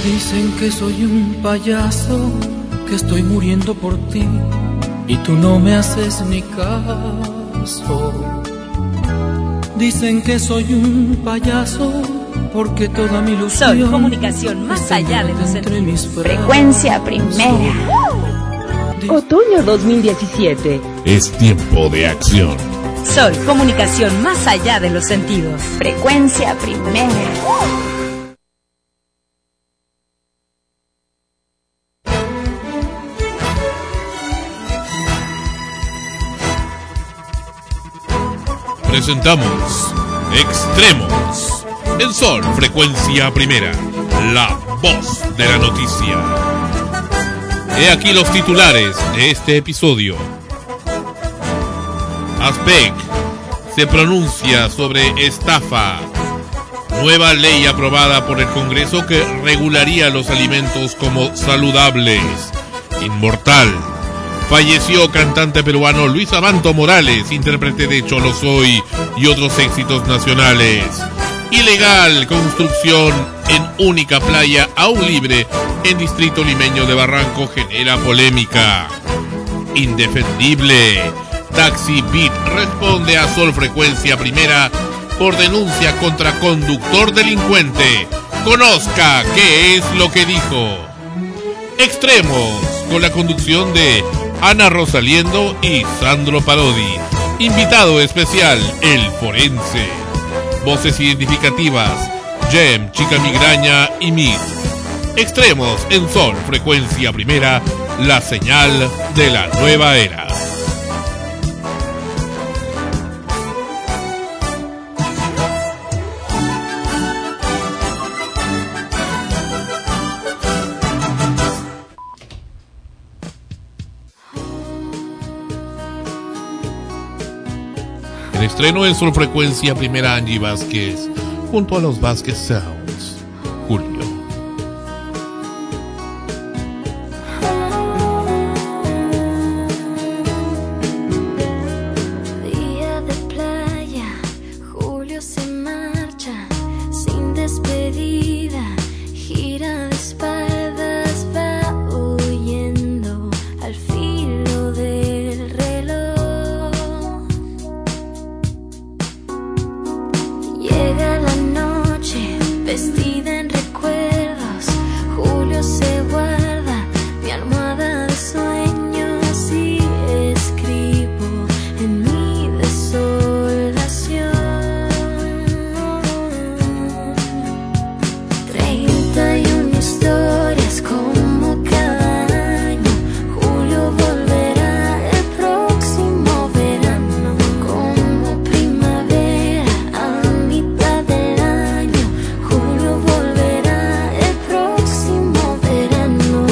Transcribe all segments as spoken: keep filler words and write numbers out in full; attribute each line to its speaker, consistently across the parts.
Speaker 1: Dicen que soy un payaso, que estoy muriendo por ti y tú no me haces ni caso. Dicen que soy un payaso porque toda mi ilusión.
Speaker 2: Sol, comunicación más allá de los sentidos.
Speaker 3: Frecuencia primera.
Speaker 4: Otoño dos mil diecisiete.
Speaker 5: Es tiempo de acción.
Speaker 2: Sol, comunicación más allá de los sentidos.
Speaker 3: Frecuencia primera.
Speaker 5: Presentamos Extremos en Sol, frecuencia primera, la voz de la noticia. He aquí los titulares de este episodio. ASPEC se pronuncia sobre estafa. Nueva ley aprobada por el Congreso que regularía los alimentos como saludables. Inmortal. Falleció cantante peruano Luis Abanto Morales, intérprete de Cholo Soy y otros éxitos nacionales. Ilegal construcción en única playa aún libre en distrito limeño de Barranco genera polémica. Indefendible. Taxi Beat responde a Sol Frecuencia Primera por denuncia contra conductor delincuente. Conozca qué es lo que dijo. Extremos, con la conducción de Ana Rosaliendo y Sandro Parodi. Invitado especial, el forense. Voces identificativas, Jem, Chica Migraña y Miss. Extremos en Sol, Frecuencia Primera, la señal de la nueva era. El estreno en Sol Frecuencia Primera, Angie Vázquez, junto a los Vázquez Sounds, Julio.
Speaker 6: Día de playa, Julio se marcha, sin despedida, gira de espaldas, va huyendo al filo del reloj. Llega la noche, vestida en recuerdos, Julio se guarda mi almohada de sueños y escribo en mi desolación. Treinta y una historias como cada año, Julio volverá el próximo verano, como primavera a mitad del año, Julio volverá el próximo verano.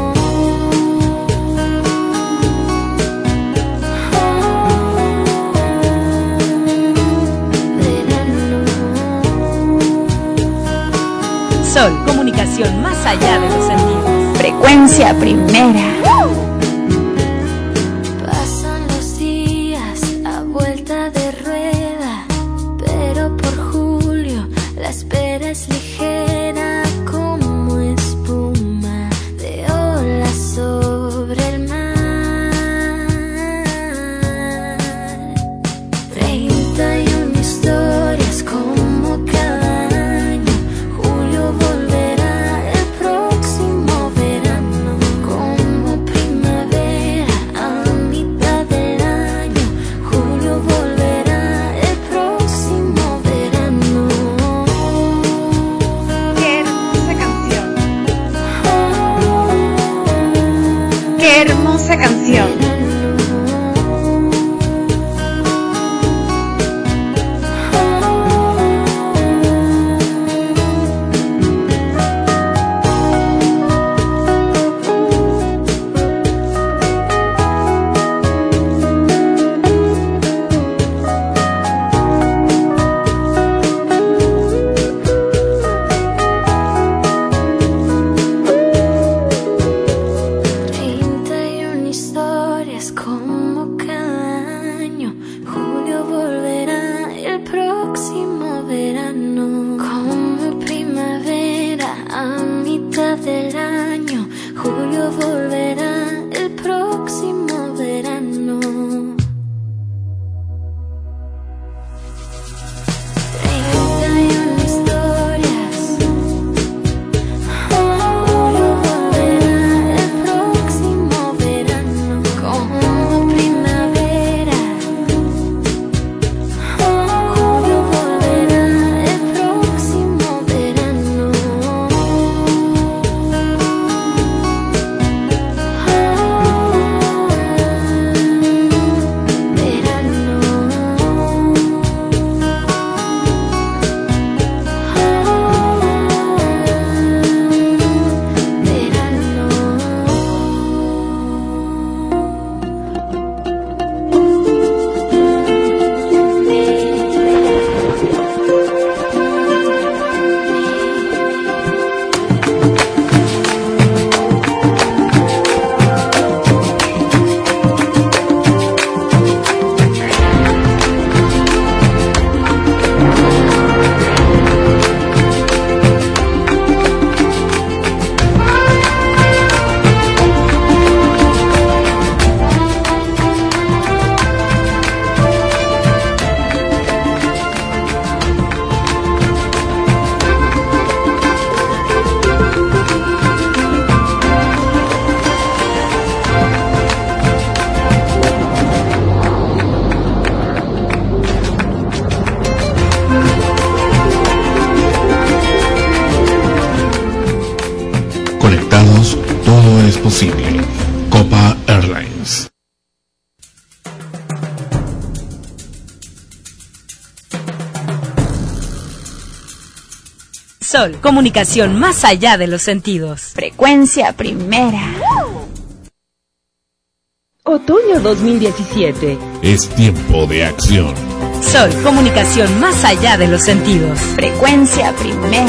Speaker 2: Sol, comunicación más allá de los sentidos.
Speaker 3: Frecuencia primera.
Speaker 6: Pasan los días a vuelta de rueda, pero por Julio la espera es ligera como espuma de olas sobre el mar. Treinta y una historias como cada año, Julio volverá el próximo verano, como primavera a mitad del año, Julio volverá el próximo verano.
Speaker 3: Qué hermosa canción. Qué hermosa canción.
Speaker 6: Treinta y una historias mitad del año, julio volverá el próximo verano. Treinta y una historias, julio volverá el próximo verano, como primavera. Julio volverá el próximo verano.
Speaker 5: Conectados, todo es posible. Copa Airlines.
Speaker 2: Sol, comunicación más allá de los sentidos.
Speaker 3: Frecuencia primera.
Speaker 4: Otoño dos mil diecisiete.
Speaker 5: Es tiempo de acción.
Speaker 2: Sol, comunicación más allá de los sentidos.
Speaker 3: Frecuencia primera.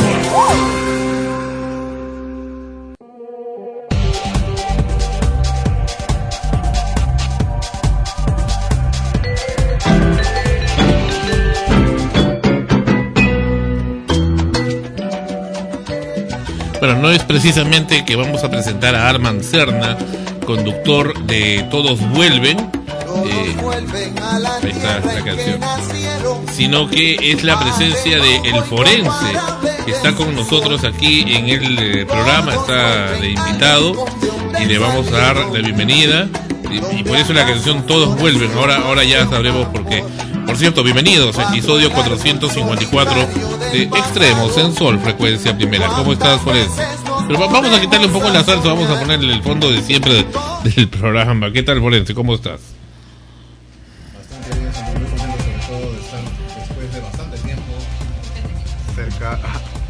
Speaker 5: Bueno, no es precisamente que vamos a presentar a Armand Serna, conductor de Todos Vuelven, eh, ahí está la canción, sino que es la presencia de El Forense, que está con nosotros aquí en el eh, programa, está de invitado, y le vamos a dar la bienvenida, y, y por eso la canción Todos Vuelven. Ahora, ahora ya sabremos por qué. Por cierto, bienvenidos a episodio cuatrocientos cincuenta y cuatro de Extremos en Sol, frecuencia primera. ¿Cómo estás, Forense? Pero vamos a quitarle un poco la salsa, vamos a ponerle el fondo de siempre del, del programa. ¿Qué tal, Forense? ¿Cómo estás?
Speaker 7: Bastante bien, estoy muy contento sobre todo de estar después de bastante tiempo cerca.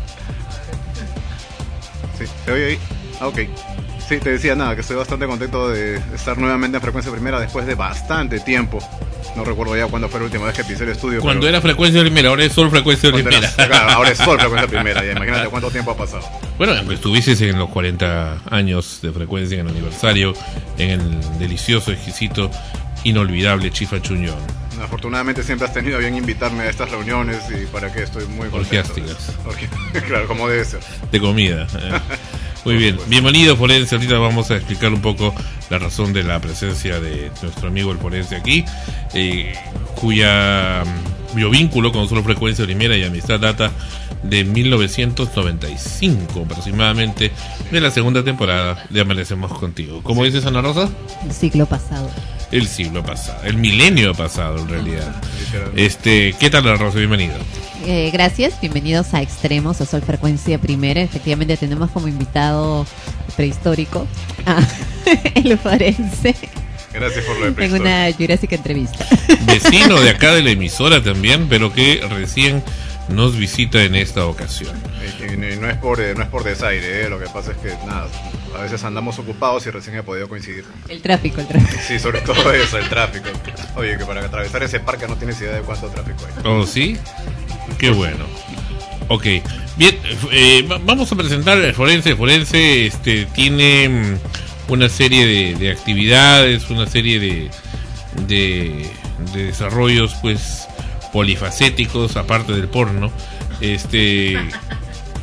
Speaker 7: Sí, ¿te oye ahí? Ah, ok. Sí, te decía nada, que estoy bastante contento de estar nuevamente en frecuencia primera después de bastante tiempo. No recuerdo ya cuándo fue la última vez que pisé el estudio.
Speaker 5: Cuando
Speaker 7: pero...
Speaker 5: era frecuencia primera, ahora es Sol frecuencia primera.
Speaker 7: Era... Claro, ahora es Sol frecuencia primera, ya imagínate cuánto tiempo ha pasado.
Speaker 5: Bueno, aunque estuvieses en los cuarenta años de frecuencia, en el aniversario, en el delicioso, exquisito, inolvidable Chifa Chuñón.
Speaker 7: Afortunadamente siempre has tenido a bien invitarme a estas reuniones y para qué estoy muy contento.
Speaker 5: Orgiásticas.
Speaker 7: Orgi... Claro, como debe ser.
Speaker 5: De comida. Eh. Muy bien, bienvenido, Forense. Ahorita vamos a explicar un poco la razón de la presencia de nuestro amigo el Forense aquí, eh, cuya cuyo vínculo con Solo Frecuencia Primera y Amistad data de mil novecientos noventa y cinco aproximadamente, de la segunda temporada de Amanecemos Contigo. ¿Cómo dices, Ana Rosa?
Speaker 8: El siglo pasado.
Speaker 5: El siglo pasado, el milenio pasado en realidad. Este, ¿qué tal, Ana Rosa? Bienvenido.
Speaker 8: Eh, gracias, bienvenidos a Extremos, a Sol Frecuencia Primera. Efectivamente tenemos como invitado prehistórico a el Forense.
Speaker 7: Gracias por lo de
Speaker 8: en
Speaker 7: prehistórico.
Speaker 8: una jurásica entrevista.
Speaker 5: Vecino de acá de la emisora también, pero que recién nos visita en esta ocasión.
Speaker 7: Y, y, y no es por eh, no es por desaire, eh, lo que pasa es que nada, a veces andamos ocupados y recién he podido coincidir.
Speaker 8: El tráfico, el tráfico.
Speaker 7: Sí, sobre todo eso, el tráfico. Oye, que para atravesar ese parque no tienes idea de cuánto tráfico hay.
Speaker 5: ¿Oh, sí? Qué bueno. Ok, bien, eh, vamos a presentar el Forense. El Forense este, tiene una serie de, de actividades, una serie de, de, de desarrollos pues polifacéticos, aparte del porno. Este,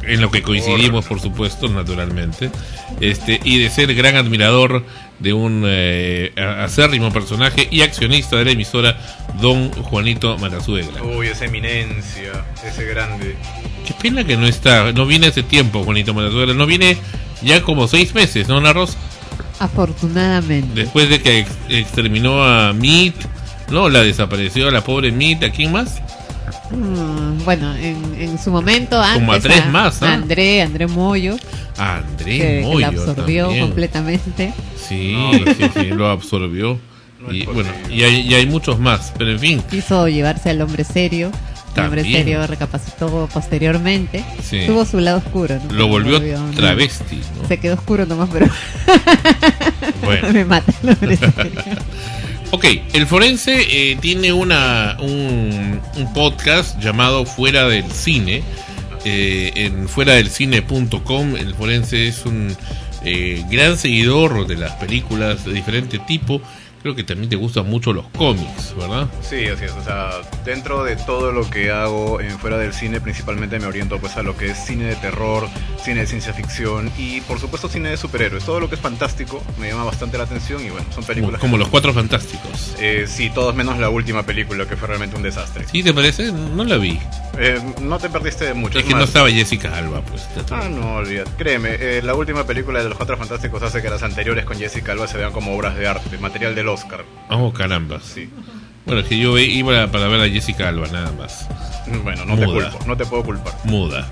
Speaker 5: en lo que coincidimos, por supuesto, naturalmente, este, y de ser gran admirador de un eh, acérrimo personaje y accionista de la emisora, don Juanito Matazuegra.
Speaker 7: Uy, esa eminencia, ese grande.
Speaker 5: Qué pena que no está, no viene hace tiempo Juanito Matazuegra, no viene ya como seis meses, ¿no, Ana Rosa?
Speaker 8: Afortunadamente.
Speaker 5: Después de que ex- exterminó a Meat, no, la desapareció, la pobre Meat, ¿a quién más?
Speaker 8: Mm, bueno, en, en su momento antes
Speaker 5: Como a tres más, ¿ah?
Speaker 8: André, André Moyo,
Speaker 5: A André
Speaker 8: que, que
Speaker 5: Moyo
Speaker 8: la absorbió
Speaker 5: también.
Speaker 8: completamente.
Speaker 5: Sí, sí, sí, lo absorbió. Y bueno, y hay, y hay muchos más, pero en fin.
Speaker 8: Quiso llevarse al hombre serio. El hombre
Speaker 5: También.
Speaker 8: serio recapacitó posteriormente.
Speaker 5: Sí.
Speaker 8: Tuvo su lado oscuro, ¿no?
Speaker 5: Lo volvió
Speaker 8: ¿no?
Speaker 5: travesti, ¿no?
Speaker 8: Se quedó oscuro nomás, pero
Speaker 5: Bueno.
Speaker 8: me mata el hombre serio.
Speaker 5: Ok, el forense eh, tiene una un, un podcast llamado Fuera del Cine, eh, en fuera del cine punto com. El forense es un eh, gran seguidor de las películas de diferente tipo. Creo que también te gustan mucho los cómics, ¿verdad?
Speaker 7: Sí, así es, o sea, dentro de todo lo que hago en fuera del cine, principalmente me oriento pues a lo que es cine de terror, cine de ciencia ficción y por supuesto cine de superhéroes. Todo lo que es fantástico me llama bastante la atención y bueno, son películas...
Speaker 5: Como, como Los Cuatro Fantásticos.
Speaker 7: Eh, sí, todos menos la última película que fue realmente un desastre.
Speaker 5: ¿Sí te parece? No la vi.
Speaker 7: Eh, no te perdiste de mucho.
Speaker 5: Es que
Speaker 7: más,
Speaker 5: no estaba Jessica Alba, pues.
Speaker 7: Ah, no, olvídate. Créeme, eh, la última película de Los Cuatro Fantásticos hace que las anteriores con Jessica Alba se vean como obras de arte, material del Oscar.
Speaker 5: Oh, caramba.
Speaker 7: Sí.
Speaker 5: Bueno, es que yo iba para ver a Jessica Alba, nada más.
Speaker 7: Bueno, no
Speaker 5: Muda.
Speaker 7: te culpo, no te puedo culpar.
Speaker 5: Muda.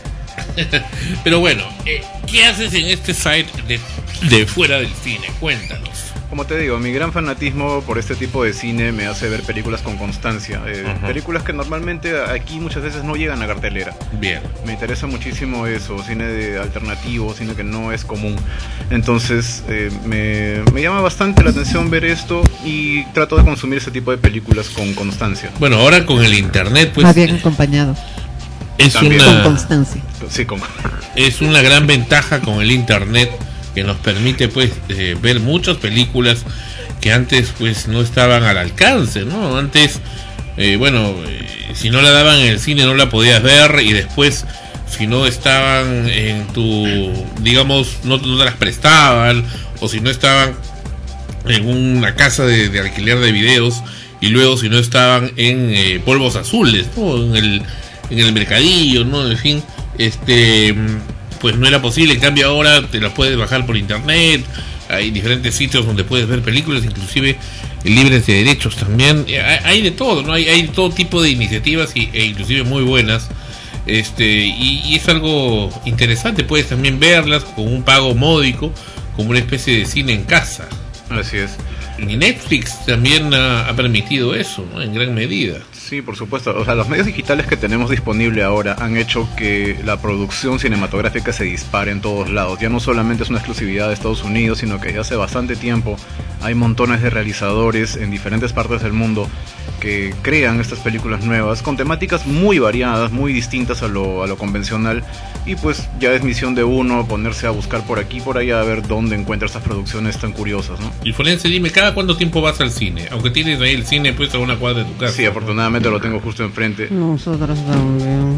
Speaker 5: Pero bueno, eh, ¿qué haces en este site de, de Fuera del Cine? Cuéntanos.
Speaker 7: Como te digo, mi gran fanatismo por este tipo de cine me hace ver películas con constancia. Eh,
Speaker 5: Ajá.
Speaker 7: películas que normalmente aquí muchas veces no llegan a cartelera.
Speaker 5: Bien.
Speaker 7: Me interesa muchísimo eso, cine de alternativo, cine que no es común. Entonces eh, me, me llama bastante la atención ver esto y trato de consumir ese tipo de películas con constancia.
Speaker 5: Bueno, ahora con el internet, pues
Speaker 8: Más bien acompañado,
Speaker 5: es
Speaker 7: También.
Speaker 8: con
Speaker 5: una
Speaker 8: constancia.
Speaker 7: Sí, con...
Speaker 5: es una gran ventaja con el internet que nos permite pues eh, ver muchas películas que antes pues no estaban al alcance, ¿no? Antes, eh, bueno, eh, si no la daban en el cine no la podías ver y después si no estaban en tu, digamos, no, no te las prestaban o si no estaban en una casa de, de alquiler de videos y luego si no estaban en eh, polvos azules, ¿no? En el, en el mercadillo, ¿no? En fin, este... pues no era posible. En cambio ahora te las puedes bajar por internet, hay diferentes sitios donde puedes ver películas, inclusive libres de derechos también. Hay, hay de todo, ¿no? Hay, hay todo tipo de iniciativas y, e inclusive muy buenas. Este y, y es algo interesante, puedes también verlas con un pago módico, como una especie de cine en casa.
Speaker 7: Así es.
Speaker 5: Y Netflix también ha, ha permitido eso, ¿no? En gran medida.
Speaker 7: Sí, por supuesto. O sea, los medios digitales que tenemos disponible ahora han hecho que la producción cinematográfica se dispare en todos lados. Ya no solamente es una exclusividad de Estados Unidos, sino que ya hace bastante tiempo hay montones de realizadores en diferentes partes del mundo que crean estas películas nuevas con temáticas muy variadas, muy distintas a lo, a lo convencional. Y pues ya es misión de uno ponerse a buscar por aquí y por allá a ver dónde encuentra estas producciones tan curiosas, ¿no?
Speaker 5: Y Forense, dime, ¿cada cuánto tiempo vas al cine? Aunque tienes ahí el cine pues a una cuadra de tu casa.
Speaker 7: Sí, afortunadamente lo tengo justo enfrente.
Speaker 8: Nosotros también.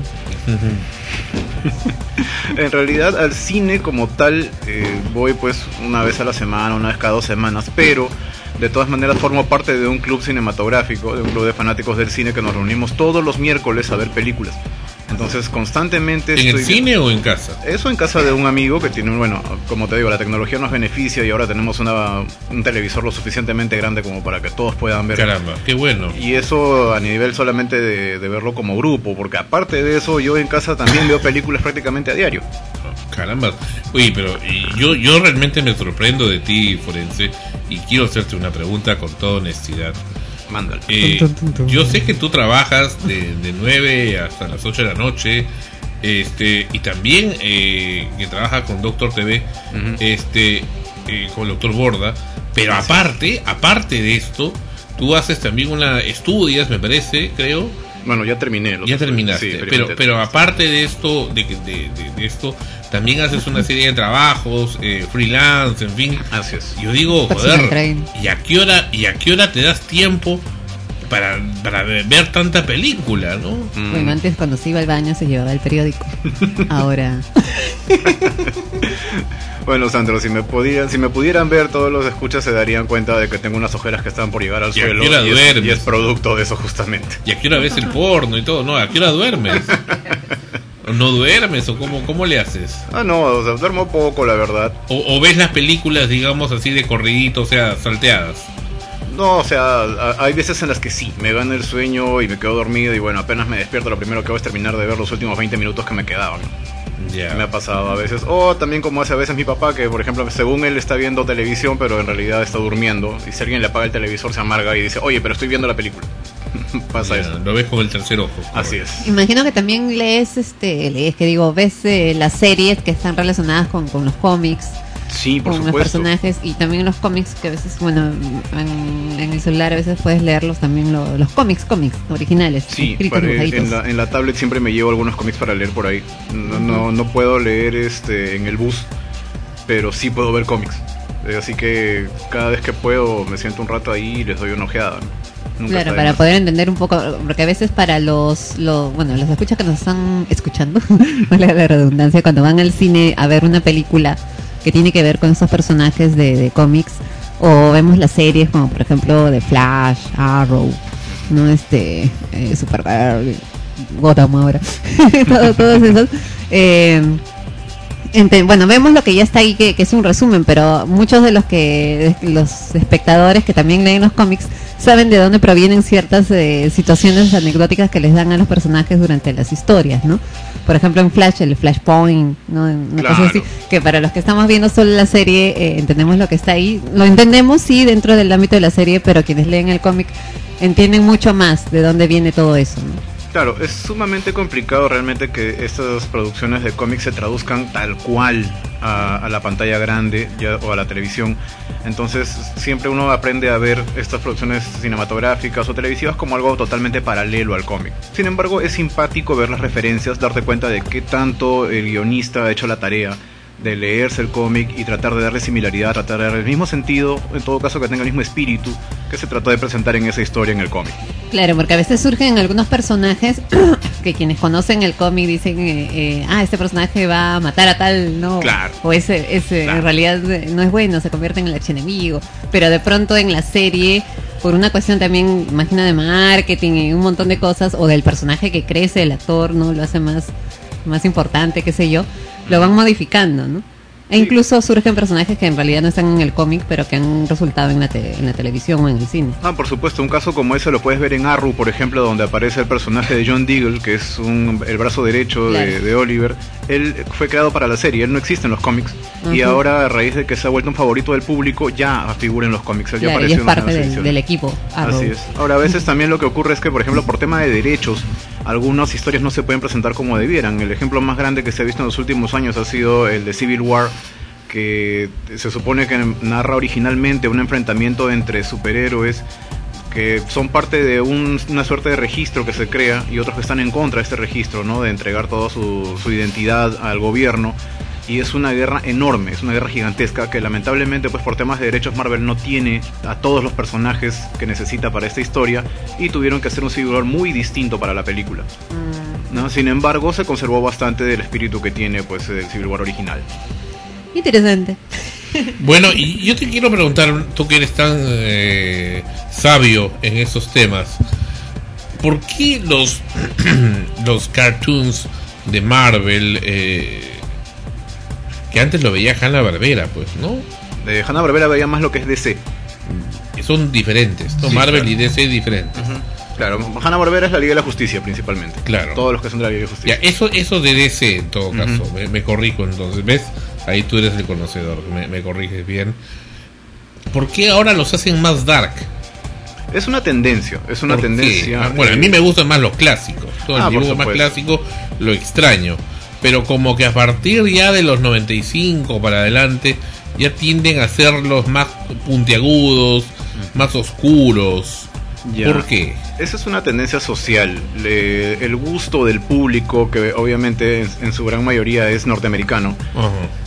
Speaker 7: En realidad al cine como tal eh, voy pues una vez a la semana, una vez cada dos semanas, pero de todas maneras formo parte de un club cinematográfico, de un club de fanáticos del cine que nos reunimos todos los miércoles a ver películas. Entonces constantemente
Speaker 5: ¿En
Speaker 7: estoy
Speaker 5: el cine o en casa?
Speaker 7: Eso en casa de un amigo que tiene, bueno, como te digo, la tecnología nos beneficia y ahora tenemos una, un televisor lo suficientemente grande como para que todos puedan ver.
Speaker 5: Caramba, qué bueno.
Speaker 7: Y eso a nivel solamente de, de verlo como grupo, porque aparte de eso yo en casa también veo películas prácticamente a diario.
Speaker 5: Caramba. Oye, pero y yo, yo realmente me sorprendo de ti, Forense, y quiero hacerte una pregunta con toda honestidad.
Speaker 7: Mándalo.
Speaker 5: Eh, yo sé que tú trabajas de, de nueve hasta las ocho de la noche, este, y también eh, que trabajas con Doctor T V,
Speaker 7: Uh-huh.
Speaker 5: este, eh, con el Doctor Borda, pero aparte, aparte de esto, tú haces también una, estudias, me parece, creo.
Speaker 7: Bueno, ya terminé. los
Speaker 5: Ya
Speaker 7: estudios.
Speaker 5: terminaste,
Speaker 7: Sí,
Speaker 5: pero
Speaker 7: experimenté.
Speaker 5: pero aparte de esto, de, de, de, de esto, también haces una serie de trabajos, eh, freelance, en fin.
Speaker 7: Así es.
Speaker 5: Yo digo,
Speaker 8: Personal
Speaker 5: joder,
Speaker 8: trainer.
Speaker 5: ¿y a qué hora y a qué hora te das tiempo para, para ver tanta película, ¿no?
Speaker 7: Mm.
Speaker 8: Bueno, antes cuando se iba al baño se llevaba el periódico. Ahora...
Speaker 7: Bueno, Sandro, si me pudieran, si me pudieran ver, todos los escuchas se darían cuenta de que tengo unas ojeras que están por llegar al
Speaker 5: ¿Y a
Speaker 7: suelo.
Speaker 5: qué hora
Speaker 7: Y es,
Speaker 5: duermes?
Speaker 7: y es producto de eso justamente.
Speaker 5: ¿Y a qué hora ves el porno y todo? No, ¿a qué hora duermes? ¿O no duermes? ¿O cómo, cómo le haces?
Speaker 7: Ah, no, o sea, duermo poco, la verdad.
Speaker 5: ¿O, o ves las películas, digamos, así de corridito, o sea, salteadas?
Speaker 7: No, o sea, a- hay veces en las que sí, me gana el sueño y me quedo dormido y bueno, apenas me despierto, lo primero que hago es terminar de ver los últimos veinte minutos que me quedaban.
Speaker 5: Ya.
Speaker 7: Me ha pasado a veces. O también como hace a veces mi papá, que por ejemplo, según él está viendo televisión, pero en realidad está durmiendo. Y si alguien le apaga el televisor se amarga y dice, oye, pero estoy viendo la película. Pasa
Speaker 5: Ya,
Speaker 7: eso.
Speaker 5: lo ves con el tercer ojo.
Speaker 7: Así es.
Speaker 8: Imagino que también lees, este, lees, que digo, ves eh, las series que están relacionadas con, con los cómics,
Speaker 7: Sí, por
Speaker 8: con los
Speaker 7: supuesto.
Speaker 8: personajes, y también los cómics que a veces, bueno, en, en el celular a veces puedes leerlos también, lo- los cómics, cómics originales,
Speaker 7: Sí,
Speaker 8: escritos,
Speaker 7: para-
Speaker 8: dibujaditos.
Speaker 7: en, la, en la tablet siempre me llevo algunos cómics para leer por ahí. No, no, no puedo leer este en el bus, pero sí puedo ver cómics. Eh, Así que cada vez que puedo me siento un rato ahí y les doy una ojeada, ¿no? Nunca
Speaker 8: Claro,
Speaker 7: está de
Speaker 8: para
Speaker 7: más.
Speaker 8: poder entender un poco, porque a veces para los, los bueno, los escuchas que nos están escuchando, vale la redundancia, cuando van al cine a ver una película que tiene que ver con esos personajes de, de cómics, o vemos las series como por ejemplo de Flash, Arrow, no este, eh, Supergirl, Gotham ahora, todo, todos esos, eh, ente- bueno, vemos lo que ya está ahí, que, que es un resumen, pero muchos de los que los espectadores que también leen los cómics saben de dónde provienen ciertas eh, situaciones anecdóticas que les dan a los personajes durante las historias, ¿no? Por ejemplo, en Flash, el Flashpoint, ¿no? Una
Speaker 7: Claro.
Speaker 8: cosa así, que para los que estamos viendo solo la serie, eh, entendemos lo que está ahí. Lo entendemos, sí, dentro del ámbito de la serie, pero quienes leen el cómic entienden mucho más de dónde viene todo eso, ¿no?
Speaker 7: Claro, es sumamente complicado realmente que estas producciones de cómics se traduzcan tal cual a, a la pantalla grande ya, o a la televisión. Entonces siempre uno aprende a ver estas producciones cinematográficas o televisivas como algo totalmente paralelo al cómic. Sin embargo, es simpático ver las referencias, darte cuenta de qué tanto el guionista ha hecho la tarea de leerse el cómic y tratar de darle similaridad, tratar de darle el mismo sentido, en todo caso que tenga el mismo espíritu que se trató de presentar en esa historia en el cómic.
Speaker 8: Claro, porque a veces surgen algunos personajes que quienes conocen el cómic dicen, eh, eh, ah, este personaje va a matar a tal, ¿no?
Speaker 7: Claro.
Speaker 8: O ese, ese
Speaker 7: Claro.
Speaker 8: en realidad eh, no es bueno, se convierte en el archienemigo. Pero de pronto en la serie, por una cuestión también, imagino, de marketing y un montón de cosas, o del personaje que crece, el actor, ¿no? Lo hace más, más importante, qué sé yo, lo van modificando, ¿no? E
Speaker 7: Sí.
Speaker 8: incluso surgen personajes que en realidad no están en el cómic, pero que han resultado en la, te- en la televisión o en el cine.
Speaker 7: Ah, por supuesto, un caso como ese lo puedes ver en Arrow, por ejemplo, donde aparece el personaje de John Diggle, que es un, el brazo derecho de,
Speaker 8: Claro.
Speaker 7: de Oliver. Él fue creado para la serie, él no existe en los cómics. Y
Speaker 8: Ujú.
Speaker 7: ahora, a raíz de que se ha vuelto un favorito del público, ya figura en los cómics. Él ya
Speaker 8: Claro, y
Speaker 7: apareció
Speaker 8: es
Speaker 7: en las
Speaker 8: parte
Speaker 7: nuevas
Speaker 8: del,
Speaker 7: ediciones.
Speaker 8: del equipo. Arrow.
Speaker 7: Así es. Ahora, a veces también lo que ocurre es que, por ejemplo, por tema de derechos, algunas historias no se pueden presentar como debieran. El ejemplo más grande que se ha visto en los últimos años ha sido el de Civil War, que se supone que narra originalmente un enfrentamiento entre superhéroes que son parte de un- una suerte de registro que se crea y otros que están en contra de este registro, ¿no? De entregar toda su, su identidad al gobierno. Y es una guerra enorme, es una guerra gigantesca que lamentablemente pues por temas de derechos Marvel no tiene a todos los personajes que necesita para esta historia y tuvieron que hacer un Civil War muy distinto para la película, ¿no? Sin embargo, se conservó bastante del espíritu que tiene pues el Civil War original.
Speaker 8: Interesante.
Speaker 5: Bueno, y yo te quiero preguntar, tú que eres tan eh, sabio en esos temas, ¿por qué los los cartoons de Marvel, eh, que antes lo veía Hanna-Barbera, pues, ¿no?
Speaker 7: De Hanna-Barbera veía más lo que es D C.
Speaker 5: Son diferentes, ¿no?
Speaker 7: Sí,
Speaker 5: Marvel
Speaker 7: claro.
Speaker 5: y D C diferentes.
Speaker 7: Claro, Hanna-Barbera es la Liga de la Justicia principalmente.
Speaker 5: Claro.
Speaker 7: Todos los que son de la Liga de la
Speaker 5: Ya,
Speaker 7: Justicia.
Speaker 5: eso, eso de D C en todo caso,
Speaker 7: Ujú.
Speaker 5: me, me corrijo entonces, ¿ves? Ahí tú eres el conocedor, me, me corriges bien. ¿Por qué ahora los hacen más dark?
Speaker 7: Es una tendencia, es una
Speaker 5: ¿Por qué?
Speaker 7: tendencia.
Speaker 5: Ah, bueno, a mí me gustan más los clásicos. Todo
Speaker 7: Ah,
Speaker 5: el
Speaker 7: por
Speaker 5: dibujo más
Speaker 7: supuesto.
Speaker 5: clásico lo extraño. Pero como que a partir ya de los noventa y cinco para adelante, ya tienden a ser los más puntiagudos, más oscuros.
Speaker 7: Ya.
Speaker 5: ¿Por qué?
Speaker 7: Esa es una tendencia social. Le- el gusto del público, que obviamente en, en su gran mayoría es norteamericano,
Speaker 5: Ajá.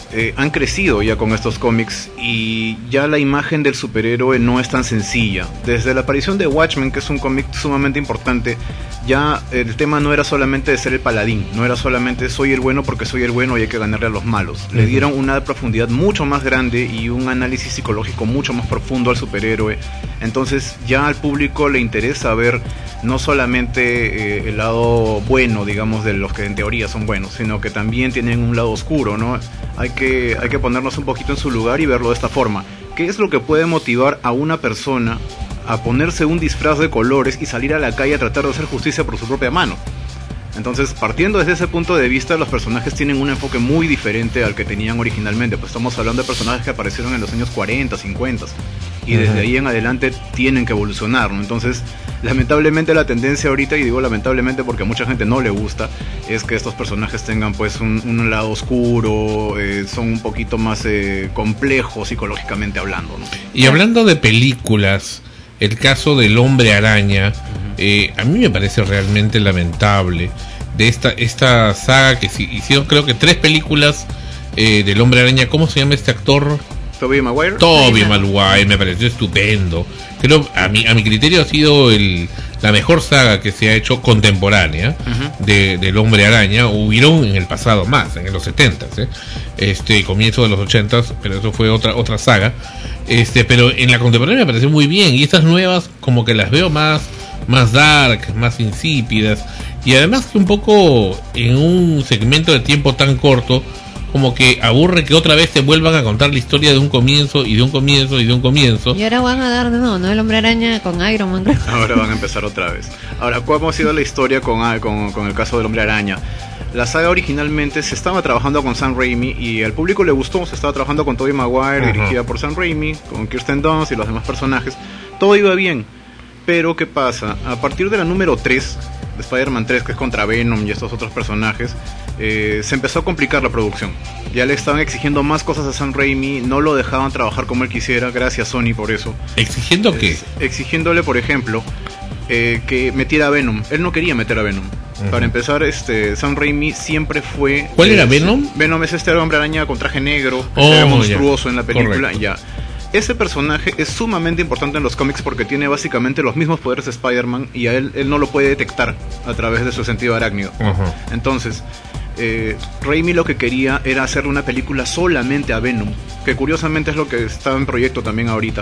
Speaker 7: eh, han crecido ya con estos cómics y ya la imagen del superhéroe no es tan sencilla. Desde la aparición de Watchmen, que es un cómic sumamente importante, ya el tema no era solamente de ser el paladín, no era solamente soy el bueno porque soy el bueno y hay que ganarle a los malos. Le dieron una profundidad mucho más grande y un análisis psicológico mucho más profundo al superhéroe. Entonces ya al público le interesa ver no solamente eh, el lado bueno, digamos, de los que en teoría son buenos, sino que también tienen un lado oscuro, ¿no? Hay que, hay que ponernos un poquito en su lugar y verlo de esta forma. ¿Qué es lo que puede motivar a una persona a ponerse un disfraz de colores y salir a la calle a tratar de hacer justicia por su propia mano? Entonces, partiendo desde ese punto de vista, los personajes tienen un enfoque muy diferente al que tenían originalmente. Pues estamos hablando de personajes que aparecieron en los años cuarenta, cincuenta, y desde uh-huh. ahí en adelante tienen que evolucionar, ¿no? Entonces, lamentablemente la tendencia ahorita, y digo lamentablemente porque a mucha gente no le gusta, es que estos personajes tengan pues un, un lado oscuro, eh, son un poquito más eh, complejos psicológicamente hablando, ¿no?
Speaker 5: Y hablando de películas, el caso del Hombre Araña, uh-huh. eh, a mí me parece realmente lamentable de esta esta saga que se hicieron, creo que tres películas eh, del Hombre Araña. ¿Cómo se llama este actor?
Speaker 7: Tobey Maguire.
Speaker 5: Tobey Maguire, me pareció estupendo. Creo, a mi, a mi criterio ha sido el, la mejor saga que se ha hecho contemporánea uh-huh. de, del Hombre Araña. Hubieron en el pasado más, en los setentas, ¿eh? este comienzo de los ochentas, pero eso fue otra otra saga. Este, pero en la contemporánea me pareció muy bien, y estas nuevas como que las veo más más dark, más insípidas, y además que un poco en un segmento de tiempo tan corto, como que aburre que otra vez te vuelvan a contar la historia de un comienzo y de un comienzo y de un comienzo.
Speaker 8: Y ahora van a dar de nuevo, ¿no? El Hombre Araña con Iron Man, creo.
Speaker 7: Ahora van a empezar otra vez. Ahora, ¿cómo ha sido la historia con, con, con el caso del Hombre Araña? La saga originalmente se estaba trabajando con Sam Raimi y al público le gustó. Se estaba trabajando con Tobey Maguire, uh-huh. dirigida por Sam Raimi, con Kirsten Dunst y los demás personajes. Todo iba bien. Pero, ¿qué pasa? A partir de la número tres, de Spider-Man tres, que es contra Venom y estos otros personajes, eh, se empezó a complicar la producción. Ya le estaban exigiendo más cosas a Sam Raimi, no lo dejaban trabajar como él quisiera, gracias Sony por eso.
Speaker 5: ¿Exigiendo qué?
Speaker 7: Es, exigiéndole, por ejemplo, eh, que metiera a Venom. Él no quería meter a Venom. Uh-huh. Para empezar, este Sam Raimi siempre fue...
Speaker 5: ¿Cuál
Speaker 7: eh,
Speaker 5: era Venom?
Speaker 7: Venom es este Hombre Araña con traje negro, que
Speaker 5: oh,
Speaker 7: se ve monstruoso
Speaker 5: ya.
Speaker 7: en la película.
Speaker 5: Correcto.
Speaker 7: Ya. Ese personaje es sumamente importante en los cómics porque tiene básicamente los mismos poderes de Spider-Man y a él, él no lo puede detectar a través de su sentido arácnido. Uh-huh. Entonces, eh, Raimi lo que quería era hacer una película solamente a Venom, que curiosamente es lo que está en proyecto también ahorita.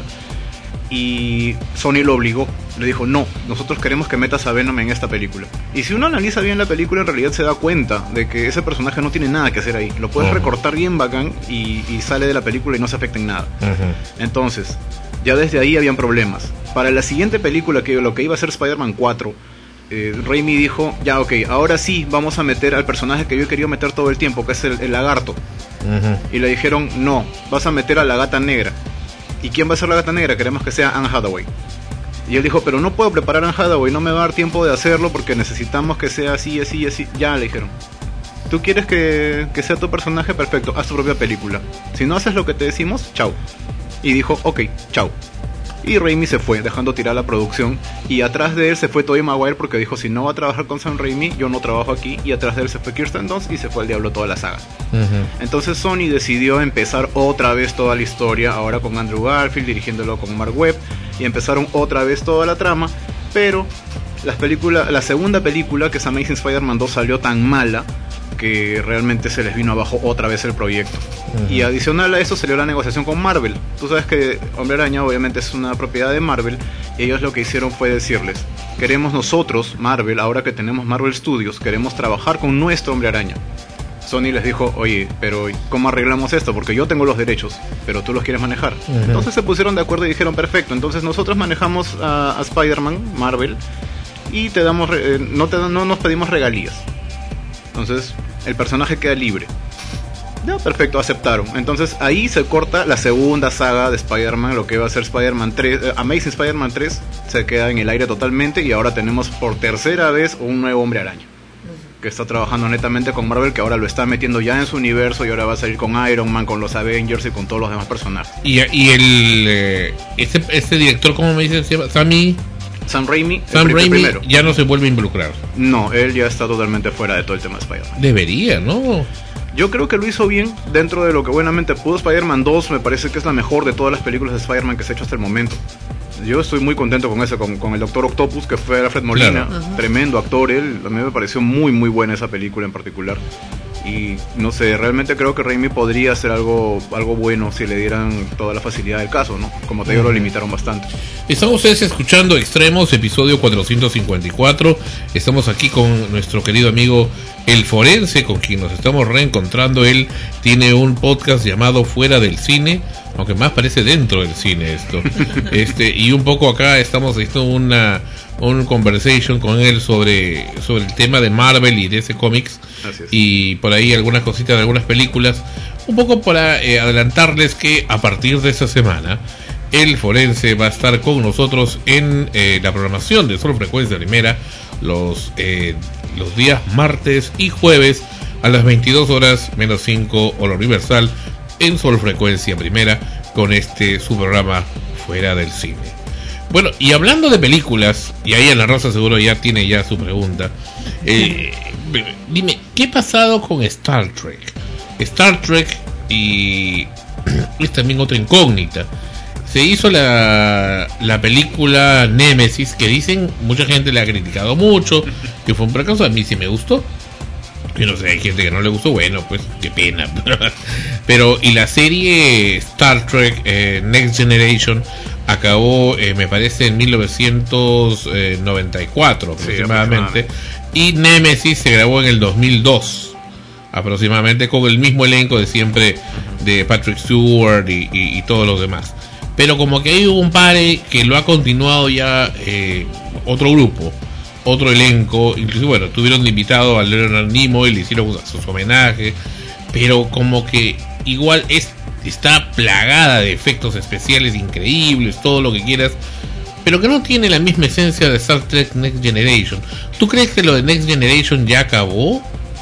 Speaker 7: Y Sony lo obligó, le dijo, no, nosotros queremos que metas a Venom en esta película. Y si uno analiza bien la película, en realidad se da cuenta de que ese personaje no tiene nada que hacer ahí. Lo puedes uh-huh. recortar bien bacán y, y sale de la película y no se afecta en nada. Uh-huh. Entonces, ya desde ahí habían problemas. Para la siguiente película, que lo que iba a ser Spider-Man cuatro, eh, Raimi dijo, ya ok, ahora sí vamos a meter al personaje que yo he querido meter todo el tiempo, que es el, el lagarto. Uh-huh. Y le dijeron, no, vas a meter a la gata negra. ¿Y quién va a ser la gata negra? Queremos que sea Anne Hathaway. Y él dijo, pero no puedo preparar a Anne Hathaway, no me va a dar tiempo de hacerlo porque necesitamos que sea así, así, así. Ya le dijeron, ¿tú quieres que, que sea tu personaje? Perfecto, haz tu propia película. Si no haces lo que te decimos, chau. Y dijo, ok, chau. Y Raimi se fue, dejando tirar la producción. Y atrás de él se fue Tobey Maguire porque dijo, si no va a trabajar con Sam Raimi, yo no trabajo aquí. Y atrás de él se fue Kirsten Dunst y se fue al diablo toda la saga. Uh-huh. Entonces Sony decidió empezar otra vez toda la historia, ahora con Andrew Garfield, dirigiéndolo con Mark Webb. Y empezaron otra vez toda la trama. Pero las películas, la segunda película, que es Amazing Spider-Man dos, salió tan mala que realmente se les vino abajo otra vez el proyecto. Uh-huh. Y adicional a eso salió la negociación con Marvel. Tú sabes que Hombre Araña obviamente es una propiedad de Marvel, y ellos lo que hicieron fue decirles, queremos nosotros, Marvel, ahora que tenemos Marvel Studios, queremos trabajar con nuestro Hombre Araña. Sony les dijo, oye, pero ¿cómo arreglamos esto? Porque yo tengo los derechos, pero tú los quieres manejar. Uh-huh. Entonces se pusieron de acuerdo y dijeron, perfecto, entonces nosotros manejamos a, a Spider-Man, Marvel, y te damos eh, no, te, no nos pedimos regalías. Entonces el personaje queda libre. Ya, perfecto, aceptaron. Entonces ahí se corta la segunda saga de Spider-Man, lo que va a ser Spider-Man tres, eh, Amazing Spider-Man tres, se queda en el aire totalmente, y ahora tenemos por tercera vez un nuevo Hombre Araña, que está trabajando netamente con Marvel, que ahora lo está metiendo ya en su universo, y ahora va a salir con Iron Man, con los Avengers y con todos los demás personajes.
Speaker 5: Y, y el eh, ese, ese director, ¿cómo me dice? ¿Se llama? Sammy...
Speaker 7: Sam Raimi,
Speaker 5: Sam
Speaker 7: el
Speaker 5: Raimi
Speaker 7: primero.
Speaker 5: Ya no se vuelve a involucrar.
Speaker 7: No, él ya está totalmente fuera de todo el tema de Spider-Man.
Speaker 5: Debería, ¿no?
Speaker 7: Yo creo que lo hizo bien dentro de lo que buenamente pudo. Spider-Man dos me parece que es la mejor de todas las películas de Spider-Man que se ha hecho hasta el momento. Yo estoy muy contento con eso, con, con el Doctor Octopus, que fue Alfred Molina,
Speaker 5: Claro.
Speaker 7: tremendo actor él. A mí me pareció muy muy buena esa película en particular. Y no sé, realmente creo que Raimi podría hacer algo algo bueno si le dieran toda la facilidad del caso, ¿no? Como te digo, lo limitaron bastante.
Speaker 5: Están ustedes escuchando Extremos, episodio cuatrocientos cincuenta y cuatro. Estamos aquí con nuestro querido amigo El Forense, con quien nos estamos reencontrando. Él tiene un podcast llamado Fuera del Cine, aunque más parece dentro del cine esto. este Y un poco acá estamos haciendo una un conversation con él sobre, sobre el tema de Marvel y D C Comics.
Speaker 7: Así es.
Speaker 5: Y por ahí algunas cositas de algunas películas. Un poco para eh, adelantarles que a partir de esta semana El Forense va a estar con nosotros en eh, la programación de Sol Frecuencia Primera los, eh, los días martes y jueves a las veintidós horas menos cinco hora universal en Sol Frecuencia Primera con este su programa Fuera del Cine. Bueno, y hablando de películas, y ahí Ana Rosa seguro ya tiene ya su pregunta, eh, dime, ¿qué ha pasado con Star Trek? Star Trek y es también otra incógnita. Se hizo la, la película Némesis, que dicen, mucha gente la ha criticado mucho, que fue un fracaso. A mí sí me gustó. Yo no sé, hay gente que no le gustó, bueno, pues qué pena. Pero, y la serie Star Trek eh, Next Generation acabó, eh, me parece, en mil novecientos noventa y cuatro aproximadamente.
Speaker 7: Sí,
Speaker 5: y Némesis se grabó en el dos mil dos aproximadamente, con el mismo elenco de siempre de Patrick Stewart y, y, y todos los demás. Pero como que hay un pare que lo ha continuado ya eh, otro grupo, otro elenco, incluso bueno, tuvieron de invitado a Leonard Nimoy, le hicieron sus homenajes, pero como que igual es está plagada de efectos especiales increíbles, todo lo que quieras, pero que no tiene la misma esencia de Star Trek Next Generation. ¿Tú crees que lo de Next Generation ya acabó?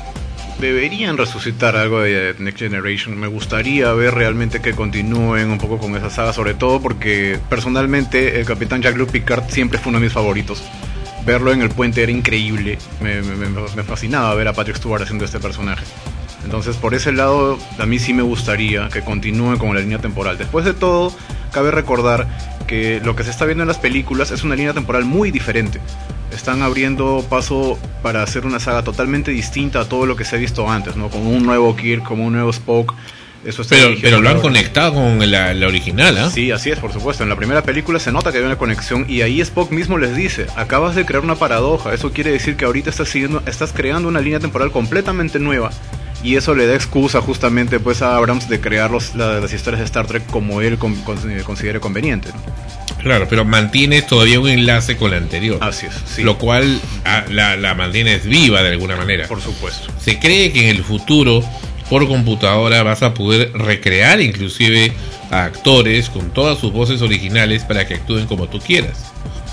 Speaker 7: Deberían resucitar algo de Next Generation. Me gustaría ver realmente que continúen un poco con esa saga, sobre todo porque personalmente el Capitán Jean-Luc Picard siempre fue uno de mis favoritos. Verlo en el puente era increíble. Me, me, me fascinaba ver a Patrick Stewart haciendo este personaje. Entonces, por ese lado, a mí sí me gustaría que continúen con la línea temporal. Después de todo, cabe recordar que lo que se está viendo en las películas es una línea temporal muy diferente. Están abriendo paso para hacer una saga totalmente distinta a todo lo que se ha visto antes, ¿no? Como un nuevo Kirk, como un nuevo Spock. Eso está
Speaker 5: pero
Speaker 7: dirigido
Speaker 5: pero lo han
Speaker 7: ahora.
Speaker 5: conectado con la, la original, ¿ah? ¿eh?
Speaker 7: Sí, así es, por supuesto. En la primera película se nota que hay una conexión y ahí Spock mismo les dice: acabas de crear una paradoja. Eso quiere decir que ahorita estás siguiendo, estás creando una línea temporal completamente nueva. Y eso le da excusa justamente pues a Abrams de crear los, la, las historias de Star Trek como él con, con, considere conveniente, ¿no?
Speaker 5: Claro, pero mantiene todavía un enlace con la anterior.
Speaker 7: Así es, sí.
Speaker 5: Lo cual a, la, la mantienes viva de alguna manera.
Speaker 7: Por supuesto.
Speaker 5: Se cree que en el futuro, por computadora, vas a poder recrear inclusive a actores con todas sus voces originales para que actúen como tú quieras.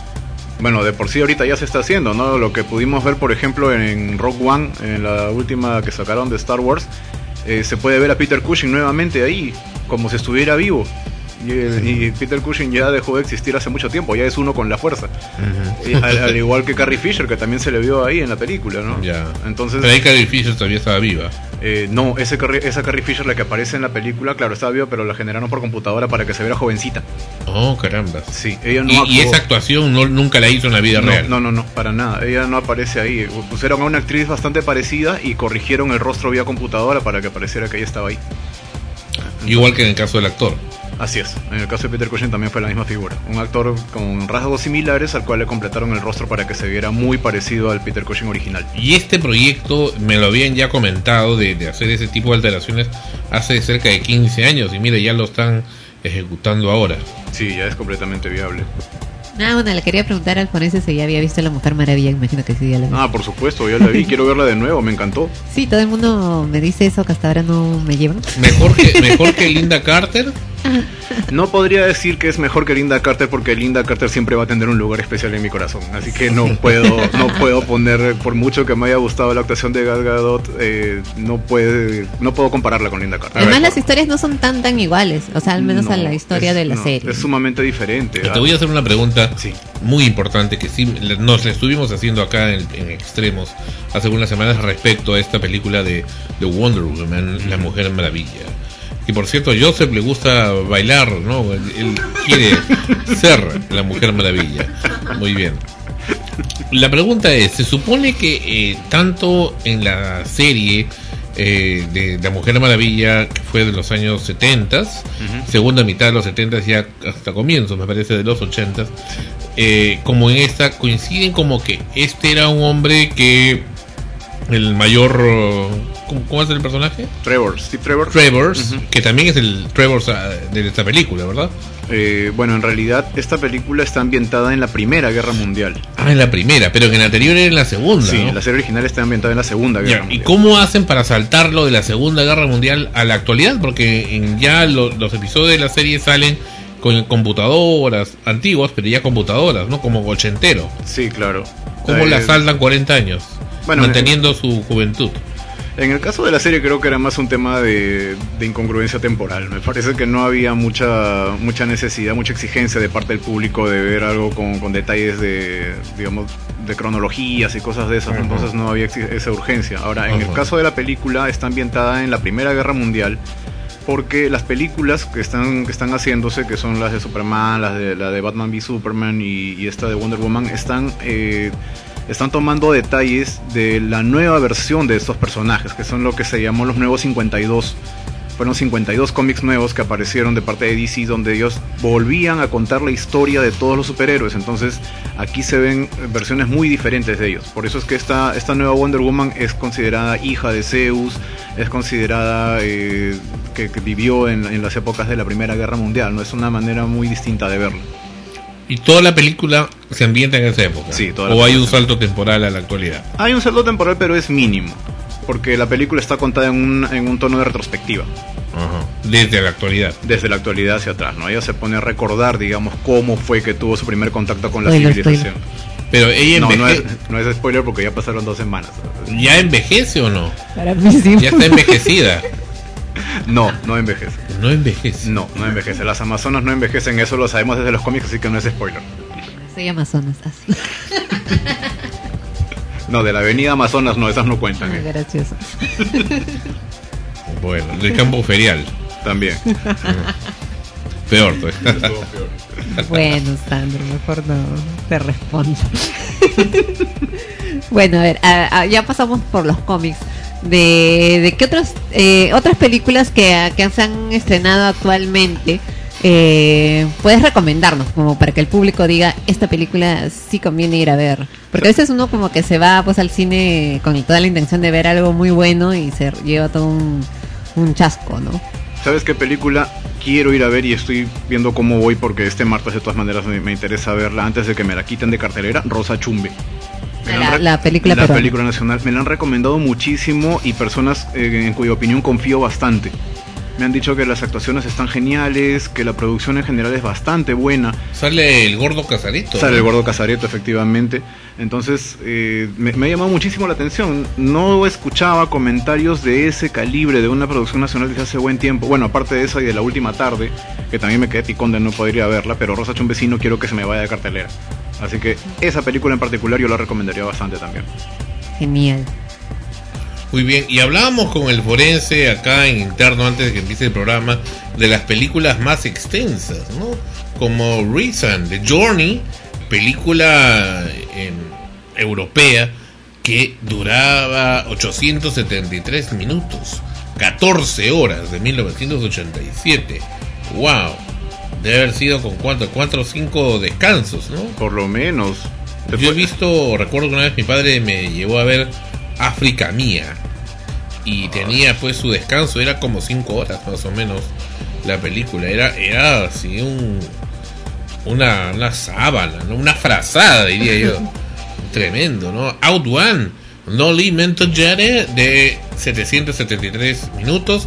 Speaker 7: Bueno, de por sí ahorita ya se está haciendo, ¿no? Lo que pudimos ver, por ejemplo, en Rogue One, en la última que sacaron de Star Wars, eh, se puede ver a Peter Cushing nuevamente ahí, como si estuviera vivo. Y, el, y Peter Cushing ya dejó de existir hace mucho tiempo, ya es uno con la fuerza. Uh-huh. Y, al, al igual que Carrie Fisher, que también se le vio ahí en la película, ¿no?
Speaker 5: Ya.
Speaker 7: Entonces,
Speaker 5: pero ahí Carrie Fisher todavía estaba viva.
Speaker 7: Eh, no, ese, esa Carrie Fisher, la que aparece en la película, claro, estaba viva, pero la generaron por computadora para que se viera jovencita.
Speaker 5: Oh, caramba.
Speaker 7: Sí, ella no
Speaker 5: y,
Speaker 7: actuó.
Speaker 5: y esa actuación no, nunca la hizo en la vida
Speaker 7: no,
Speaker 5: real.
Speaker 7: No, no, no, para nada. Ella no aparece ahí. Pusieron a una actriz bastante parecida y corrigieron el rostro vía computadora para que pareciera que ella estaba ahí. Entonces,
Speaker 5: igual que en el caso del actor.
Speaker 7: Así es, en el caso de Peter Cushing también fue la misma figura. Un actor con rasgos similares al cual le completaron el rostro para que se viera muy parecido al Peter Cushing original.
Speaker 5: Y este proyecto me lo habían ya comentado de, de hacer ese tipo de alteraciones hace cerca de quince años y mire, ya lo están ejecutando ahora.
Speaker 7: Sí, ya es completamente viable.
Speaker 8: Ah, bueno, le quería preguntar al forense si ya había visto La Mujer Maravilla, imagino que sí, ya la vi.
Speaker 7: Ah, por supuesto, ya la vi, quiero verla de nuevo, me encantó.
Speaker 8: Sí, todo el mundo me dice eso, que hasta ahora no me llevan.
Speaker 5: ¿Mejor que, mejor que Linda Carter?
Speaker 7: No podría decir que es mejor que Linda Carter porque Linda Carter siempre va a tener un lugar especial en mi corazón. Así que no puedo, no puedo poner, por mucho que me haya gustado la actuación de Gal Gadot, eh, no puede, no puedo compararla con Linda Carter.
Speaker 8: Además las historias no son tan tan iguales, o sea, al menos
Speaker 7: No,
Speaker 8: a la historia
Speaker 7: es-
Speaker 8: de la
Speaker 7: no,
Speaker 8: serie.
Speaker 7: Es sumamente diferente.
Speaker 5: Te voy a hacer una pregunta
Speaker 7: Sí.
Speaker 5: muy importante que sí le- nos la estuvimos haciendo acá en, en Extremos hace unas semanas respecto a esta película de, de Wonder Woman, La Mujer Maravilla. Y por cierto, a Joseph le gusta bailar, ¿no? Él, él quiere ser la Mujer Maravilla. Muy bien. La pregunta es, se supone que eh, tanto en la serie eh, de La Mujer Maravilla, que fue de los años setenta, segunda mitad de los setenta, ya hasta comienzos, me parece, de los ochenta, eh, como en esta, coinciden como que este era un hombre que el mayor... ¿Cómo, cómo es el personaje?
Speaker 7: Trevor, Steve Trevor.
Speaker 5: Travers,
Speaker 7: Ujú.
Speaker 5: que también es el Travers ah, de esta película, ¿verdad?
Speaker 7: Eh, bueno, en realidad esta película está ambientada en la Primera Guerra Mundial.
Speaker 5: Ah, en la primera, pero que en la anterior era en la segunda,
Speaker 7: Sí,
Speaker 5: ¿no?
Speaker 7: la serie original está ambientada en la Segunda Guerra
Speaker 5: Ya, ¿y
Speaker 7: Mundial.
Speaker 5: cómo hacen para saltarlo de la Segunda Guerra Mundial a la actualidad? Porque en ya lo- los episodios de la serie salen con computadoras antiguas, pero ya computadoras, ¿no? Como ochentero.
Speaker 7: Sí, claro.
Speaker 5: ¿Cómo
Speaker 7: Eh,
Speaker 5: la saltan cuarenta años?
Speaker 7: bueno,
Speaker 5: manteniendo su juventud.
Speaker 7: En el caso de la serie creo que era más un tema de, de incongruencia temporal. Me parece que no había mucha mucha necesidad, mucha exigencia de parte del público de ver algo con, con detalles de, digamos, de cronologías y cosas de esas.
Speaker 5: Ajá.
Speaker 7: Entonces no había exi- esa urgencia. Ahora, en el
Speaker 5: Ajá.
Speaker 7: caso de la película está ambientada en la Primera Guerra Mundial porque las películas que están que están haciéndose, que son las de Superman, las de la de Batman v Superman y, y esta de Wonder Woman, están eh, están tomando detalles de la nueva versión de estos personajes, que son lo que se llamó los nuevos cincuenta y dos. Fueron cincuenta y dos cómics nuevos que aparecieron de parte de D C, donde ellos volvían a contar la historia de todos los superhéroes. Entonces aquí se ven versiones muy diferentes de ellos. Por eso es que esta, esta nueva Wonder Woman es considerada hija de Zeus, es considerada eh, que, que vivió en, en las épocas de la Primera Guerra Mundial. No es una manera muy distinta de verlo.
Speaker 5: ¿Y toda la película se ambienta en esa época?
Speaker 7: Sí, toda la
Speaker 5: ¿O hay
Speaker 7: película.
Speaker 5: un salto temporal a la actualidad?
Speaker 7: Hay un salto temporal, pero es mínimo, porque la película está contada en un, en un tono de retrospectiva,
Speaker 5: Ajá. Desde la actualidad.
Speaker 7: desde la actualidad hacia atrás, ¿no? Ella se pone a recordar, digamos, cómo fue que tuvo su primer contacto con la
Speaker 8: Spoiler,
Speaker 7: civilización.
Speaker 5: Pero ella
Speaker 7: No, no
Speaker 5: enveje...
Speaker 7: es, no es spoiler porque ya pasaron dos semanas.
Speaker 5: ¿Ya envejece o no?
Speaker 8: Para mí sí.
Speaker 5: Ya está envejecida.
Speaker 7: No, no envejece.
Speaker 5: No envejece.
Speaker 7: No, no envejece. Las amazonas no envejecen, eso lo sabemos desde los cómics, así que no es spoiler.
Speaker 8: Soy Amazonas. así.
Speaker 7: No, de la avenida Amazonas no, esas no cuentan.
Speaker 8: Muy
Speaker 7: ¿eh?
Speaker 8: gracioso.
Speaker 5: Bueno, del campo ferial.
Speaker 7: También.
Speaker 5: Peor, pues.
Speaker 8: Bueno, Sandro, mejor no te respondo. Bueno, a ver, a- a- ya pasamos por los cómics. ¿De, de qué otros, eh, otras películas que, que se han estrenado actualmente eh, puedes recomendarnos? Como para que el público diga, esta película sí conviene ir a ver. Porque a veces uno como que se va pues al cine con toda la intención de ver algo muy bueno y se lleva todo un, un chasco, ¿no?
Speaker 7: ¿Sabes qué película quiero ir a ver y estoy viendo cómo voy porque este martes de todas maneras me, me interesa verla antes de que me la quiten de cartelera? Rosa Chumbe. Me
Speaker 8: La-
Speaker 7: han re-
Speaker 8: la película
Speaker 7: la
Speaker 8: peruana.
Speaker 7: película nacional. Me la han recomendado muchísimo y personas eh, en cuya opinión confío bastante. Me han dicho que las actuaciones están geniales, que la producción en general es bastante buena.
Speaker 5: Sale el gordo Casareto.
Speaker 7: Sale
Speaker 5: ¿no?
Speaker 7: el gordo Casareto, efectivamente. Entonces, eh, me, me ha llamado muchísimo la atención. No escuchaba comentarios de ese calibre de una producción nacional desde hace buen tiempo. Bueno, aparte de esa y de La Última Tarde, que también me quedé picón de no poder ir a verla, pero Rosa Chumbe sí no quiero que se me vaya de cartelera. Así que esa película en particular yo la recomendaría bastante también.
Speaker 8: Genial.
Speaker 5: Muy bien, y hablábamos con el forense acá en interno antes de que empiece el programa de las películas más extensas, ¿no? Como Reason, The Journey, película eh, europea que duraba ochocientos setenta y tres minutos, catorce horas de mil novecientos ochenta y siete. ¡Wow! Debe haber sido con cuatro, cuatro o cinco descansos, ¿no?
Speaker 7: Por lo menos.
Speaker 5: Yo he visto, recuerdo que una vez mi padre me llevó a ver África Mía y tenía pues su descanso, era como cinco horas más o menos la película, era era así un una, una sábana, ¿no? Una frazada diría yo, tremendo, ¿no? Out One, No Limento Jare de setecientos setenta y tres minutos,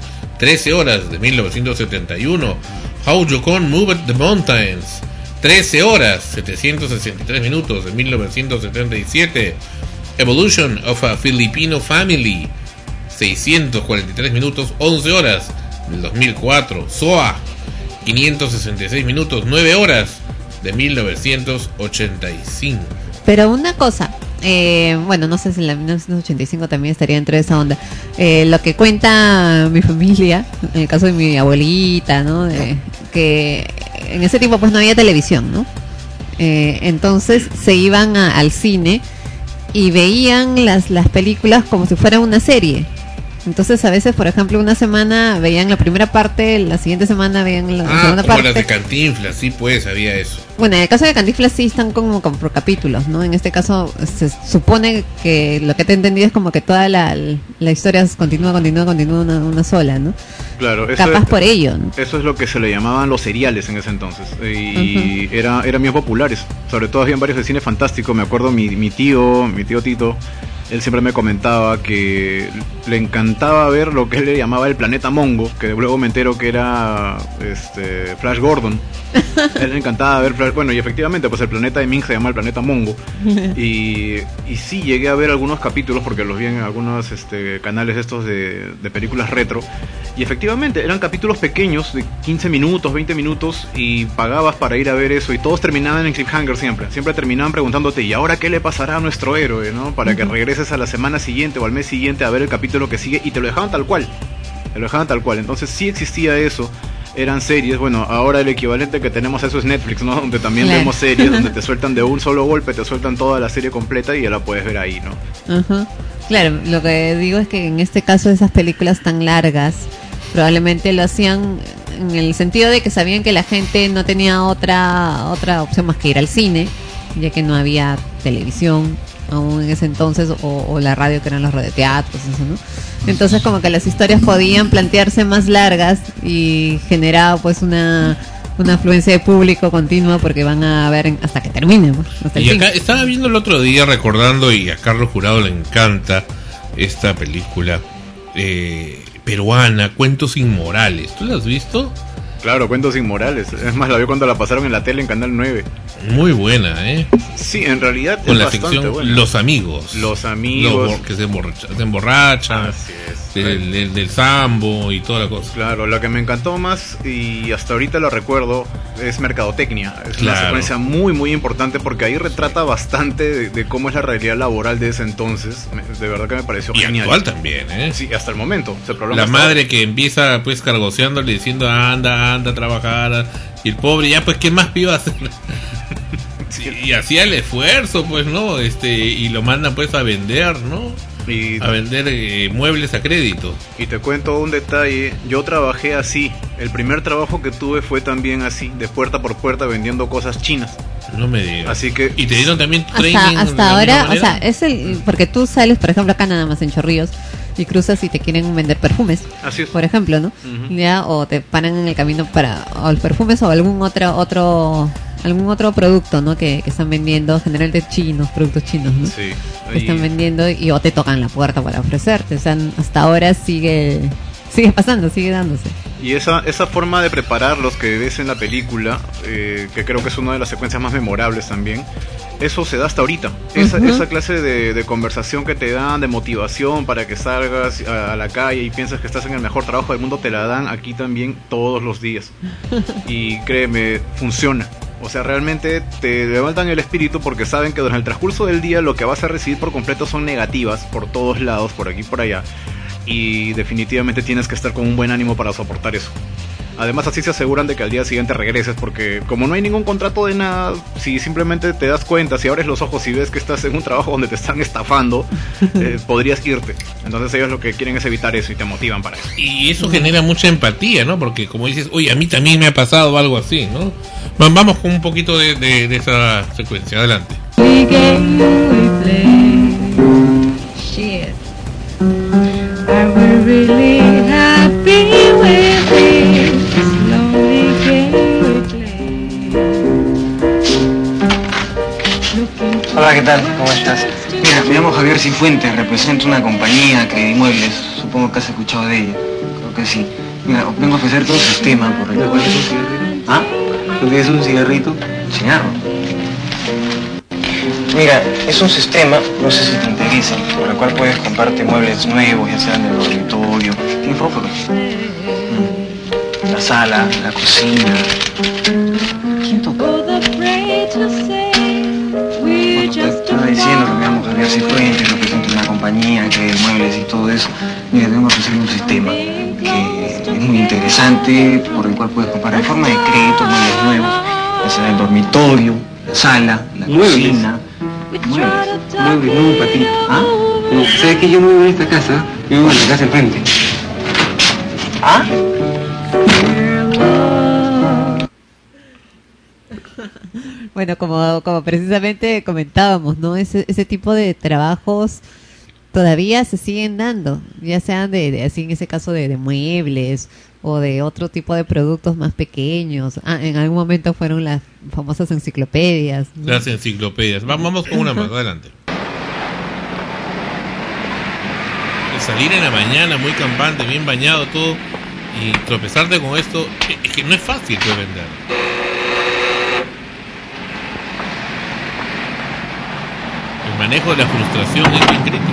Speaker 5: trece horas de mil novecientos setenta y uno. How Yukon Moved the Mountains, trece horas, setecientos sesenta y tres minutos de mil novecientos setenta y siete. Evolution of a Filipino Family, seiscientos cuarenta y tres minutos, once horas del dos mil cuatro. S O A, quinientos sesenta y seis minutos, nueve horas de mil novecientos ochenta y cinco.
Speaker 8: Pero una cosa, eh, bueno, no sé si en la mil novecientos ochenta y cinco también estaría dentro de esa onda. Eh, lo que cuenta mi familia, en el caso de mi abuelita, ¿no? De, que en ese tiempo pues no había televisión, ¿no? Eh, entonces se iban a, al cine y veían las, las películas como si fuera una serie. Entonces a veces, por ejemplo, una semana veían la primera parte, la siguiente semana veían la
Speaker 5: ah,
Speaker 8: segunda
Speaker 5: como
Speaker 8: parte.
Speaker 5: las de Cantinflas, sí pues, había eso.
Speaker 8: Bueno, en el caso de Cantinflas sí están como, como por capítulos, ¿no? En este caso se supone que lo que te he entendido es como que toda la, la historia continúa, continúa, continúa una, una sola, ¿no?
Speaker 7: Claro, eso
Speaker 8: Capaz
Speaker 7: es,
Speaker 8: por ello, ¿no?
Speaker 7: Eso es lo que se le llamaban los seriales en ese entonces. Y uh-huh. era, eran bien populares. Sobre todo habían varios de cine fantástico. Me acuerdo mi, mi tío, mi tío Tito, él siempre me comentaba que le encantaba ver lo que él le llamaba el planeta Mongo, que luego me entero que era este Flash Gordon. Él le encantaba ver Flash, bueno, y efectivamente pues el planeta de Ming se llama el planeta Mongo. Y, y sí llegué a ver algunos capítulos porque los vi en algunos este, canales estos de, de películas retro. Y efectivamente eran capítulos pequeños de quince minutos, veinte minutos, y pagabas para ir a ver eso, y todos terminaban en cliffhanger siempre. Siempre terminaban preguntándote, ¿y ahora qué le pasará a nuestro héroe, no? Para que regreses a la semana siguiente o al mes siguiente a ver el capítulo que sigue, y te lo dejaban tal cual. Te lo dejaban tal cual. Entonces sí existía eso. Eran series, bueno, ahora el equivalente que tenemos a eso es Netflix, ¿no? Donde también claro. vemos series, donde te sueltan de un solo golpe, te sueltan toda la serie completa y ya la puedes ver ahí, ¿no? Uh-huh.
Speaker 8: Claro, lo que digo es que en este caso esas películas tan largas probablemente lo hacían en el sentido de que sabían que la gente no tenía otra otra opción más que ir al cine, ya que no había televisión aún en ese entonces, o, o la radio, que eran los radioteatros, eso, ¿no? Entonces como que las historias podían plantearse más largas y generaba pues una una afluencia de público continua, porque van a ver en, hasta que termine, ¿no? Hasta el
Speaker 5: y acá
Speaker 8: fin.
Speaker 5: Estaba viendo el otro día recordando, y a Carlos Jurado le encanta esta película eh, peruana, Cuentos Inmorales. ¿Tú la has visto?
Speaker 7: Claro, Cuentos Inmorales. Es más, la vi cuando la pasaron en la tele en Canal nueve.
Speaker 5: Muy buena, ¿eh?
Speaker 7: Sí, en realidad
Speaker 5: con
Speaker 7: es
Speaker 5: la
Speaker 7: bastante
Speaker 5: sección
Speaker 7: buena.
Speaker 5: Los Amigos.
Speaker 7: Los Amigos.
Speaker 5: Los que se emborrachan. Se emborracha,
Speaker 7: Así es.
Speaker 5: Del, del, del sambo y toda la cosa.
Speaker 7: Claro, lo que me encantó más, y hasta ahorita lo recuerdo, es Mercadotecnia. Es
Speaker 5: claro.
Speaker 7: una secuencia muy, muy importante, porque ahí retrata bastante de, de cómo es la realidad laboral de ese entonces. De verdad que me pareció
Speaker 5: y
Speaker 7: genial.
Speaker 5: Y actual también, ¿eh?
Speaker 7: Sí, hasta el momento. Se prolonga
Speaker 5: la
Speaker 7: hasta
Speaker 5: madre
Speaker 7: ahora.
Speaker 5: Que empieza pues cargoceándole, diciendo anda, anda a trabajar, y el pobre ya pues qué más iba a hacer. Sí, y hacía el esfuerzo pues, ¿no? Este, y lo mandan pues a vender, ¿no? Y, a vender eh, muebles a crédito.
Speaker 7: Y te cuento un detalle, yo trabajé así. El primer trabajo que tuve fue también así, de puerta por puerta vendiendo cosas chinas.
Speaker 5: No me digas.
Speaker 7: Así que
Speaker 5: y te dieron también training.
Speaker 8: Hasta, hasta ahora, o sea, es el porque tú sales, por ejemplo, acá nada más en Chorrillos, y cruzas y te quieren vender perfumes.
Speaker 7: Así es.
Speaker 8: Por ejemplo, ¿no? Uh-huh. Ya, o te paran en el camino para o los perfumes o algún otro otro algún otro producto, ¿no? Que, que están vendiendo, generalmente chinos, productos chinos, ¿no?
Speaker 7: Sí.
Speaker 8: Que están vendiendo, y o te tocan la puerta para ofrecerte. O sea, hasta ahora sigue sigue pasando, sigue dándose.
Speaker 7: Y esa esa forma de prepararlos que ves en la película, eh, que creo que es una de las secuencias más memorables también, eso se da hasta ahorita. Esa, uh-huh. esa clase de, de conversación que te dan, de motivación para que salgas a, a la calle y piensas que estás en el mejor trabajo del mundo, te la dan aquí también todos los días. Y créeme, funciona. O sea, realmente te levantan el espíritu, porque saben que durante el transcurso del día lo que vas a recibir por completo son negativas por todos lados, por aquí y por allá. Y definitivamente tienes que estar con un buen ánimo para soportar eso. Además, así se aseguran de que al día siguiente regreses, porque como no hay ningún contrato de nada, si simplemente te das cuenta, si abres los ojos y ves que estás en un trabajo donde te están estafando, eh, podrías irte. Entonces ellos lo que quieren es evitar eso y te motivan para eso.
Speaker 5: Y eso genera mucha empatía, ¿no? Porque como dices, oye, a mí también me ha pasado algo así, ¿no? Vamos con un poquito de, de, de esa secuencia, adelante.
Speaker 9: Hola, ¿qué tal? ¿Cómo estás? Mira, me llamo Javier Cifuentes, represento una compañía, Credimuebles, supongo que has escuchado de ella, creo que sí. Mira, vengo a ofrecerte un sistema por el cual... ¿Ah? ¿Tú quieres un cigarrito? Cigarro. Mira, es un sistema, no sé si te interesa, por el cual puedes comprarte muebles nuevos, ya sean del dormitorio, tiene fósforos. Mm. La sala, la cocina. ¿Quién toca? Bueno, te estaba diciendo que vamos a cambiar Cifuentes, lo que es una compañía, que hay muebles y todo eso. Mira, tengo que ofrecer un sistema que es muy interesante, por el cual puedes comprar en forma de crédito muebles nuevos, ya sea el dormitorio, la sala, la
Speaker 10: ¿Muebles?
Speaker 9: cocina. Muebles.
Speaker 10: Muebles, no, patito.
Speaker 9: ¿Ah?
Speaker 10: No, ¿sabes que yo no vivo en esta casa? Yo vivo en la casa enfrente.
Speaker 9: ¿Ah?
Speaker 8: Bueno, como, como precisamente comentábamos, ¿no? Ese, ese tipo de trabajos todavía se siguen dando, ya sean de, de así en ese caso de, de muebles o de otro tipo de productos más pequeños. Ah, en algún momento fueron las famosas enciclopedias, ¿no?
Speaker 5: Las enciclopedias. Va- Vamos con una más, adelante. Salir en la mañana muy campante, bien bañado, todo, y tropezarte con esto, es que no es fácil de vender. El manejo de la frustración es bien crítico.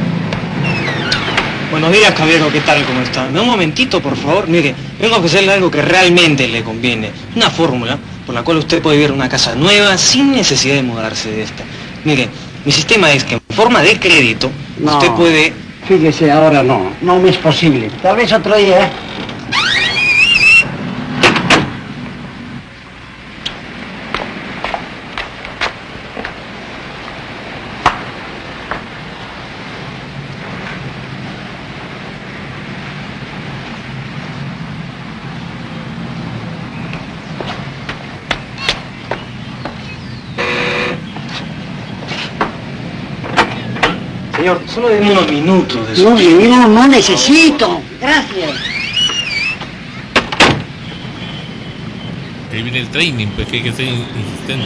Speaker 9: Buenos días, caballero, ¿qué tal? ¿Cómo está? Me da un momentito, por favor. Mire, vengo a ofrecerle algo que realmente le conviene. Una fórmula por la cual usted puede vivir en una casa nueva sin necesidad de mudarse de esta. Mire, mi sistema es que en forma de crédito,
Speaker 11: No.
Speaker 9: usted puede...
Speaker 11: Fíjese, ahora no, no me es posible. Tal vez otro día.
Speaker 9: Señor, solo denme unos minutos de su
Speaker 11: No,
Speaker 9: tiempo.
Speaker 11: no, no necesito. Gracias.
Speaker 5: Ahí viene el training, pues que hay que ser insistente.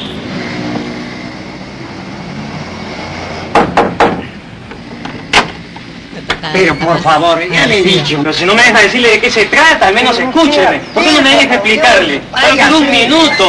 Speaker 11: Pero por favor, ya le he dicho.
Speaker 9: Pero si no me deja decirle de qué se trata, al menos escúcheme. ¿Por qué no me deja explicarle?
Speaker 11: Váyase.
Speaker 9: ¡Solo un minuto!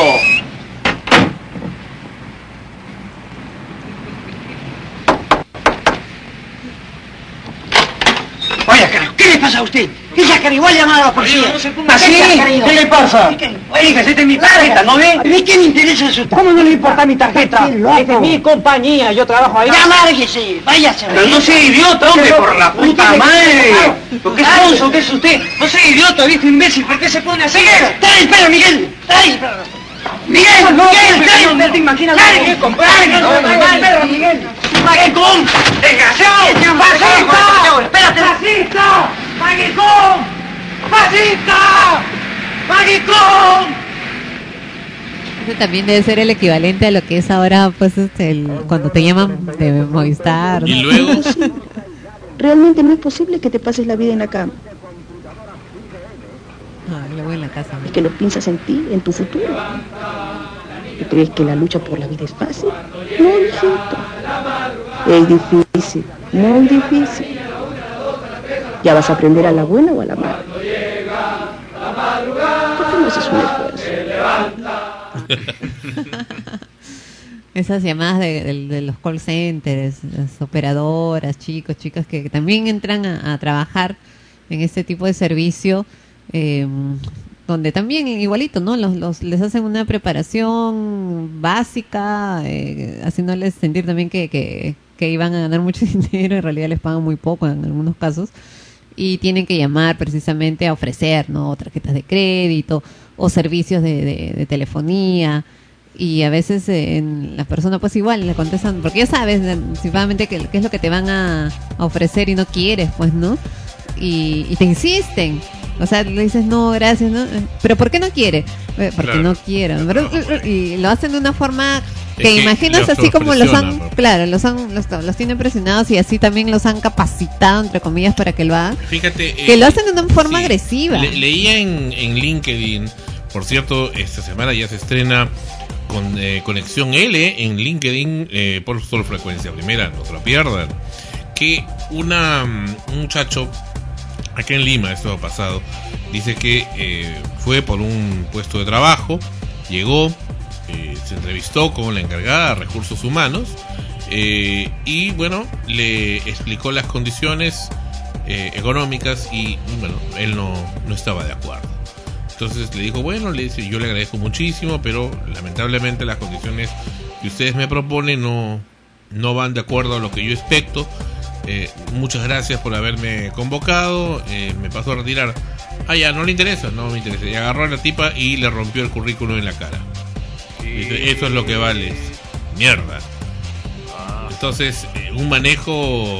Speaker 11: Oiga, carajo, ¿qué le pasa a usted? ¿Qué se ha querido? Voy a llamar a la policía.
Speaker 9: Oye, no se ponga
Speaker 11: ¿Qué
Speaker 9: así.
Speaker 11: se ha querido?
Speaker 9: ¿Qué le pasa?
Speaker 11: ¿Qué querido?
Speaker 9: Oiga, esta es mi tarjeta, ¿no ve?
Speaker 11: ¿A mí qué me interesa eso? ¿Cómo no le importa mi tarjeta?
Speaker 9: Esta es mi compañía, yo trabajo ahí.
Speaker 11: Ya lárguese, váyase.
Speaker 9: Pero no sea idiota, hombre, por la puta madre. ¿Por qué sonso que es usted? No sea idiota, viejo imbécil, ¿por qué se pone así?
Speaker 11: Trae, espera, Miguel. Trae, espera. Miguel, Miguel, trae.
Speaker 9: ¿No te imaginas?
Speaker 11: Largue, compadre.
Speaker 9: No, no, no,
Speaker 11: Espera, Miguel.
Speaker 9: ¡Maguicón! ¡Desgraciado! ¡Fascista!
Speaker 11: Espérate.
Speaker 9: ¡Fascista! ¡Maguicón! ¡Fascista! ¡Maguicón!
Speaker 8: Eso también debe ser el equivalente a lo que es ahora, pues, este, el, cuando te llaman de Movistar, ¿no?
Speaker 5: Y luego,
Speaker 12: Realmente no es posible que te pases la vida en la cama.
Speaker 8: Ah, luego en la casa.
Speaker 12: Es que lo piensas en ti, en tu futuro. ¿Y crees que la lucha por la vida es fácil? No, hijito. Es difícil, muy difícil. Ya vas a aprender a la buena o a la mala. ¿Por qué no haces un esfuerzo?
Speaker 8: Esas llamadas de, de- de los call centers, las operadoras, chicos, chicas que también entran a, a trabajar en este tipo de servicio, eh, donde también igualito, ¿no? Los, los les hacen una preparación básica, eh, haciéndoles sentir también que, que, que iban a ganar mucho dinero, en realidad les pagan muy poco en algunos casos, y tienen que llamar precisamente a ofrecer, ¿no? Tarjetas de crédito o servicios de, de, de telefonía. Y a veces eh, en, las personas pues igual le contestan, porque ya sabes anticipadamente qué qué es lo que te van a, a ofrecer y no quieres, pues, ¿no? Y, y te insisten. O sea, le dices, no, gracias, ¿no? ¿Pero por qué no quiere? Eh, Porque
Speaker 5: Claro.
Speaker 8: no quiero. Pero, y lo hacen de una forma
Speaker 5: Es
Speaker 8: que
Speaker 5: que
Speaker 8: imaginas
Speaker 5: los
Speaker 8: así como los han,
Speaker 5: presionan, ¿no?
Speaker 8: claro, los han, los, los tienen presionados y así también los han capacitado, entre comillas, para que lo hagan.
Speaker 5: fíjate...
Speaker 8: Que
Speaker 5: eh,
Speaker 8: lo hacen de una forma
Speaker 5: sí.
Speaker 8: agresiva.
Speaker 5: Le- leía en, en LinkedIn, por cierto, esta semana ya se estrena con eh, Conexión L en LinkedIn eh, por Sol Frecuencia Primera, no se lo pierdan, que una, un muchacho acá en Lima esto ha pasado. Dice que eh, fue por un puesto de trabajo, llegó, eh, se entrevistó con la encargada de recursos humanos eh, y bueno, le explicó las condiciones eh, económicas y bueno, él no, no estaba de acuerdo. Entonces le dijo, bueno, le dice, yo le agradezco muchísimo, pero lamentablemente las condiciones que ustedes me proponen no, no van de acuerdo a lo que yo expecto. Eh, muchas gracias por haberme convocado, eh, me pasó a retirar. Ah, ya, no le interesa, no me interesa. Y agarró a la tipa y le rompió el currículum en la cara. Y dice, eso es lo que vale. Mierda. Entonces, eh, un manejo,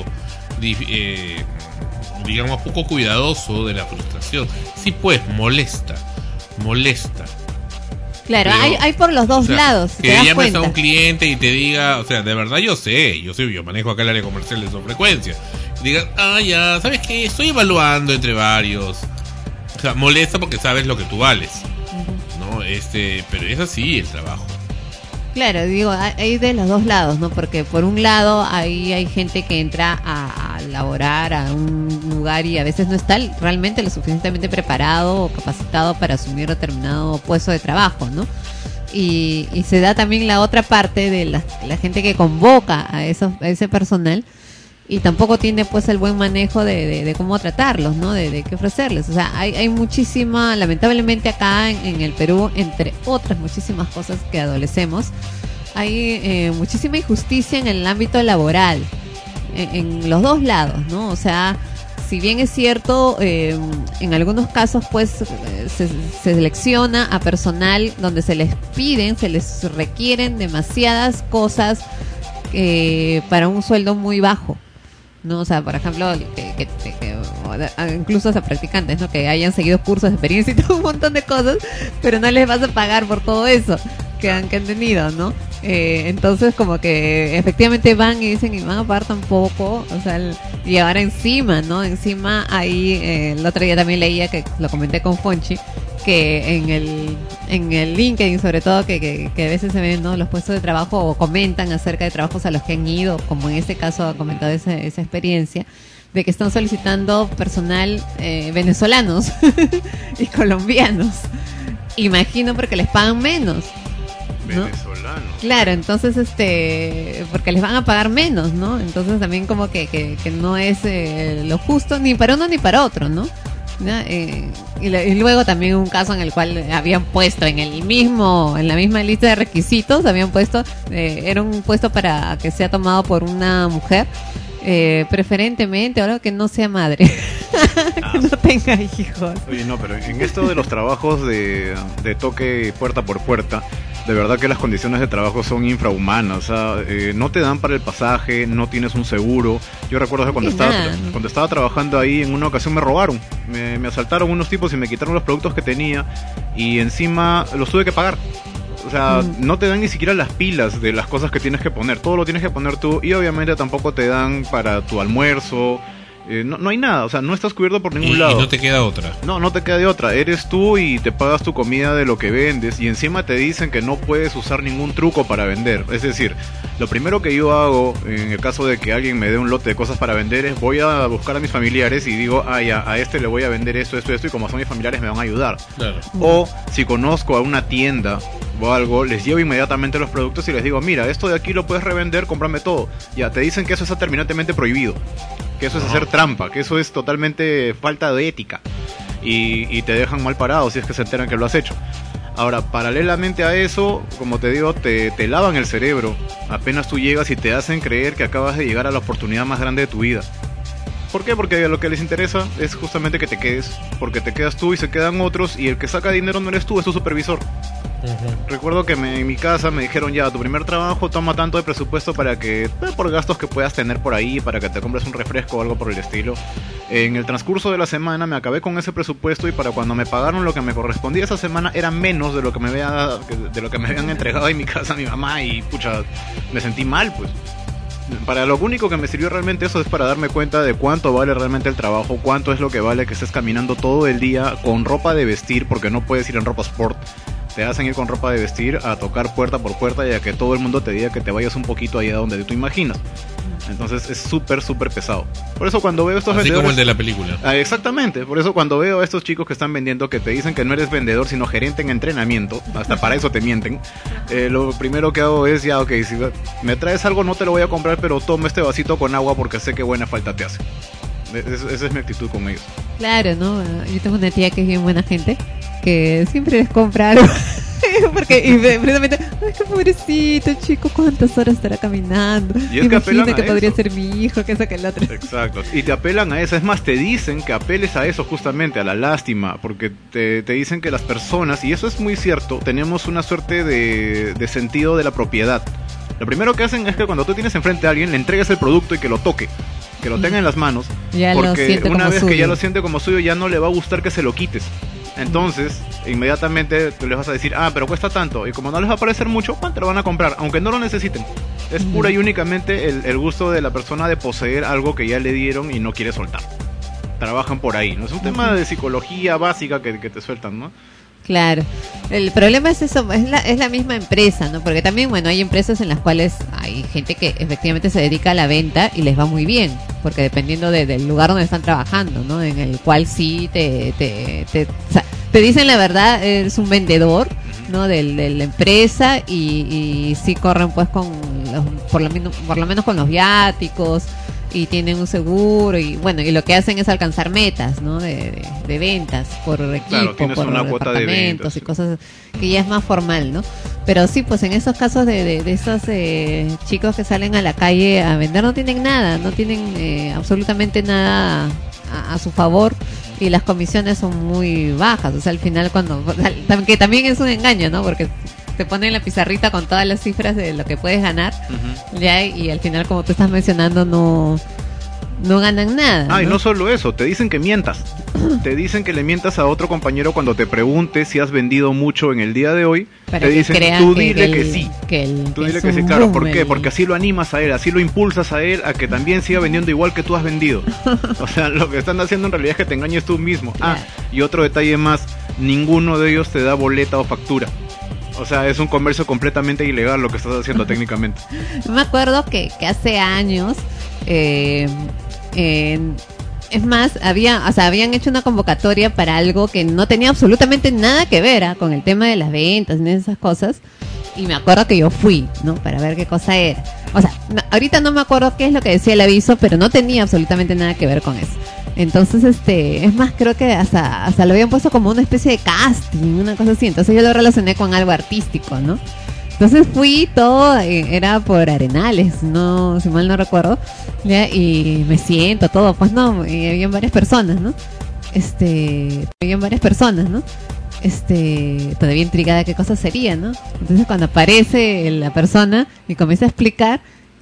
Speaker 5: eh, digamos, poco cuidadoso de la frustración. Sí, pues, molesta, molesta.
Speaker 8: Claro,
Speaker 5: Pero,
Speaker 8: hay, hay por los dos
Speaker 5: o sea,
Speaker 8: lados.
Speaker 5: Que
Speaker 8: te das
Speaker 5: llames
Speaker 8: cuenta.
Speaker 5: a un cliente y te diga, o sea, de verdad yo sé, yo sé, yo manejo acá el área comercial de frecuencia. Digas, ah, ya, ¿sabes qué? Estoy evaluando entre varios. O sea, molesta porque sabes lo que tú vales, ¿no? Este, pero es así el trabajo.
Speaker 8: Claro, digo, hay hay de los dos lados, ¿no? Porque por un lado ahí hay gente que entra a, a laborar a un lugar y a veces no está realmente lo suficientemente preparado o capacitado para asumir determinado puesto de trabajo, ¿no? Y, y se da también la otra parte de la, la gente que convoca a, esos, a ese personal y tampoco tiene pues el buen manejo de, de, de cómo tratarlos, ¿no? De, de qué ofrecerles. O sea, hay, hay muchísima, lamentablemente acá en, en el Perú, entre otras muchísimas cosas que adolecemos, hay eh, muchísima injusticia en el ámbito laboral, en, en los dos lados, ¿no? O sea, si bien es cierto, eh, en algunos casos pues se, se selecciona a personal donde se les piden, se les requieren demasiadas cosas eh, para un sueldo muy bajo, ¿no? O sea, por ejemplo, que, que, que, que incluso a practicantes, ¿no? Que hayan seguido cursos de experiencia y todo un montón de cosas, pero no les vas a pagar por todo eso que han, que han tenido, ¿no? Eh, entonces como que efectivamente van y dicen y van a pagar tan poco, o sea, el, y ahora encima, ¿no? Encima ahí, eh, el otro día también leía, que lo comenté con Fonchi, que en el en el LinkedIn sobre todo que, que, que a veces se ven, ¿no? Los puestos de trabajo o comentan acerca de trabajos a los que han ido, como en este caso ha comentado esa, esa experiencia de que están solicitando personal eh, venezolanos y colombianos, imagino porque les pagan menos, ¿no?
Speaker 7: Venezolanos.
Speaker 8: Claro, entonces este porque les van a pagar menos, ¿no? Entonces también como que, que, que no es eh, lo justo ni para uno ni para otro, ¿no? ¿No? Eh, y, lo, y luego también un caso en el cual habían puesto en el mismo en la misma lista de requisitos habían puesto eh, era un puesto para que sea tomado por una mujer, eh, preferentemente ahora que no sea madre, ah. que no tenga hijos.
Speaker 7: Oye, no, pero en esto de los trabajos de, de toque puerta por puerta, de verdad que las condiciones de trabajo son infrahumanas. O sea, eh, no te dan para el pasaje, no tienes un seguro. Yo recuerdo que cuando estaba,
Speaker 8: nada.
Speaker 7: cuando estaba trabajando ahí, en una ocasión me robaron. Me, me asaltaron unos tipos y me quitaron los productos que tenía y encima los tuve que pagar. O sea, mm. no te dan ni siquiera las pilas de las cosas que tienes que poner. Todo lo tienes que poner tú y obviamente tampoco te dan para tu almuerzo. Eh, no, no hay nada, o sea, no estás cubierto por ningún
Speaker 5: y,
Speaker 7: lado.
Speaker 5: Y no te queda otra.
Speaker 7: No, no te queda de otra. Eres tú y te pagas tu comida de lo que vendes y encima te dicen que no puedes usar ningún truco para vender. Es decir, lo primero que yo hago en el caso de que alguien me dé un lote de cosas para vender es voy a buscar a mis familiares y digo, ah, ya, a este le voy a vender esto, esto, esto y como son mis familiares me van a ayudar.
Speaker 5: Claro.
Speaker 7: O si conozco a una tienda o algo, les llevo inmediatamente los productos y les digo, mira, esto de aquí lo puedes revender, cómprame todo. Ya, te dicen que eso está terminantemente prohibido, que eso es hacer trampa, que eso es totalmente falta de ética y, y te dejan mal parado si es que se enteran que lo has hecho. Ahora, paralelamente a eso, como te digo, te, te lavan el cerebro apenas tú llegas y te hacen creer que acabas de llegar a la oportunidad más grande de tu vida. ¿Por qué? Porque lo que les interesa es justamente que te quedes, porque te quedas tú y se quedan otros y el que saca dinero no eres tú, es tu supervisor. Uh-huh. Recuerdo que me, en mi casa me dijeron, ya, tu primer trabajo toma tanto de presupuesto para que, eh, por gastos que puedas tener por ahí, para que te compres un refresco o algo por el estilo. En el transcurso de la semana me acabé con ese presupuesto y para cuando me pagaron lo que me correspondía esa semana era menos de lo que me había, de lo que me habían entregado en mi casa mi mamá y pucha, me sentí mal, pues. Para lo único que me sirvió realmente eso es para darme cuenta de cuánto vale realmente el trabajo, cuánto es lo que vale que estés caminando todo el día con ropa de vestir, porque no puedes ir en ropa sport. Te hacen ir con ropa de vestir a tocar puerta por puerta y a que todo el mundo te diga que te vayas un poquito allá donde tú imaginas. Entonces es súper, súper pesado. Por eso cuando veo estos
Speaker 5: Así
Speaker 7: vendedores...
Speaker 5: como el de la película.
Speaker 7: Ah, exactamente, por eso cuando veo a estos chicos que están vendiendo, que te dicen que no eres vendedor sino gerente en entrenamiento, hasta para eso te mienten, eh, lo primero que hago es ya, ok, si me traes algo no te lo voy a comprar, pero toma este vasito con agua porque sé que buena falta te hace. Es, esa es mi actitud con ellos.
Speaker 8: Claro, ¿no? Yo tengo una tía que es bien buena gente, que siempre les compra algo. Porque y precisamente, ay, qué pobrecito chico, cuántas horas estará caminando.
Speaker 7: Y es que apelan
Speaker 8: Imagina
Speaker 7: a
Speaker 8: que
Speaker 7: eso.
Speaker 8: podría ser mi hijo, que eso que el otro.
Speaker 7: Exacto, y te apelan a eso, es más, te dicen que apeles a eso justamente, a la lástima, porque te, te dicen que las personas, y eso es muy cierto, tenemos una suerte de, de sentido de la propiedad. Lo primero que hacen es que cuando tú tienes enfrente a alguien, le entregues el producto y que lo toque, que lo tenga en las manos,
Speaker 8: Ya lo
Speaker 7: porque
Speaker 8: siente
Speaker 7: una
Speaker 8: como
Speaker 7: vez
Speaker 8: suyo.
Speaker 7: que ya lo siente como suyo, ya no le va a gustar que se lo quites. Entonces, inmediatamente tú les vas a decir, ah, pero cuesta tanto. Y como no les va a parecer mucho, pues te lo van a comprar, aunque no lo necesiten. Es pura y únicamente el, el gusto de la persona de poseer algo que ya le dieron y no quiere soltar. Trabajan por ahí, ¿no? Es un tema de psicología básica que, que te sueltan, ¿no?
Speaker 8: Claro, el problema es eso, es la, es la misma empresa, ¿no? Porque también, bueno, hay empresas en las cuales hay gente que efectivamente se dedica a la venta y les va muy bien, porque dependiendo de, del lugar donde están trabajando, ¿no? En el cual sí te, te, te, o sea, te dicen la verdad, eres un vendedor, ¿no? De, de la empresa y, y sí corren pues con, los, por, lo menos, por lo menos con los viáticos y tienen un seguro y bueno, y lo que hacen es alcanzar metas, ¿no? De, de, de ventas por equipo,
Speaker 7: Claro, tienes
Speaker 8: por
Speaker 7: una cuota de
Speaker 8: departamentos
Speaker 7: ventas.
Speaker 8: y cosas que ya es más formal, ¿no? Pero sí, pues en esos casos de, de, de esos eh, chicos que salen a la calle a vender no tienen nada, no tienen eh, absolutamente nada a, a su favor y las comisiones son muy bajas, o sea, al final cuando, que también es un engaño, ¿no? Porque te ponen la pizarrita con todas las cifras de lo que puedes ganar, uh-huh. ya, y al final, como tú estás mencionando, no no ganan nada.
Speaker 7: Ah,
Speaker 8: ¿no?
Speaker 7: y no solo eso, te dicen que mientas. Te dicen que le mientas a otro compañero cuando te pregunte si has vendido mucho en el día de hoy.
Speaker 8: Para
Speaker 7: te
Speaker 8: que
Speaker 7: dicen,
Speaker 8: crea
Speaker 7: tú
Speaker 8: que
Speaker 7: dile
Speaker 8: el-
Speaker 7: que sí.
Speaker 8: que el-
Speaker 7: Tú
Speaker 8: que
Speaker 7: dile
Speaker 8: es
Speaker 7: que sí,
Speaker 8: un
Speaker 7: claro.
Speaker 8: boom,
Speaker 7: ¿Por qué?
Speaker 8: el-
Speaker 7: Porque así lo animas a él, así lo impulsas a él a que también siga vendiendo igual que tú has vendido. O sea, lo que están haciendo en realidad es que te engañes tú mismo. Ah, y otro detalle más, ninguno de ellos te da boleta o factura. O sea, es un comercio completamente ilegal lo que estás haciendo técnicamente.
Speaker 8: Me acuerdo que, que hace años, eh, en- es más, había, o sea, habían hecho una convocatoria para algo que no tenía absolutamente nada que ver ¿ah? con el tema de las ventas y esas cosas. Y me acuerdo que yo fui, ¿no? Para ver qué cosa era. O sea, no- ahorita no me acuerdo qué es lo que decía el aviso, pero no tenía absolutamente nada que ver con eso. Entonces, este, es más, creo que hasta, hasta lo habían puesto como una especie de casting, una cosa así. Entonces yo lo relacioné con algo artístico, ¿no? Entonces fui todo, eh, era por Arenales, no, si mal no recuerdo, ¿ya? Y me siento todo, pues no, y habían varias personas, ¿no? Este, habían varias personas, ¿no? Este, todavía intrigada qué cosa sería, ¿no? Entonces cuando aparece la persona y comienza a explicar,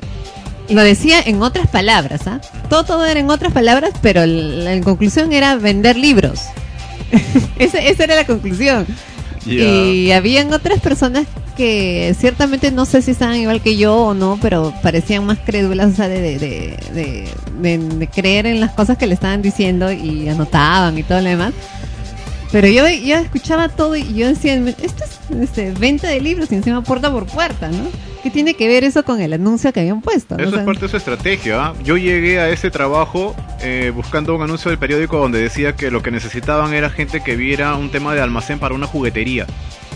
Speaker 8: lo decía en otras palabras, ¿ah? Todo, todo era en otras palabras, pero la, la conclusión era vender libros. esa, esa era la conclusión.
Speaker 7: Ya.
Speaker 8: Y habían otras personas que ciertamente no sé si estaban igual que yo o no, pero parecían más crédulas, o sea, de, de, de, de, de- de creer en las cosas que le estaban diciendo y anotaban y todo lo demás. Pero yo, yo escuchaba todo y yo decía, esto es este, venta de libros y encima puerta por puerta, ¿no? ¿Qué tiene que ver eso con el anuncio que habían puesto?
Speaker 7: Eso
Speaker 8: O sea,
Speaker 7: es parte de su estrategia. ¿ah? Yo llegué a ese trabajo eh, buscando un anuncio del periódico donde decía que lo que necesitaban era gente que viera un tema de almacén para una juguetería.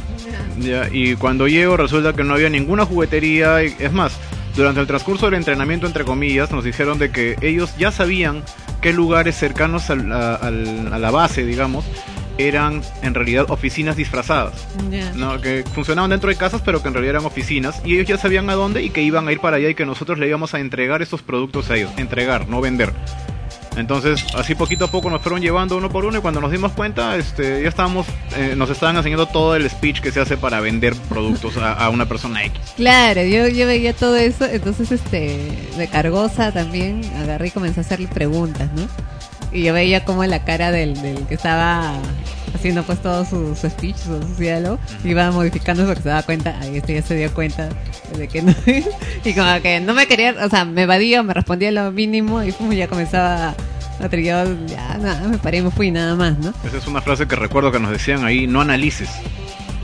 Speaker 7: Ya, y cuando llego resulta que no había ninguna juguetería. Y, es más, durante el transcurso del entrenamiento, entre comillas, nos dijeron de que ellos ya sabían qué lugares cercanos al- a, al- a la base, digamos, eran en realidad oficinas disfrazadas.
Speaker 8: ya.
Speaker 7: No, que funcionaban dentro de casas, pero que en realidad eran oficinas, y ellos ya sabían a dónde y que iban a ir para allá y que nosotros le íbamos a entregar estos productos a ellos, entregar, no vender. Entonces, así poquito a poco nos fueron llevando uno por uno y cuando nos dimos cuenta, este, ya estábamos, eh, nos estaban enseñando todo el speech que se hace para vender productos a, a una persona X.
Speaker 8: Claro, yo, yo veía todo eso, entonces este, de cargosa también agarré y comencé a hacerle preguntas, ¿no? Y yo veía como la cara del, del que estaba haciendo pues todo su, su speech, su, su diálogo, iba modificando porque se daba cuenta, ahí este ya se dio cuenta de que no, y como que no me quería, o sea, me evadía, me respondía lo mínimo y como ya comenzaba a trillar, ya nada, me paré y me fui nada más, ¿no?
Speaker 7: Esa es una frase que recuerdo que nos decían ahí, no analices.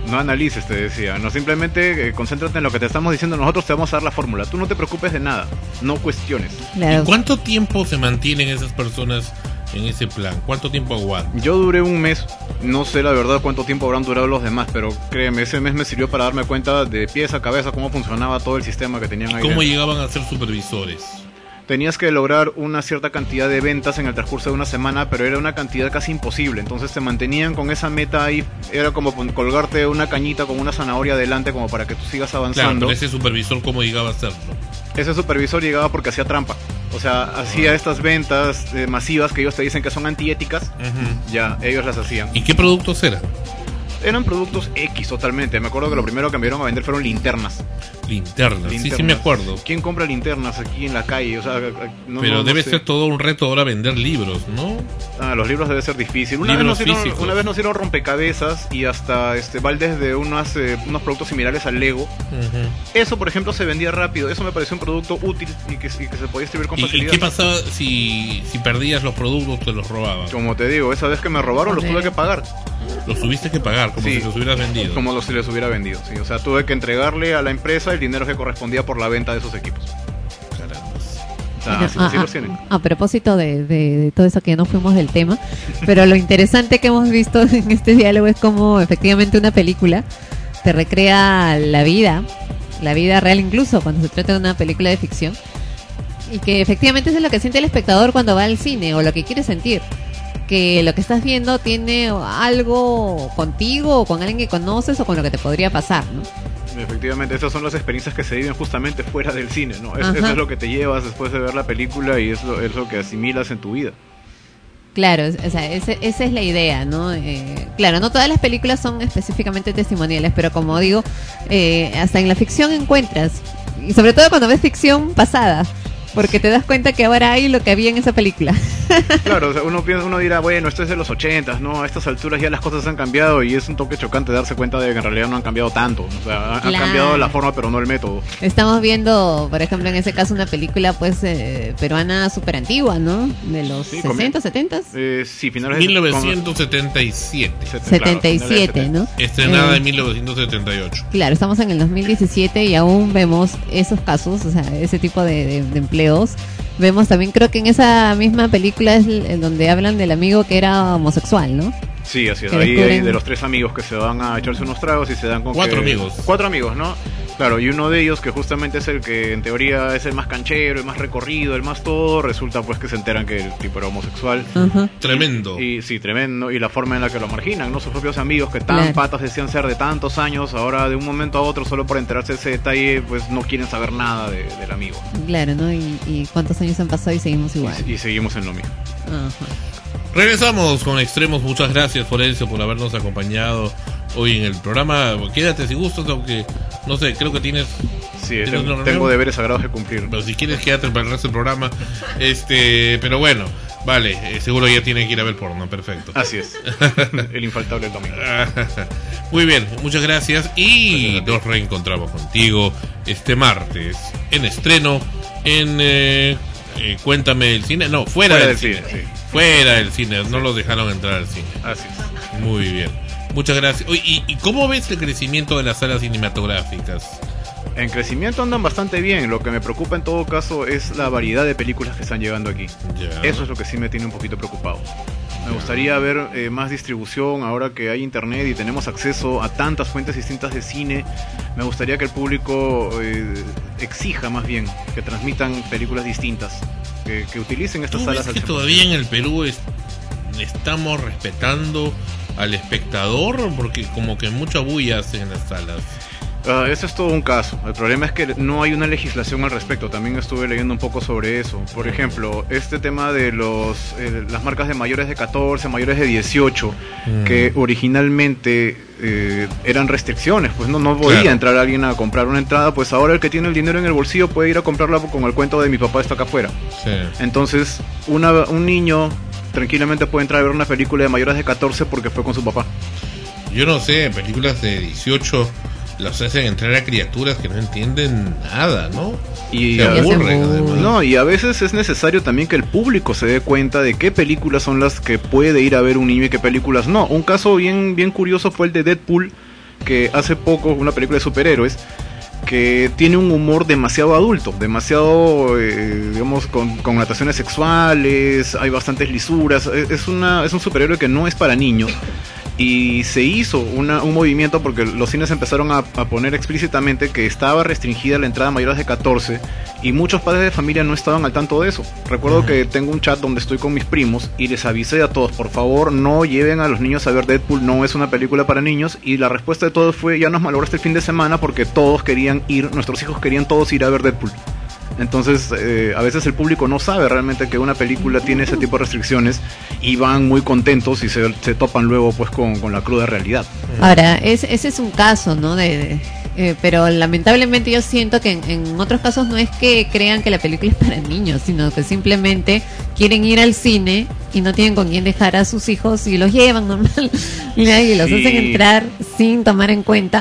Speaker 7: No analices, te decía. No, simplemente eh, concéntrate en lo que te estamos diciendo. Nosotros te vamos a dar la fórmula. Tú no te preocupes de nada. No cuestiones.
Speaker 8: Claro.
Speaker 5: ¿Y cuánto tiempo se mantienen esas personas en ese plan? ¿Cuánto tiempo aguantan?
Speaker 7: Yo duré un mes. No sé la verdad cuánto tiempo habrán durado los demás, pero créeme, ese mes me sirvió para darme cuenta de pies a cabeza cómo funcionaba todo el sistema que tenían ahí.
Speaker 5: ¿Cómo
Speaker 7: dentro.
Speaker 5: llegaban a ser supervisores?
Speaker 7: Tenías que lograr una cierta cantidad de ventas en el transcurso de una semana, pero era una cantidad casi imposible. Entonces te mantenían con esa meta ahí. Era como colgarte una cañita con una zanahoria adelante como para que tú sigas
Speaker 5: Claro,
Speaker 7: avanzando.
Speaker 5: pero ese supervisor, ¿cómo llegaba a hacerlo?
Speaker 7: Ese supervisor llegaba porque hacía trampa. O sea, hacía estas ventas eh, masivas que ellos te dicen que son antiéticas.
Speaker 5: Ujú.
Speaker 7: Ya, ellos las hacían.
Speaker 5: ¿Y qué productos eran?
Speaker 7: Eran productos X totalmente. Me acuerdo que lo primero que me dieron a vender fueron linternas.
Speaker 5: Linternas, sí, sí
Speaker 7: Linternas.
Speaker 5: me acuerdo.
Speaker 7: ¿Quién compra linternas aquí en la calle? O sea, no,
Speaker 5: Pero
Speaker 7: no- no
Speaker 5: debe
Speaker 7: sé.
Speaker 5: ser todo un reto ahora vender libros, ¿no?
Speaker 7: Ah, los libros debe ser difícil. Una vez,
Speaker 5: Libros
Speaker 7: nos hicieron,
Speaker 5: físicos.
Speaker 7: una vez nos hicieron rompecabezas y hasta este baldes de unas, eh, unos productos similares al Lego.
Speaker 5: Ujú.
Speaker 7: Eso, por ejemplo, se vendía rápido. Eso me pareció un producto útil y que, y que se podía distribuir con
Speaker 5: ¿Y, y
Speaker 7: facilidad.
Speaker 5: qué pasaba si, si perdías los productos, te los robaban?
Speaker 7: Como te digo, esa vez que me robaron los tuve que pagar.
Speaker 5: Los tuviste que pagar, como
Speaker 7: Sí.
Speaker 5: si los hubieras vendido.
Speaker 7: Como los si les hubiera vendido, sí. O sea, tuve que entregarle a la empresa el dinero que correspondía por la venta de esos equipos. O sea, así,
Speaker 8: Ah,
Speaker 7: así
Speaker 8: ah,
Speaker 7: los tienen.
Speaker 8: a propósito de, de- de todo eso que ya no fuimos del tema, pero lo interesante que hemos visto en este diálogo es cómo efectivamente una película te recrea la vida, la vida real incluso cuando se trata de una película de ficción, y que efectivamente eso es lo que siente el espectador cuando va al cine o lo que quiere sentir, que lo que estás viendo tiene algo contigo o con alguien que conoces o con lo que te podría pasar, ¿no?
Speaker 7: Efectivamente, esas son las experiencias que se viven justamente fuera del cine, ¿no? Es-
Speaker 8: Ajá.
Speaker 7: eso es lo que te llevas después de ver la película y es lo, es lo que asimilas en tu vida.
Speaker 8: Claro, es- o sea, ese- esa es la idea, ¿no? Eh, claro, no todas las películas son específicamente testimoniales, pero como digo, eh, hasta en la ficción encuentras, y sobre todo cuando ves ficción pasada, porque te das cuenta que ahora hay lo que había en esa película.
Speaker 7: Claro, o sea, uno, piensa- uno dirá, bueno, esto es de los ochentas, ¿no? A estas alturas ya las cosas han cambiado y es un toque chocante darse cuenta de que en realidad no han cambiado tanto. O sea, han- han
Speaker 8: Claro.
Speaker 7: cambiado la forma, pero no el método.
Speaker 8: Estamos viendo, por ejemplo, en ese caso una película pues eh, peruana súper antigua, ¿no? De los
Speaker 7: Sí,
Speaker 8: sesenta, setenta.
Speaker 7: Eh, sí, finales de...
Speaker 5: mil novecientos setenta y siete.
Speaker 8: setenta y siete, ¿no?
Speaker 5: Estrenada
Speaker 8: Eh,
Speaker 5: en mil novecientos setenta y ocho.
Speaker 8: Claro, estamos en el dos mil diecisiete y aún vemos esos casos, o sea, ese tipo de, de- de empleos. Vemos también, creo que en esa misma película es el- en donde hablan del amigo que era homosexual, ¿no?
Speaker 7: Sí, así es.
Speaker 8: Que
Speaker 7: Ahí hay
Speaker 8: descubren-
Speaker 7: de los tres amigos que se van a echarse unos tragos y se dan con
Speaker 5: Cuatro
Speaker 7: que-
Speaker 5: amigos.
Speaker 7: Cuatro amigos, ¿no? Claro, y uno de ellos, que justamente es el que en teoría es el más canchero, el más recorrido, el más todo, resulta pues que se enteran que el tipo era homosexual.
Speaker 8: Ajá.
Speaker 5: Tremendo.
Speaker 7: Y sí, tremendo. Y la forma en la que lo marginan, ¿no? Sus propios amigos que tan
Speaker 8: Claro.
Speaker 7: patas decían ser de tantos años, ahora de un momento a otro, solo por enterarse de ese detalle, pues no quieren saber nada de- del amigo.
Speaker 8: Claro, ¿no? Y, y cuántos años han pasado y seguimos igual.
Speaker 7: Y, y seguimos en lo mismo.
Speaker 8: Ajá.
Speaker 5: Regresamos con Extremos. Muchas gracias, Florencio, por habernos acompañado hoy en el programa. Quédate si gustas, aunque no sé, creo que tienes.
Speaker 7: Sí,
Speaker 5: ¿tienes
Speaker 7: tengo,
Speaker 5: una reunión?
Speaker 7: tengo deberes sagrados que cumplir.
Speaker 5: Pero si quieres, quédate para el resto del programa. Este, pero bueno, vale, eh, seguro ya tiene que ir a ver porno, perfecto.
Speaker 7: Así es. El infaltable domingo.
Speaker 5: Muy bien, muchas gracias y nos reencontramos contigo este martes en estreno en eh, eh, Cuéntame el cine, no, fuera,
Speaker 7: Fuera
Speaker 5: del,
Speaker 7: del
Speaker 5: cine,
Speaker 7: cine, sí.
Speaker 5: fuera del cine, no los dejaron entrar al cine.
Speaker 7: Así es.
Speaker 5: Muy bien, muchas gracias. Oye, ¿y, y cómo ves el crecimiento de las salas cinematográficas?
Speaker 7: En crecimiento andan bastante bien. Lo que me preocupa en todo caso es la variedad de películas que están llegando aquí.
Speaker 5: Ya.
Speaker 7: Eso es lo que sí me tiene un poquito preocupado. Me gustaría ver eh, más distribución ahora que hay internet y tenemos acceso a tantas fuentes distintas de cine. Me gustaría que el público eh, exija más bien que transmitan películas distintas, que, que utilicen estas
Speaker 5: ¿Tú
Speaker 7: salas
Speaker 5: ves
Speaker 7: al
Speaker 5: que
Speaker 7: cien por
Speaker 5: todavía en el Perú es- estamos respetando al espectador? Porque como que mucha bulla hacen en las salas.
Speaker 7: Ah, ese es todo un caso. El problema es que no hay una legislación al respecto. También estuve leyendo un poco sobre eso. Por ejemplo, este tema de los eh, las marcas de mayores de catorce, mayores de dieciocho,
Speaker 5: Mm.
Speaker 7: que originalmente eh, eran restricciones, pues no, no podía
Speaker 5: Claro.
Speaker 7: entrar alguien a comprar una entrada, pues ahora el que tiene el dinero en el bolsillo puede ir a comprarla con el cuento de mi papá está acá afuera.
Speaker 5: Sí.
Speaker 7: Entonces, una, un niño tranquilamente puede entrar a ver una película de mayores de catorce porque fue con su papá.
Speaker 5: Yo no sé, películas de dieciocho las hacen entrar a criaturas que no entienden nada, ¿no?
Speaker 7: Y
Speaker 5: se
Speaker 7: a-
Speaker 5: aburren, además.
Speaker 7: No, y a veces es necesario también que el público se dé cuenta de qué películas son las que puede ir a ver un niño y qué películas no. Un caso bien, bien curioso fue el de Deadpool, que hace poco, una película de superhéroes, que tiene un humor demasiado adulto, demasiado, eh, digamos, con connotaciones sexuales, hay bastantes lisuras, es, una, es un superhéroe que no es para niños. Y se hizo una, un movimiento porque los cines empezaron a, a poner explícitamente que estaba restringida la entrada a mayores de catorce y muchos padres de familia no estaban al tanto de eso. Recuerdo que tengo un chat donde estoy con mis primos y les avisé a todos, por favor no lleven a los niños a ver Deadpool, no es una película para niños, y la respuesta de todos fue, ya nos malograste el fin de semana porque todos querían ir, nuestros hijos querían todos ir a ver Deadpool. Entonces, eh, a veces el público no sabe realmente que una película tiene ese tipo de restricciones y van muy contentos y se, se topan luego pues con, con la cruda realidad.
Speaker 8: Ahora, es, ese es un caso, ¿no? De, de eh, pero lamentablemente yo siento que en, en otros casos no es que crean que la película es para niños, sino que simplemente quieren ir al cine y no tienen con quién dejar a sus hijos y los llevan normal y los sí. hacen entrar sin tomar en cuenta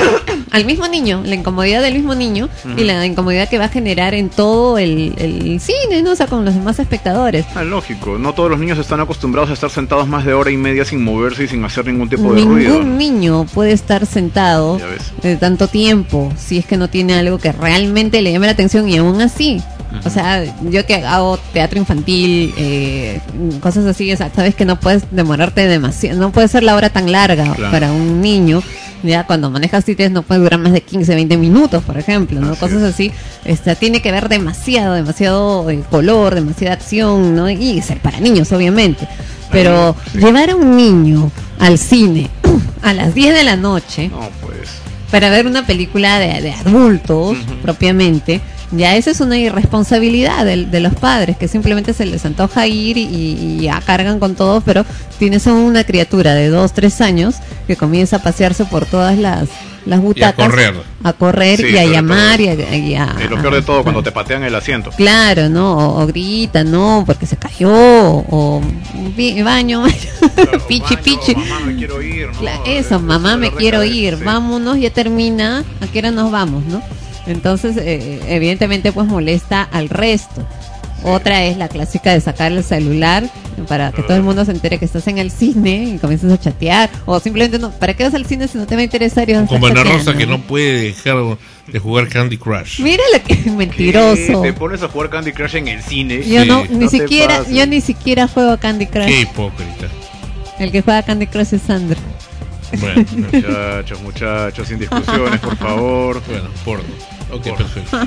Speaker 8: al mismo niño, la incomodidad del mismo niño uh-huh. y la incomodidad que va a generar en todo el, el cine, ¿no? O sea, con los demás espectadores.
Speaker 7: Ah, lógico, no todos los niños están acostumbrados a estar sentados más de hora y media sin moverse y sin hacer ningún tipo de
Speaker 8: ningún
Speaker 7: ruido.
Speaker 8: Ningún niño puede estar sentado de tanto tiempo si es que no tiene algo que realmente le llame la atención, y aún así, uh-huh. o sea, yo que hago teatro infantil, eh, cosas así, o sea, sabes que no puedes demorarte demasiado, no puede ser la hora tan larga claro. para un niño. Ya cuando manejas títeres no puede durar más de quince, veinte minutos, por ejemplo, ¿no? Así Cosas es. así. Este, tiene que ver demasiado, demasiado eh, color, demasiada acción, ¿no? Y ser para niños, obviamente. Pero sí. llevar a un niño al cine a las diez de la noche
Speaker 7: no, pues.
Speaker 8: para ver una película de, de adultos, uh-huh. propiamente, ya esa es una irresponsabilidad de, de los padres, que simplemente se les antoja ir y, y ya cargan con todo, pero tienes a una criatura de dos, tres años que comienza a pasearse por todas las, las butacas.
Speaker 5: Y a correr.
Speaker 8: A correr sí, y a llamar y, a, y a...
Speaker 7: Y lo peor de todo, cuando te patean el asiento.
Speaker 8: Claro, ¿no? O, o grita, ¿no? Porque se cayó, o baño, claro, pichi, baño, pichi.
Speaker 7: Mamá, me quiero ir, ¿no?
Speaker 8: Claro, eso, mamá, me quiero ir, sí. vámonos, ya termina, ¿a qué hora nos vamos, no? Entonces, eh, evidentemente, pues molesta al resto. Sí. Otra es la clásica de sacar el celular para que todo el mundo se entere que estás en el cine y comienzas a chatear. O simplemente, no, ¿para qué vas al cine si no te va a interesar?
Speaker 5: Como Ana Rosa, que no puede dejar de jugar Candy Crush.
Speaker 8: Mira lo que es mentiroso.
Speaker 7: ¿Qué? ¿Te pones a jugar Candy Crush en el cine?
Speaker 8: Yo
Speaker 7: sí.
Speaker 8: no, ni
Speaker 7: no
Speaker 8: siquiera, yo ni siquiera juego a Candy Crush.
Speaker 5: Qué hipócrita.
Speaker 8: El que juega Candy Crush es Sandra.
Speaker 7: Bueno, muchachos, muchachos, sin discusiones, por favor.
Speaker 5: Bueno, porno. Ok, perfecto.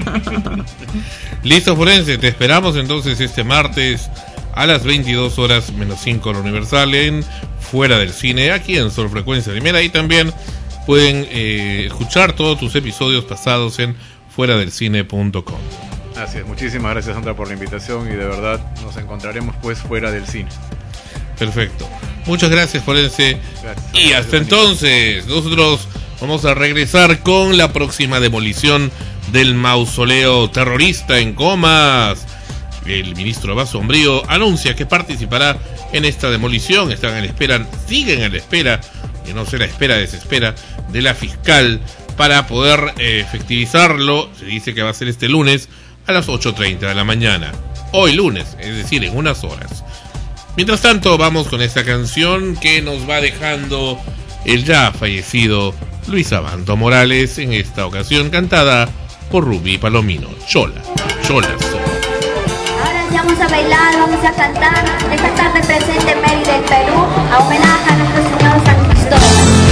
Speaker 5: Listo, Forense, te esperamos entonces este martes a las veintidós horas menos cinco en Universal en Fuera del Cine, aquí en Sol Frecuencia Primera. Y también pueden eh, escuchar todos tus episodios pasados en fuera del cine punto com.
Speaker 7: Así es, muchísimas gracias, Sandra, por la invitación, y de verdad nos encontraremos pues fuera del cine.
Speaker 5: Perfecto. Muchas gracias, Forense. Gracias, y hasta gracias, entonces, nosotros vamos a regresar con la próxima demolición del mausoleo terrorista en Comas. El ministro Abad Sombrío anuncia que participará en esta demolición. Están a la espera, siguen a la espera, que no será espera, desespera, de la fiscal para poder eh, efectivizarlo. Se dice que va a ser este lunes a las ocho treinta de la mañana. Hoy lunes, es decir, en unas horas. Mientras tanto, vamos con esta canción que nos va dejando el ya fallecido Luis Abanto Morales, en esta ocasión cantada por Rubí Palomino. Chola, Chola Sola.
Speaker 6: Ahora sí vamos a bailar, vamos a cantar esta tarde presente en Mérida, del Perú, a homenaje a nuestro señor San Cristóbal.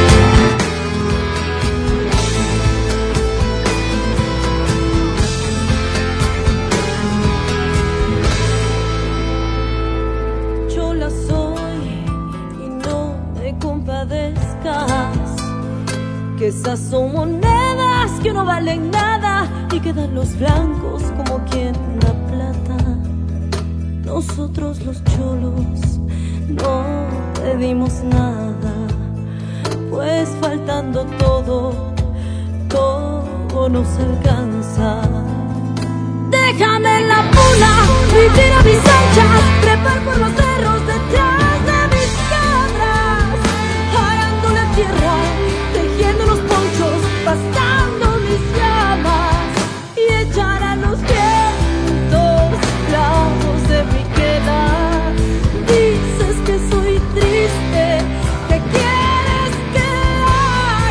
Speaker 13: Que esas son monedas que no valen nada y que dan los blancos como quien da plata. Nosotros los cholos no pedimos nada, pues faltando todo, todo nos alcanza. Déjame en la puna, vivir a mis anchas, trepar por los cerros detrás de mis cabras, arando la tierra, tejiendo los ponchos, pastando mis llamas y echar a los vientos bravos de mi queda. Dices que soy triste, ¿qué quieres que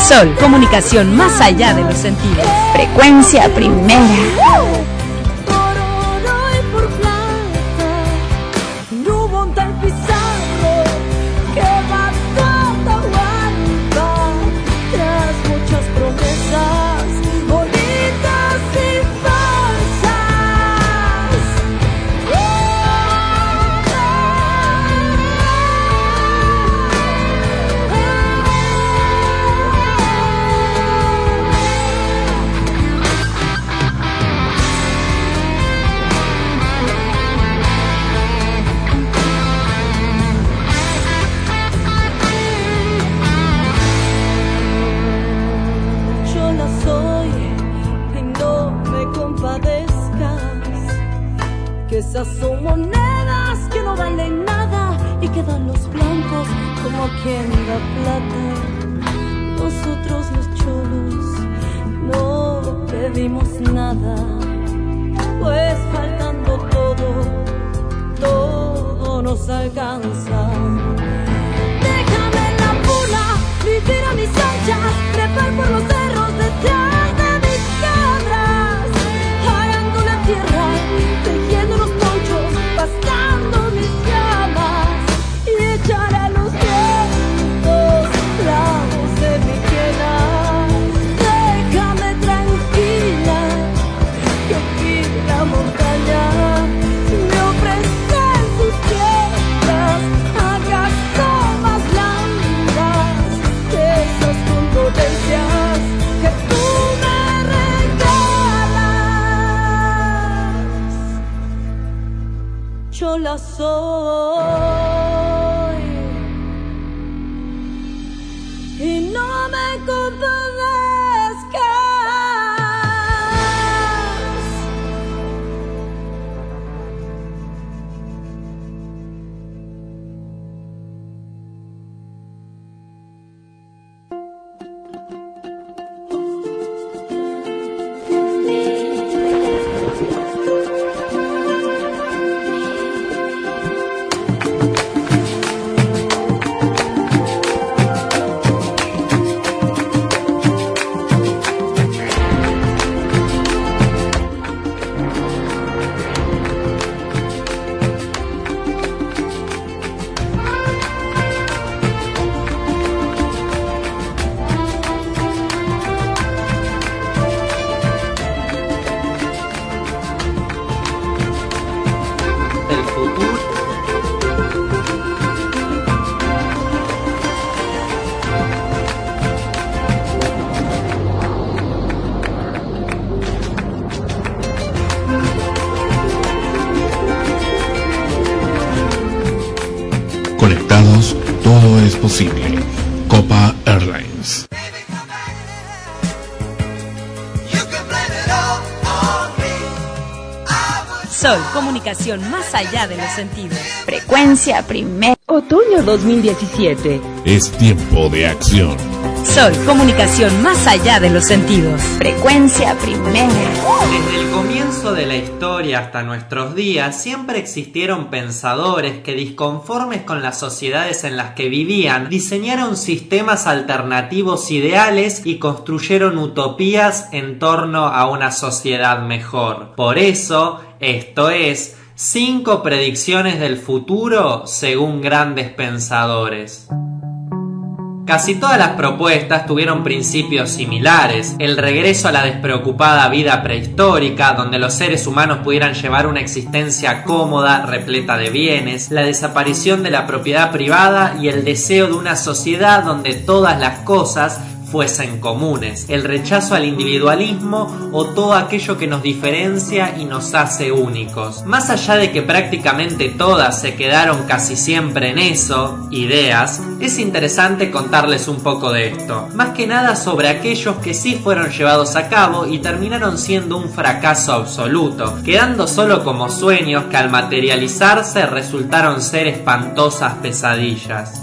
Speaker 2: Sol, comunicación más allá de los sentidos.
Speaker 3: Frecuencia primera.
Speaker 13: Esas son monedas que no valen nada y quedan los blancos como quien da plata. Nosotros los cholos no pedimos nada, pues faltando todo, todo nos alcanza. Déjame en la puna vivir a mis anchas, trepar por los cerros detrás de mis cabras, arando la tierra, tejiendo los ponchos, pastando mis llamas y echar a los vientos clavos de mi quena. Déjame tranquila, que aquí la montaña me ofrece sus tierras, acaso más blandas que esas condolencias que tú me regalas. Yo la soy y no me compadezcas.
Speaker 5: Conectados, todo es posible. Copa Airlines.
Speaker 2: Sol, comunicación más allá de los sentidos.
Speaker 3: Frecuencia primera.
Speaker 4: Otoño dos mil diecisiete.
Speaker 5: Es tiempo de acción.
Speaker 2: Sol, comunicación más allá de los sentidos.
Speaker 3: Frecuencia primera.
Speaker 14: Desde el comienzo de la historia hasta nuestros días, siempre existieron pensadores que, disconformes con las sociedades en las que vivían, diseñaron sistemas alternativos ideales y construyeron utopías en torno a una sociedad mejor. Por eso, esto es cinco predicciones del futuro según grandes pensadores. Casi todas las propuestas tuvieron principios similares: el regreso a la despreocupada vida prehistórica, donde los seres humanos pudieran llevar una existencia cómoda, repleta de bienes, la desaparición de la propiedad privada y el deseo de una sociedad donde todas las cosas fuesen comunes, el rechazo al individualismo o todo aquello que nos diferencia y nos hace únicos. Más allá de que prácticamente todas se quedaron casi siempre en eso, ideas, es interesante contarles un poco de esto, más que nada sobre aquellos que sí fueron llevados a cabo y terminaron siendo un fracaso absoluto, quedando solo como sueños que al materializarse resultaron ser espantosas pesadillas.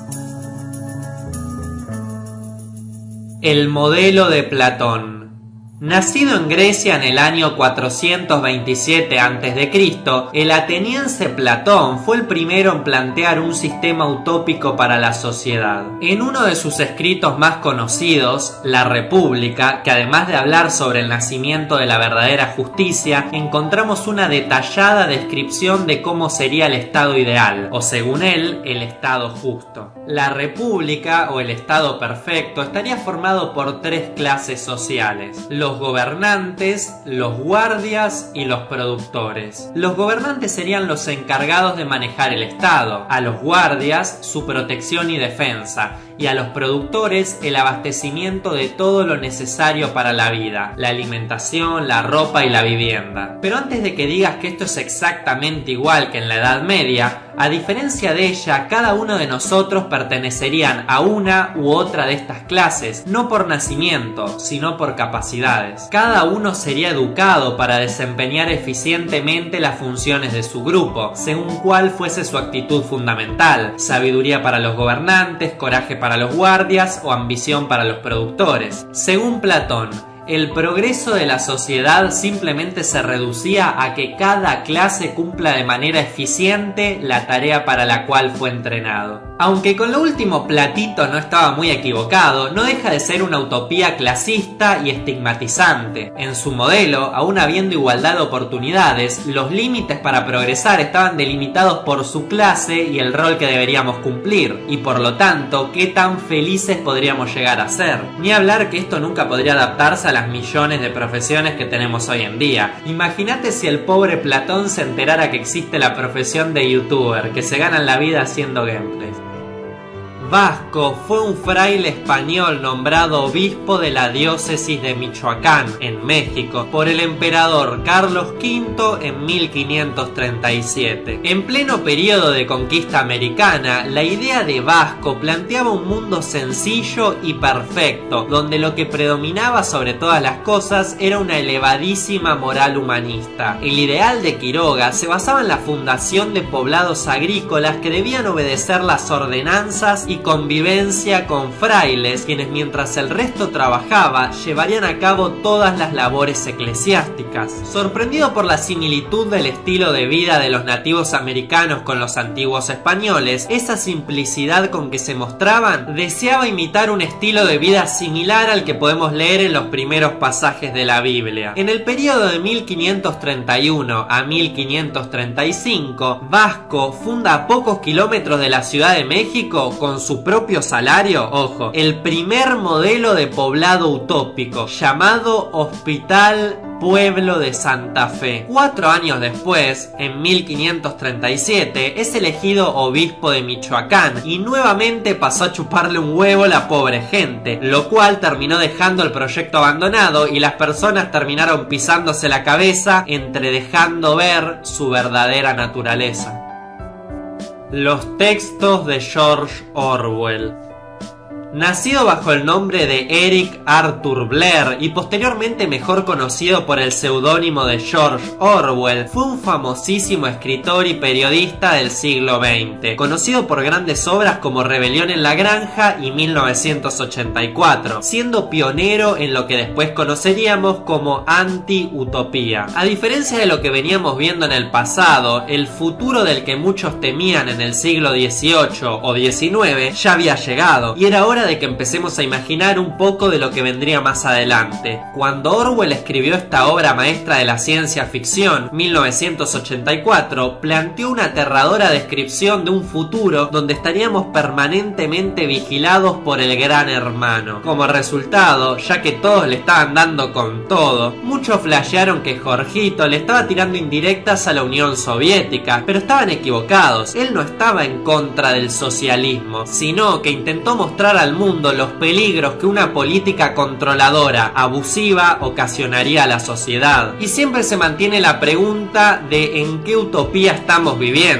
Speaker 14: El modelo de Platón. Nacido en Grecia en el año cuatrocientos veintisiete antes de Cristo, el ateniense Platón fue el primero en plantear un sistema utópico para la sociedad. En uno de sus escritos más conocidos, La República, que además de hablar sobre el nacimiento de la verdadera justicia, encontramos una detallada descripción de cómo sería el Estado ideal, o según él, el Estado justo. La República, o el Estado perfecto, estaría formado por tres clases sociales: los gobernantes, los guardias y los productores. Los gobernantes serían los encargados de manejar el Estado, a los guardias su protección y defensa, y a los productores el abastecimiento de todo lo necesario para la vida, la alimentación, la ropa y la vivienda. Pero antes de que digas que esto es exactamente igual que en la Edad Media, a diferencia de ella, cada uno de nosotros pertenecerían a una u otra de estas clases, no por nacimiento, sino por capacidades. Cada uno sería educado para desempeñar eficientemente las funciones de su grupo, según cuál fuese su actitud fundamental: sabiduría para los gobernantes, coraje para los guardias o ambición para los productores. Según Platón, el progreso de la sociedad simplemente se reducía a que cada clase cumpla de manera eficiente la tarea para la cual fue entrenado. Aunque con lo último Platito no estaba muy equivocado, no deja de ser una utopía clasista y estigmatizante. En su modelo, aún habiendo igualdad de oportunidades, los límites para progresar estaban delimitados por su clase y el rol que deberíamos cumplir, y por lo tanto, qué tan felices podríamos llegar a ser. Ni hablar que esto nunca podría adaptarse a las millones de profesiones que tenemos hoy en día. Imagínate si el pobre Platón se enterara que existe la profesión de youtuber, que se ganan la vida haciendo gameplays. Vasco fue un fraile español nombrado obispo de la diócesis de Michoacán, en México, por el emperador Carlos quinto en mil quinientos treinta y siete. En pleno periodo de conquista americana, la idea de Vasco planteaba un mundo sencillo y perfecto, donde lo que predominaba sobre todas las cosas era una elevadísima moral humanista. El ideal de Quiroga se basaba en la fundación de poblados agrícolas que debían obedecer las ordenanzas y convivencia con frailes, quienes mientras el resto trabajaba llevarían a cabo todas las labores eclesiásticas. Sorprendido por la similitud del estilo de vida de los nativos americanos con los antiguos españoles, esa simplicidad con que se mostraban, deseaba imitar un estilo de vida similar al que podemos leer en los primeros pasajes de la Biblia. En el periodo de mil quinientos treinta y uno a mil quinientos treinta y cinco, Vasco funda a pocos kilómetros de la Ciudad de México, con su propio salario, ojo, el primer modelo de poblado utópico, llamado Hospital Pueblo de Santa Fe. Cuatro años después, en mil quinientos treinta y siete, es elegido obispo de Michoacán y nuevamente pasó a chuparle un huevo la pobre gente, lo cual terminó dejando el proyecto abandonado y las personas terminaron pisándose la cabeza, entre dejando ver su verdadera naturaleza. Los textos de George Orwell. Nacido bajo el nombre de Eric Arthur Blair y posteriormente mejor conocido por el seudónimo de George Orwell, fue un famosísimo escritor y periodista del siglo veinte, conocido por grandes obras como Rebelión en la Granja y mil novecientos ochenta y cuatro, siendo pionero en lo que después conoceríamos como anti-utopía. A diferencia de lo que veníamos viendo en el pasado, el futuro del que muchos temían en el siglo dieciocho o diecinueve ya había llegado, y era hora de que empecemos a imaginar un poco de lo que vendría más adelante. Cuando Orwell escribió esta obra maestra de la ciencia ficción, mil novecientos ochenta y cuatro, planteó una aterradora descripción de un futuro donde estaríamos permanentemente vigilados por el gran hermano. Como resultado, ya que todos le estaban dando con todo, muchos flashearon que Jorgito le estaba tirando indirectas a la Unión Soviética, pero estaban equivocados. Él no estaba en contra del socialismo, sino que intentó mostrar al mundo los peligros que una política controladora, abusiva, ocasionaría a la sociedad. Y siempre se mantiene la pregunta de en qué utopía estamos viviendo.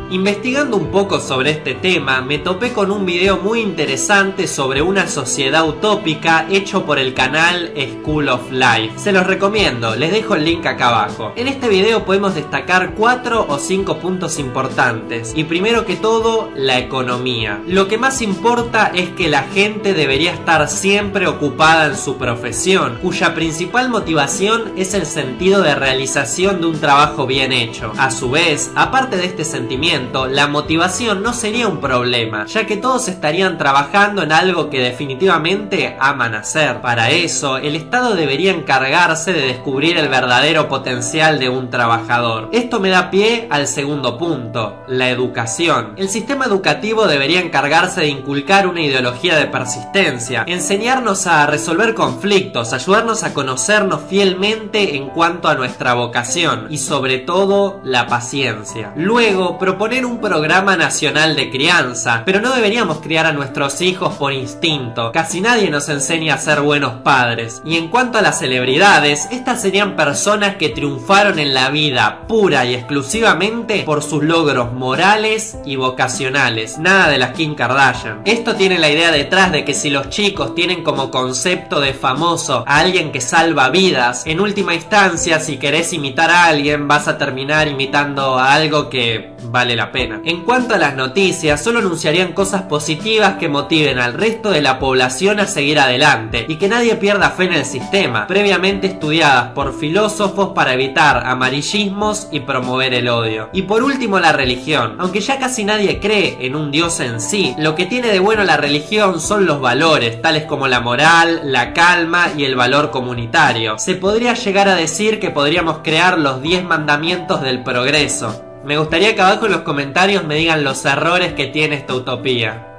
Speaker 14: Investigando un poco sobre este tema, me topé con un video muy interesante sobre una sociedad utópica hecho por el canal School of Life. Se los recomiendo, les dejo el link acá abajo. En este video podemos destacar cuatro o cinco puntos importantes. Y primero que todo, la economía. Lo que más importa es que la gente debería estar siempre ocupada en su profesión, cuya principal motivación es el sentido de realización de un trabajo bien hecho. A su vez, aparte de este sentimiento, la motivación no sería un problema, ya que todos estarían trabajando en algo que definitivamente aman hacer. Para eso, el Estado debería encargarse de descubrir el verdadero potencial de un trabajador. Esto me da pie al segundo punto, la educación. El sistema educativo debería encargarse de inculcar una ideología de persistencia, enseñarnos a resolver conflictos, ayudarnos a conocernos fielmente en cuanto a nuestra vocación y sobre todo la paciencia. Luego, proponer un programa nacional de crianza, pero no deberíamos criar a nuestros hijos por instinto. Casi nadie nos enseña a ser buenos padres. Y en cuanto a las celebridades, estas serían personas que triunfaron en la vida pura y exclusivamente por sus logros morales y vocacionales. Nada de las Kim Kardashian. Esto tiene la idea detrás de que si los chicos tienen como concepto de famoso a alguien que salva vidas, en última instancia, si querés imitar a alguien, vas a terminar imitando a algo que vale la pena. En cuanto a las noticias, solo anunciarían cosas positivas que motiven al resto de la población a seguir adelante y que nadie pierda fe en el sistema, previamente estudiadas por filósofos para evitar amarillismos y promover el odio. Y por último, la religión. Aunque ya casi nadie cree en un dios en sí, lo que tiene de bueno la religión son los valores, tales como la moral, la calma y el valor comunitario. Se podría llegar a decir que podríamos crear los diez mandamientos del progreso. Me gustaría que abajo en los comentarios me digan los errores que tiene esta utopía.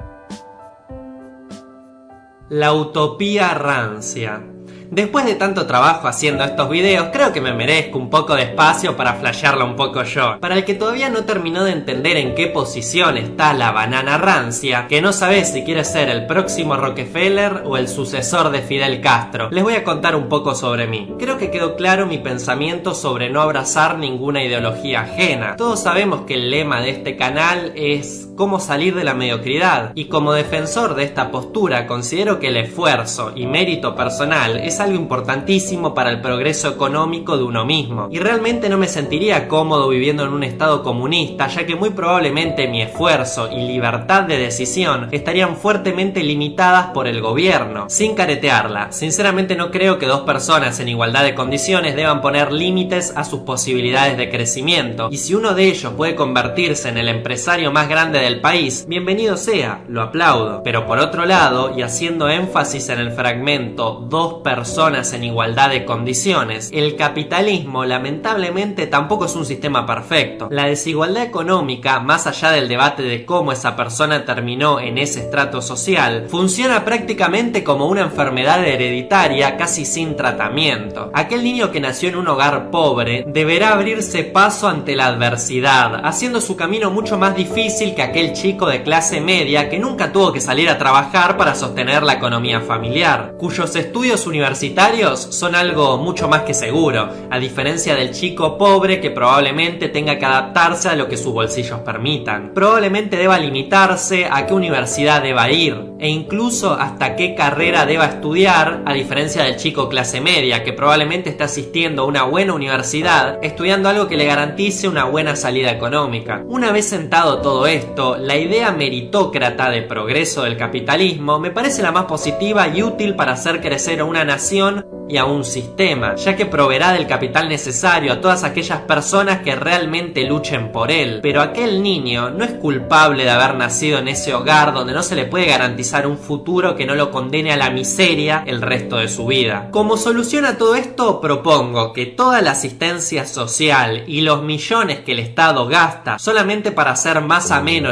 Speaker 14: La utopía rancia. Después de tanto trabajo haciendo estos videos, creo que me merezco un poco de espacio para flashearla un poco yo. Para el que todavía no terminó de entender en qué posición está la banana rancia, que no sabés si quiere ser el próximo Rockefeller o el sucesor de Fidel Castro, les voy a contar un poco sobre mí. Creo que quedó claro mi pensamiento sobre no abrazar ninguna ideología ajena. Todos sabemos que el lema de este canal es cómo salir de la mediocridad, y como defensor de esta postura considero que el esfuerzo y mérito personal es algo importantísimo para el progreso económico de uno mismo, y realmente no me sentiría cómodo viviendo en un estado comunista, ya que muy probablemente mi esfuerzo y libertad de decisión estarían fuertemente limitadas por el gobierno. Sin caretearla, sinceramente no creo que dos personas en igualdad de condiciones deban poner límites a sus posibilidades de crecimiento, y si uno de ellos puede convertirse en el empresario más grande del país, bienvenido sea, lo aplaudo. Pero por otro lado, y haciendo énfasis en el fragmento dos personas en igualdad de condiciones, el capitalismo lamentablemente tampoco es un sistema perfecto. La desigualdad económica, más allá del debate de cómo esa persona terminó en ese estrato social, funciona prácticamente como una enfermedad hereditaria casi sin tratamiento. Aquel niño que nació en un hogar pobre deberá abrirse paso ante la adversidad, haciendo su camino mucho más difícil que aquel chico de clase media que nunca tuvo que salir a trabajar para sostener la economía familiar, cuyos estudios universitarios son algo mucho más que seguro, a diferencia del chico pobre que probablemente tenga que adaptarse a lo que sus bolsillos permitan. Probablemente deba limitarse a qué universidad deba ir, e incluso hasta qué carrera deba estudiar, a diferencia del chico clase media que probablemente está asistiendo a una buena universidad, estudiando algo que le garantice una buena salida económica. Una vez sentado todo esto, la idea meritócrata de progreso del capitalismo me parece la más positiva y útil para hacer crecer a una nación y a un sistema, ya que proveerá del capital necesario a todas aquellas personas que realmente luchen por él. Pero aquel niño no es culpable de haber nacido en ese hogar donde no se le puede garantizar un futuro que no lo condene a la miseria el resto de su vida. Como solución a todo esto, propongo que toda la asistencia social y los millones que el Estado gasta solamente para hacer más ameno el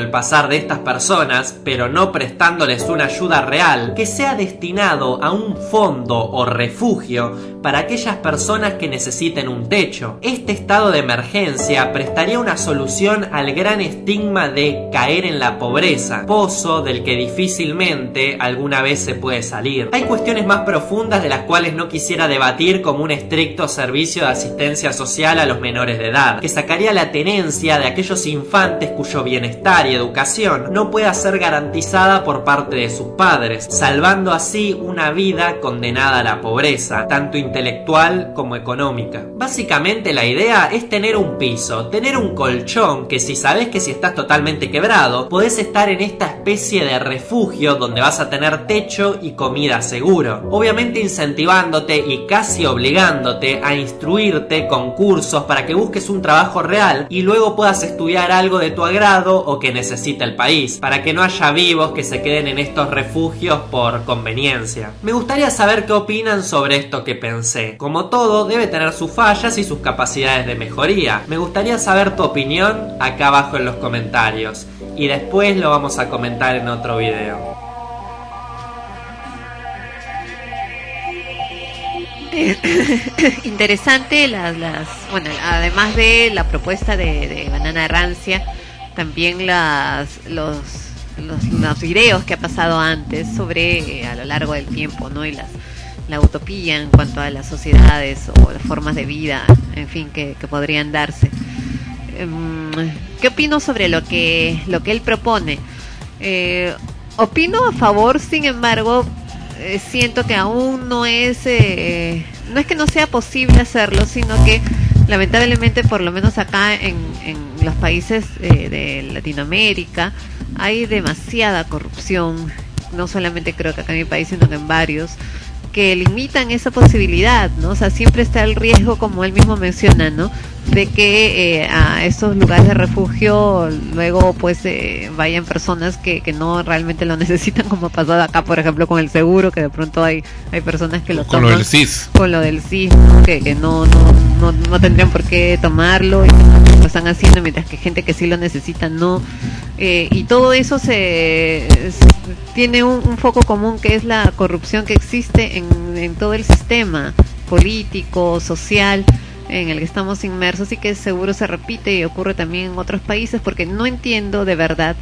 Speaker 14: el pasar de estas personas, pero no prestándoles una ayuda real, que sea destinado a un fondo o refugio para aquellas personas que necesiten un techo. Este estado de emergencia prestaría una solución al gran estigma de caer en la pobreza, pozo del que difícilmente alguna vez se puede salir. Hay cuestiones más profundas de las cuales no quisiera debatir, como un estricto servicio de asistencia social a los menores de edad, que sacaría la tenencia de aquellos infantes cuyo bienestar y educación no pueda ser garantizada por parte de sus padres, salvando así una vida condenada a la pobreza, tanto intelectual como económica. Básicamente la idea es tener un piso, tener un colchón que, si sabes que si estás totalmente quebrado, podés estar en esta especie de refugio donde vas a tener techo y comida seguro. Obviamente incentivándote y casi obligándote a instruirte con cursos para que busques un trabajo real y luego puedas estudiar algo de tu agrado o que necesita el país, para que no haya vivos que se queden en estos refugios por conveniencia. Me gustaría saber qué opinan sobre esto que pensé. Como todo, debe tener sus fallas y sus capacidades de mejoría. Me gustaría saber tu opinión acá abajo en los comentarios y después lo vamos a comentar en otro video.
Speaker 8: Interesante las, las, bueno, además de la propuesta de, de Banana Rancia, también las, los, los, los videos que ha pasado antes sobre eh, a lo largo del tiempo, ¿no? Y las, la utopía en cuanto a las sociedades o las formas de vida, en fin, que, que podrían darse. ¿Qué opino sobre lo que, lo que él propone? Eh, opino a favor, sin embargo, eh, siento que aún no es, eh, no es que no sea posible hacerlo, sino que lamentablemente, por lo menos acá en, en los países eh, de Latinoamérica, hay demasiada corrupción, no solamente creo que acá en mi país, sino que en varios, que limitan esa posibilidad, ¿no? O sea, siempre está el riesgo, como él mismo menciona, ¿no? De que eh, a estos lugares de refugio luego pues eh, vayan personas que, que no realmente lo necesitan, como ha pasado acá, por ejemplo, con el seguro, que de pronto hay hay personas que lo
Speaker 5: con
Speaker 8: toman.
Speaker 5: Lo del C I S.
Speaker 8: Con lo del C I S, ¿no? Que, que no, no, no, no tendrían por qué tomarlo y lo están haciendo, mientras que gente que sí lo necesita no. Eh, y todo eso se, se tiene un, un foco común, que es la corrupción que existe en, en todo el sistema político, social, en el que estamos inmersos, y que seguro se repite y ocurre también en otros países, porque no entiendo de verdad,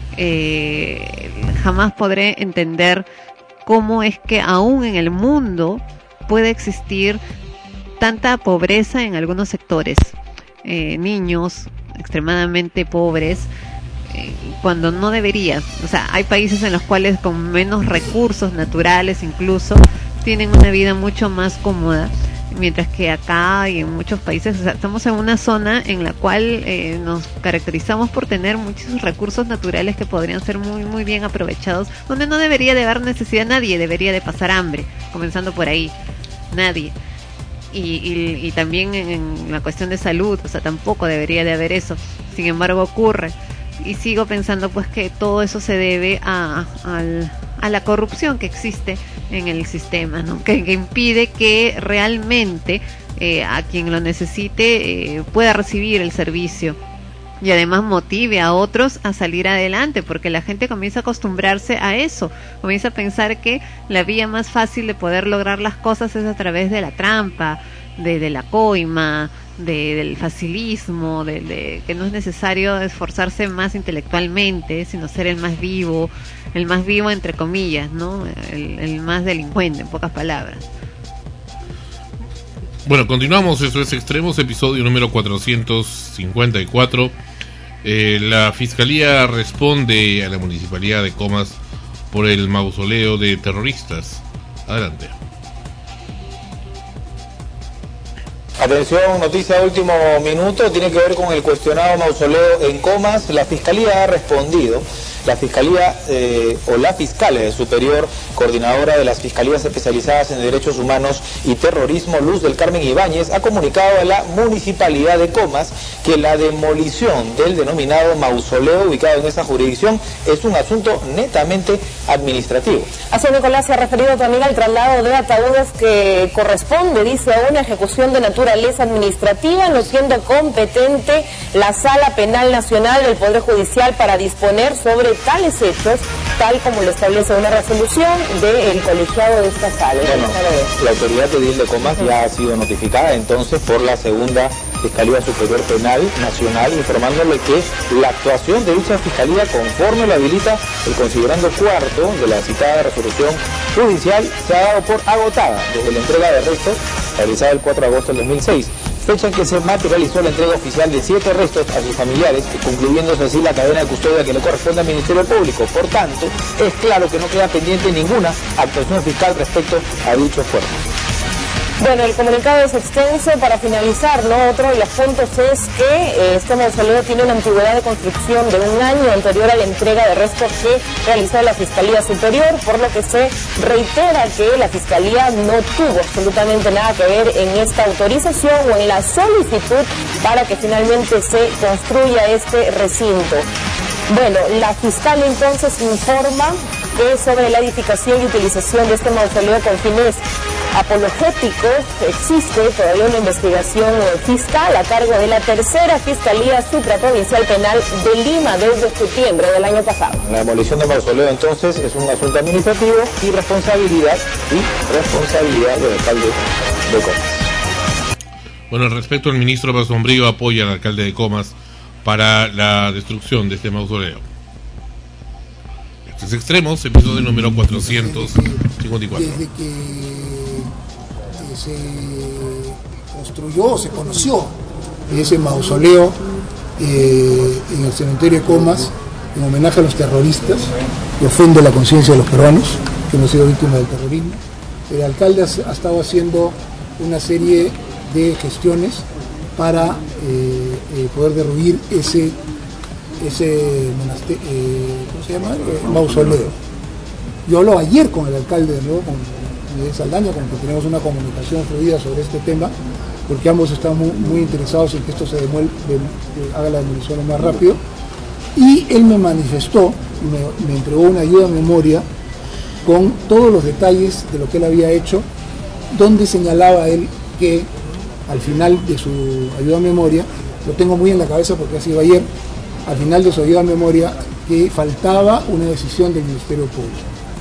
Speaker 8: eh, jamás podré entender cómo es que aún en el mundo puede existir tanta pobreza en algunos sectores, eh, niños extremadamente pobres, eh, cuando no debería. O sea, hay países en los cuales con menos recursos naturales incluso tienen una vida mucho más cómoda, mientras que acá y en muchos países, o sea, estamos en una zona en la cual eh, nos caracterizamos por tener muchos recursos naturales que podrían ser muy muy bien aprovechados, donde no debería de haber necesidad, nadie debería de pasar hambre, comenzando por ahí, nadie. Y, y, y también en, en la cuestión de salud, o sea, tampoco debería de haber eso, sin embargo ocurre. Y sigo pensando pues que todo eso se debe a, a, a la corrupción que existe en el sistema, ¿no? Que, que impide que realmente eh, a quien lo necesite eh, pueda recibir el servicio, y además motive a otros a salir adelante, porque la gente comienza a acostumbrarse a eso, comienza a pensar que la vía más fácil de poder lograr las cosas es a través de la trampa, de, de la coima, de, del facilismo, de, de que no es necesario esforzarse más intelectualmente, sino ser el más vivo, el más vivo entre comillas, ¿no? El, el más delincuente, en pocas palabras.
Speaker 5: Bueno, continuamos, eso es Extremos, episodio número cuatrocientos cincuenta y cuatro. Eh, la Fiscalía responde a la Municipalidad de Comas por el mausoleo de terroristas. Adelante.
Speaker 15: Atención, noticia de último minuto, tiene que ver con el cuestionado mausoleo en Comas. La Fiscalía ha respondido La Fiscalía eh, o la Fiscal Superior, coordinadora de las Fiscalías Especializadas en Derechos Humanos y Terrorismo, Luz del Carmen Ibáñez, ha comunicado a la Municipalidad de Comas que la demolición del denominado mausoleo ubicado en esta jurisdicción es un asunto netamente administrativo.
Speaker 16: Así Nicolás se ha referido también al traslado de ataúdes que corresponde, dice, a una ejecución de naturaleza administrativa, no siendo competente la Sala Penal Nacional del Poder Judicial para disponer sobre tales hechos, tal como lo establece una resolución del colegiado de esta sala.
Speaker 15: Bueno, la autoridad de edil de Comas ya ha sido notificada entonces por la segunda Fiscalía Superior Penal Nacional, informándole que la actuación de dicha Fiscalía, conforme lo habilita el considerando cuarto de la citada resolución judicial, se ha dado por agotada desde la entrega de restos realizada el cuatro de agosto del dos mil seis, fecha en que se materializó la entrega oficial de siete restos a sus familiares, concluyéndose así la cadena de custodia que le corresponde al Ministerio Público. Por tanto, es claro que no queda pendiente ninguna actuación fiscal respecto a dicho esfuerzo.
Speaker 16: Bueno, el comunicado es extenso. Para finalizar, ¿no? Otro de los puntos es que eh, este mausoleo tiene una antigüedad de construcción de un año anterior a la entrega de restos que realizó la Fiscalía Superior, por lo que se reitera que la Fiscalía no tuvo absolutamente nada que ver en esta autorización o en la solicitud para que finalmente se construya este recinto. Bueno, la fiscal entonces informa que sobre la edificación y utilización de este mausoleo con fines apologéticos existe todavía una investigación fiscal a cargo de la tercera Fiscalía Supraprovincial Penal de Lima desde septiembre del año pasado.
Speaker 15: La demolición del mausoleo entonces es un asunto administrativo y responsabilidad y responsabilidad del alcalde de Comas.
Speaker 5: Bueno, al respecto, el ministro Paz Sombrío apoya al alcalde de Comas para la destrucción de este mausoleo. Estos extremos, episodio número cuatrocientos cincuenta y cuatro.
Speaker 17: Desde que eh, se construyó, se conoció ese mausoleo eh, en el cementerio de Comas, en homenaje a los terroristas, que ofende la conciencia de los peruanos, que hemos sido víctimas del terrorismo, el alcalde ha, ha estado haciendo una serie de gestiones para eh, eh, poder derruir ese ese monaste- eh, ¿cómo se llama? Eh, mausoleo. Yo hablo ayer con el alcalde de nuevo, con Miguel Saldaña, con que tenemos una comunicación fluida sobre este tema, porque ambos estamos muy, muy interesados en que esto se demuel- de, de, haga la demolición lo más rápido, y él me manifestó, me, me entregó una ayuda a memoria con todos los detalles de lo que él había hecho, donde señalaba él que al final de su ayuda a memoria, lo tengo muy en la cabeza porque ha sido ayer, al final de su ayuda a memoria, que faltaba una decisión del Ministerio Público.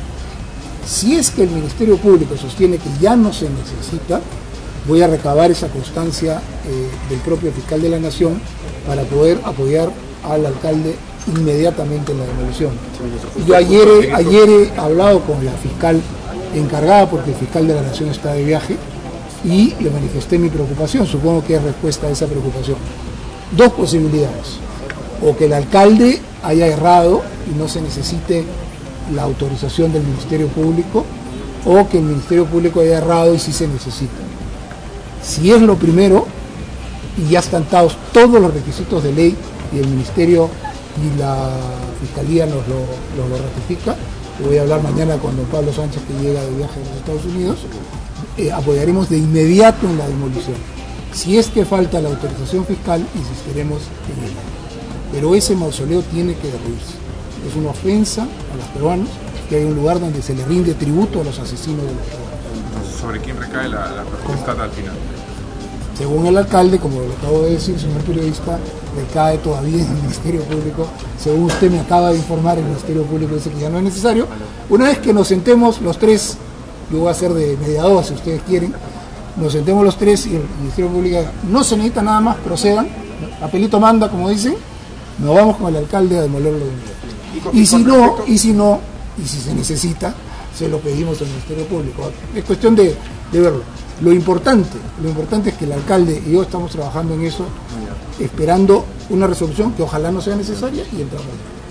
Speaker 17: Si es que el Ministerio Público sostiene que ya no se necesita, voy a recabar esa constancia eh, del propio fiscal de la Nación para poder apoyar al alcalde inmediatamente en la demolición. Yo ayer, he- ayer he hablado con la fiscal encargada, porque el fiscal de la Nación está de viaje, y le manifesté mi preocupación. Supongo que es respuesta a esa preocupación. Dos posibilidades: o que el alcalde haya errado y no se necesite la autorización del Ministerio Público, o que el Ministerio Público haya errado y sí se necesita. Si es lo primero, y ya están dados todos los requisitos de ley, y el Ministerio y la Fiscalía nos lo, nos lo ratifica, voy a hablar mañana con don Pablo Sánchez, que llega de viaje a los Estados Unidos, eh, apoyaremos de inmediato en la demolición. Si es que falta la autorización fiscal, insistiremos en ella. Pero ese mausoleo tiene que derruirse. Es una ofensa a los peruanos que hay un lugar donde se le rinde tributo a los asesinos de los peruanos.
Speaker 18: ¿Sobre quién recae la, la potestad al final?
Speaker 17: Según el alcalde, como lo acabo de decir, señor periodista, recae todavía en el Ministerio Público. Según usted me acaba de informar, el Ministerio Público dice que ya no es necesario. Una vez que nos sentemos los tres, yo voy a ser de mediador si ustedes quieren, nos sentemos los tres y el Ministerio Público diga, no se necesita nada más, procedan, papelito manda, como dicen, nos vamos con el alcalde a demolerlo de inmediato. Y si no, y si no, y si se necesita, se lo pedimos al Ministerio Público. Es cuestión de, de verlo. Lo importante, lo importante es que el alcalde y yo estamos trabajando en eso, esperando una resolución que ojalá no sea necesaria y entramos.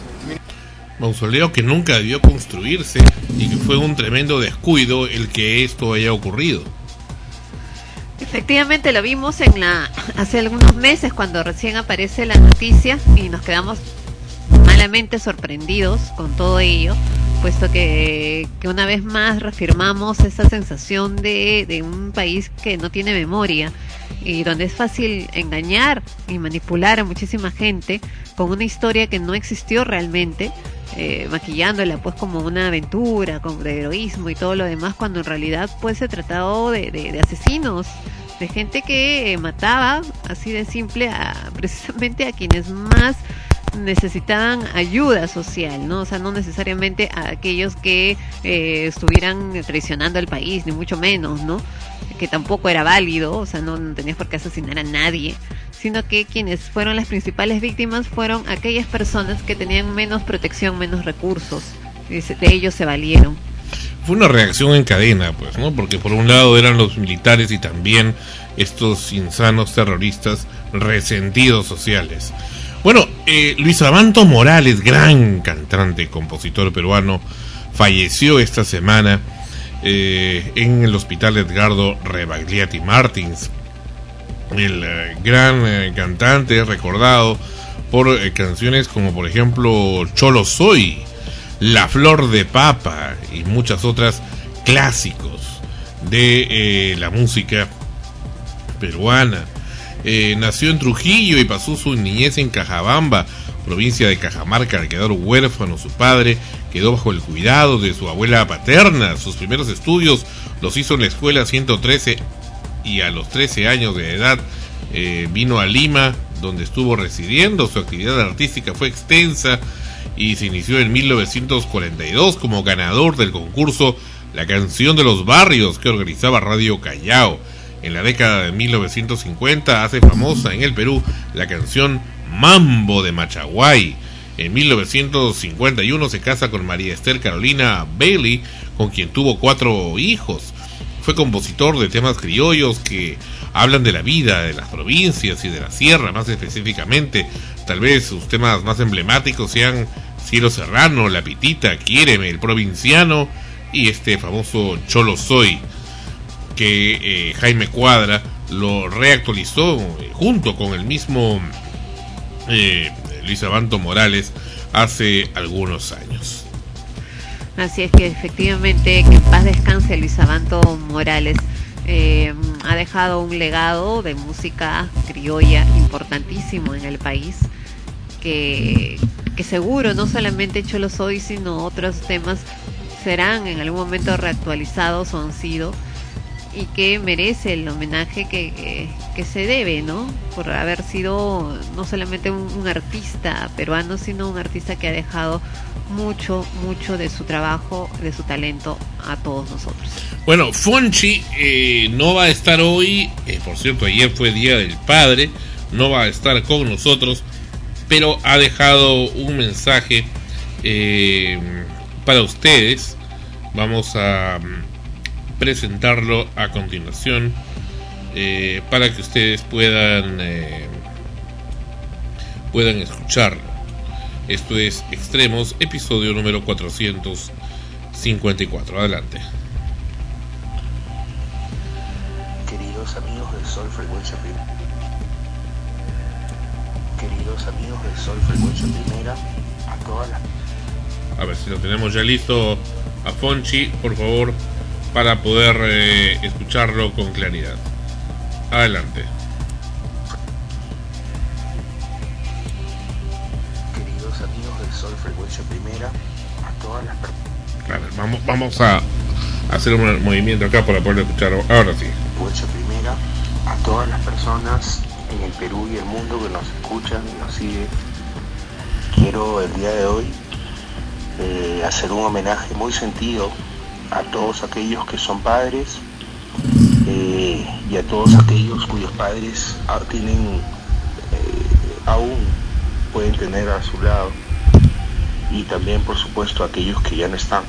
Speaker 5: Mausoleo que nunca debió construirse y que fue un tremendo descuido el que esto haya ocurrido.
Speaker 8: Efectivamente lo vimos en la hace algunos meses cuando recién aparece la noticia y nos quedamos malamente sorprendidos con todo ello, puesto que, que una vez más reafirmamos esa sensación de, de un país que no tiene memoria y donde es fácil engañar y manipular a muchísima gente con una historia que no existió realmente, eh, maquillándola pues como una aventura, con de heroísmo y todo lo demás, cuando en realidad pues se trataba de, de, de asesinos, de gente que eh, mataba así de simple a, precisamente a quienes más necesitaban ayuda social, ¿no? O sea, no necesariamente a aquellos que eh, estuvieran traicionando al país, ni mucho menos, ¿no? Que tampoco era válido, o sea, no, no tenías por qué asesinar a nadie, sino que quienes fueron las principales víctimas fueron aquellas personas que tenían menos protección, menos recursos, y de ellos se valieron.
Speaker 5: Fue una reacción en cadena, pues, ¿no? Porque por un lado eran los militares y también estos insanos terroristas resentidos sociales. Bueno, eh, Luis Abanto Morales, gran cantante, compositor peruano, falleció esta semana eh, en el hospital Edgardo Rebagliati Martins. El eh, gran eh, cantante, recordado por eh, canciones como por ejemplo Cholo Soy, La Flor de Papa y muchas otras clásicos de eh, la música peruana. Eh, nació en Trujillo y pasó su niñez en Cajabamba, provincia de Cajamarca. Al quedar huérfano su padre, quedó bajo el cuidado de su abuela paterna. Sus primeros estudios los hizo en la escuela ciento trece y a los trece años de edad eh, vino a Lima, donde estuvo residiendo. Su actividad artística fue extensa y se inició en mil novecientos cuarenta y dos como ganador del concurso La Canción de los Barrios que organizaba Radio Callao. En la década de mil novecientos cincuenta hace famosa en el Perú la canción Mambo de Machaguay. En mil novecientos cincuenta y uno se casa con María Esther Carolina Bailey, con quien tuvo cuatro hijos. Fue compositor de temas criollos que hablan de la vida de las provincias y de la sierra, más específicamente. Tal vez sus temas más emblemáticos sean Cielo Serrano, La Pitita, Quiéreme, El Provinciano y este famoso Cholo Soy, que eh, Jaime Cuadra lo reactualizó eh, junto con el mismo eh, Luis Abanto Morales hace algunos años.
Speaker 8: Así es que efectivamente, que en paz descanse Luis Abanto Morales. Eh, ha dejado un legado de música criolla importantísimo en el país, que, que seguro no solamente Cholo Soy, sino otros temas serán en algún momento reactualizados o han sido, y que merece el homenaje que, que, que se debe, ¿no? Por haber sido no solamente un, un artista peruano, sino un artista que ha dejado mucho, mucho de su trabajo, de su talento a todos nosotros.
Speaker 5: Bueno, Fonchi eh, no va a estar hoy, eh, por cierto, ayer fue Día del Padre, no va a estar con nosotros, pero ha dejado un mensaje eh, para ustedes. Vamos a presentarlo a continuación eh, para que ustedes puedan eh, puedan escucharlo. Esto es Extremos, episodio número cuatrocientos cincuenta y cuatro. Adelante.
Speaker 19: Queridos amigos del Sol Frecuencia Primera, queridos amigos del Sol Frecuencia Primera, a todas las...
Speaker 5: A ver si lo tenemos ya listo a Fonchi, por favor, para poder eh, escucharlo con claridad. Adelante.
Speaker 19: Queridos amigos del Sol Frecuencia Primera, a todas las personas...
Speaker 5: A ver, vamos, vamos a hacer un movimiento acá para poder escucharlo. Ahora sí.
Speaker 19: Frecuencia Primera, a todas las personas en el Perú y el mundo que nos escuchan y nos siguen. Quiero el día de hoy eh, hacer un homenaje muy sentido a todos aquellos que son padres eh, y a todos aquellos cuyos padres ah, tienen eh, aún pueden tener a su lado, y también por supuesto a aquellos que ya no están.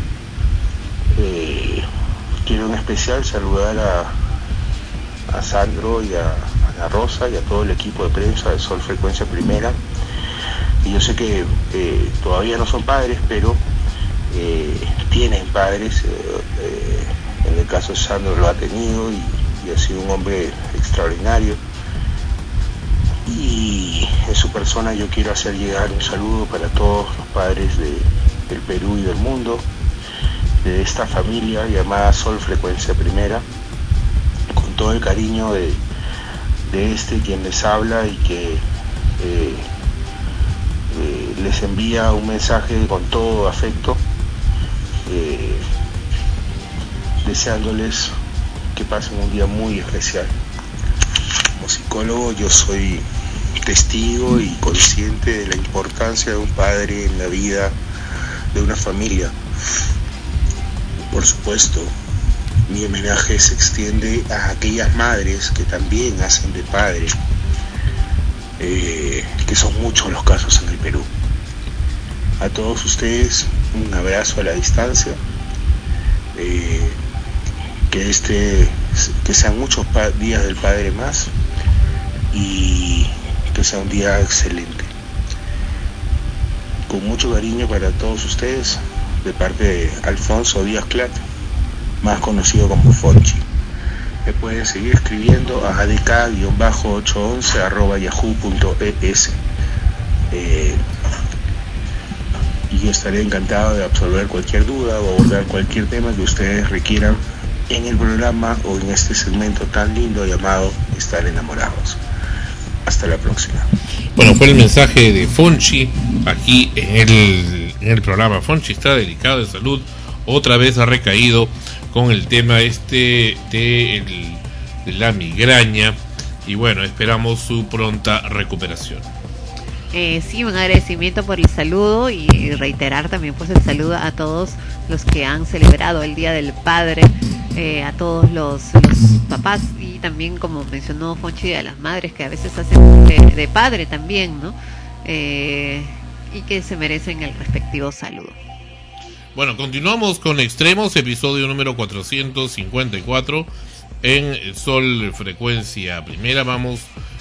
Speaker 19: Eh, quiero en especial saludar a, a Sandro y a, a la Rosa y a todo el equipo de prensa de Sol Frecuencia Primera. Y yo sé que eh, todavía no son padres, pero Eh, tienen padres, eh, eh, en el caso de Sandro lo ha tenido y, y ha sido un hombre extraordinario, y es su persona yo quiero hacer llegar un saludo para todos los padres de, del Perú y del mundo, de esta familia llamada Sol Frecuencia Primera, con todo el cariño de, de este quien les habla y que eh, eh, les envía un mensaje con todo afecto, eh, deseándoles que pasen un día muy especial. Como psicólogo yo soy testigo y consciente de la importancia de un padre en la vida de una familia. Por supuesto, mi homenaje se extiende a aquellas madres que también hacen de padre, eh, que son muchos los casos en el Perú. A todos ustedes un abrazo a la distancia, eh, que este que sean muchos días del Padre más y que sea un día excelente. Con mucho cariño para todos ustedes, de parte de Alfonso Díaz Clat, más conocido como Fonchi. Me pueden seguir escribiendo a a d k ocho once arroba yahoo punto e s, eh, y yo estaré encantado de absolver cualquier duda o abordar cualquier tema que ustedes requieran en el programa o en este segmento tan lindo llamado Estar Enamorados. Hasta la próxima.
Speaker 5: Bueno, fue el mensaje de Fonchi aquí en el, en el programa. Fonchi está delicado de salud, otra vez ha recaído con el tema este de, el, de la migraña, y bueno, esperamos su pronta recuperación.
Speaker 8: Eh, sí, un agradecimiento por el saludo y reiterar también pues el saludo a todos los que han celebrado el Día del Padre, eh, a todos los, los papás y también, como mencionó Fonchi, a las madres que a veces hacen de, de padre también, ¿no? Eh, y que se merecen el respectivo saludo.
Speaker 5: Bueno, continuamos con Extremos, episodio número cuatrocientos cincuenta y cuatro en Sol Frecuencia Primera. Vamos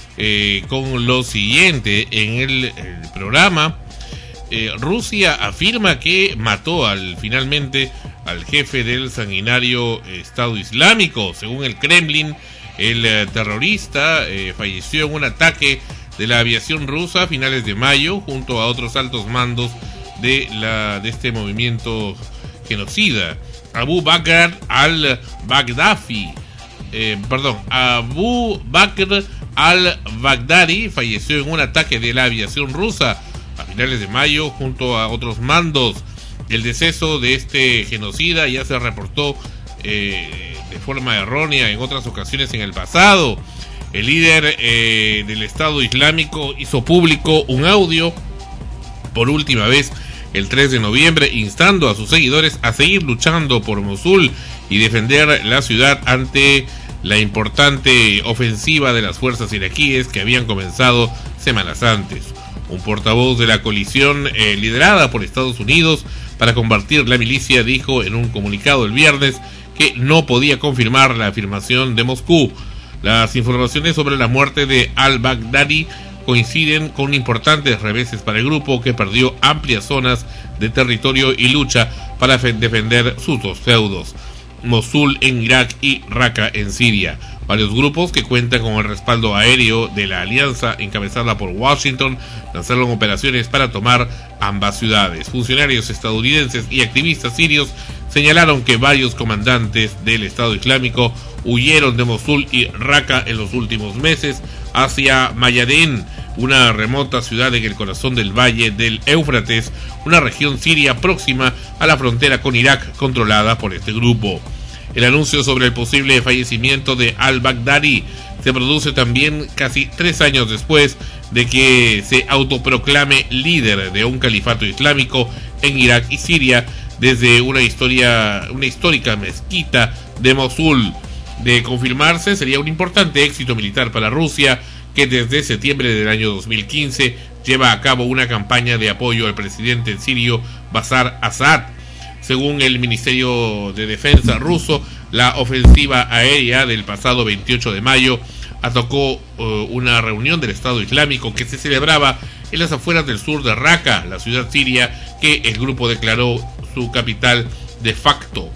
Speaker 5: eh, con lo siguiente en el, el programa. Eh, Rusia afirma que mató al finalmente al jefe del sanguinario Estado Islámico. Según el Kremlin, el eh, terrorista eh, falleció en un ataque de la aviación rusa a finales de mayo junto a otros altos mandos de la de este movimiento genocida. Abu Bakr al-Baghdadi, eh, perdón, Abu Bakr al-Baghdadi falleció en un ataque de la aviación rusa a finales de mayo junto a otros mandos. El deceso de este genocida ya se reportó eh, de forma errónea en otras ocasiones en el pasado. El líder eh, del Estado Islámico hizo público un audio por última vez el tres de noviembre, instando a sus seguidores a seguir luchando por Mosul y defender la ciudad ante la importante ofensiva de las fuerzas iraquíes que habían comenzado semanas antes. Un portavoz de la coalición eh, liderada por Estados Unidos para combatir la milicia dijo en un comunicado el viernes que no podía confirmar la afirmación de Moscú. Las informaciones sobre la muerte de al-Baghdadi coinciden con importantes reveses para el grupo, que perdió amplias zonas de territorio y lucha para defender sus dos feudos, Mosul en Irak y Raqqa en Siria. Varios grupos que cuentan con el respaldo aéreo de la alianza encabezada por Washington lanzaron operaciones para tomar ambas ciudades. Funcionarios estadounidenses y activistas sirios señalaron que varios comandantes del Estado Islámico huyeron de Mosul y Raqqa en los últimos meses hacia Mayadin, una remota ciudad en el corazón del valle del Éufrates, una región siria próxima a la frontera con Irak controlada por este grupo. El anuncio sobre el posible fallecimiento de al-Baghdadi se produce también casi tres años después de que se autoproclame líder de un califato islámico en Irak y Siria desde una historia, una histórica mezquita de Mosul. De confirmarse, sería un importante éxito militar para Rusia, que desde septiembre del año dos mil quince lleva a cabo una campaña de apoyo al presidente sirio Bashar Assad. Según el Ministerio de Defensa ruso, la ofensiva aérea del pasado veintiocho de mayo atacó uh, una reunión del Estado Islámico que se celebraba en las afueras del sur de Raqqa, la ciudad siria que el grupo declaró su capital de facto.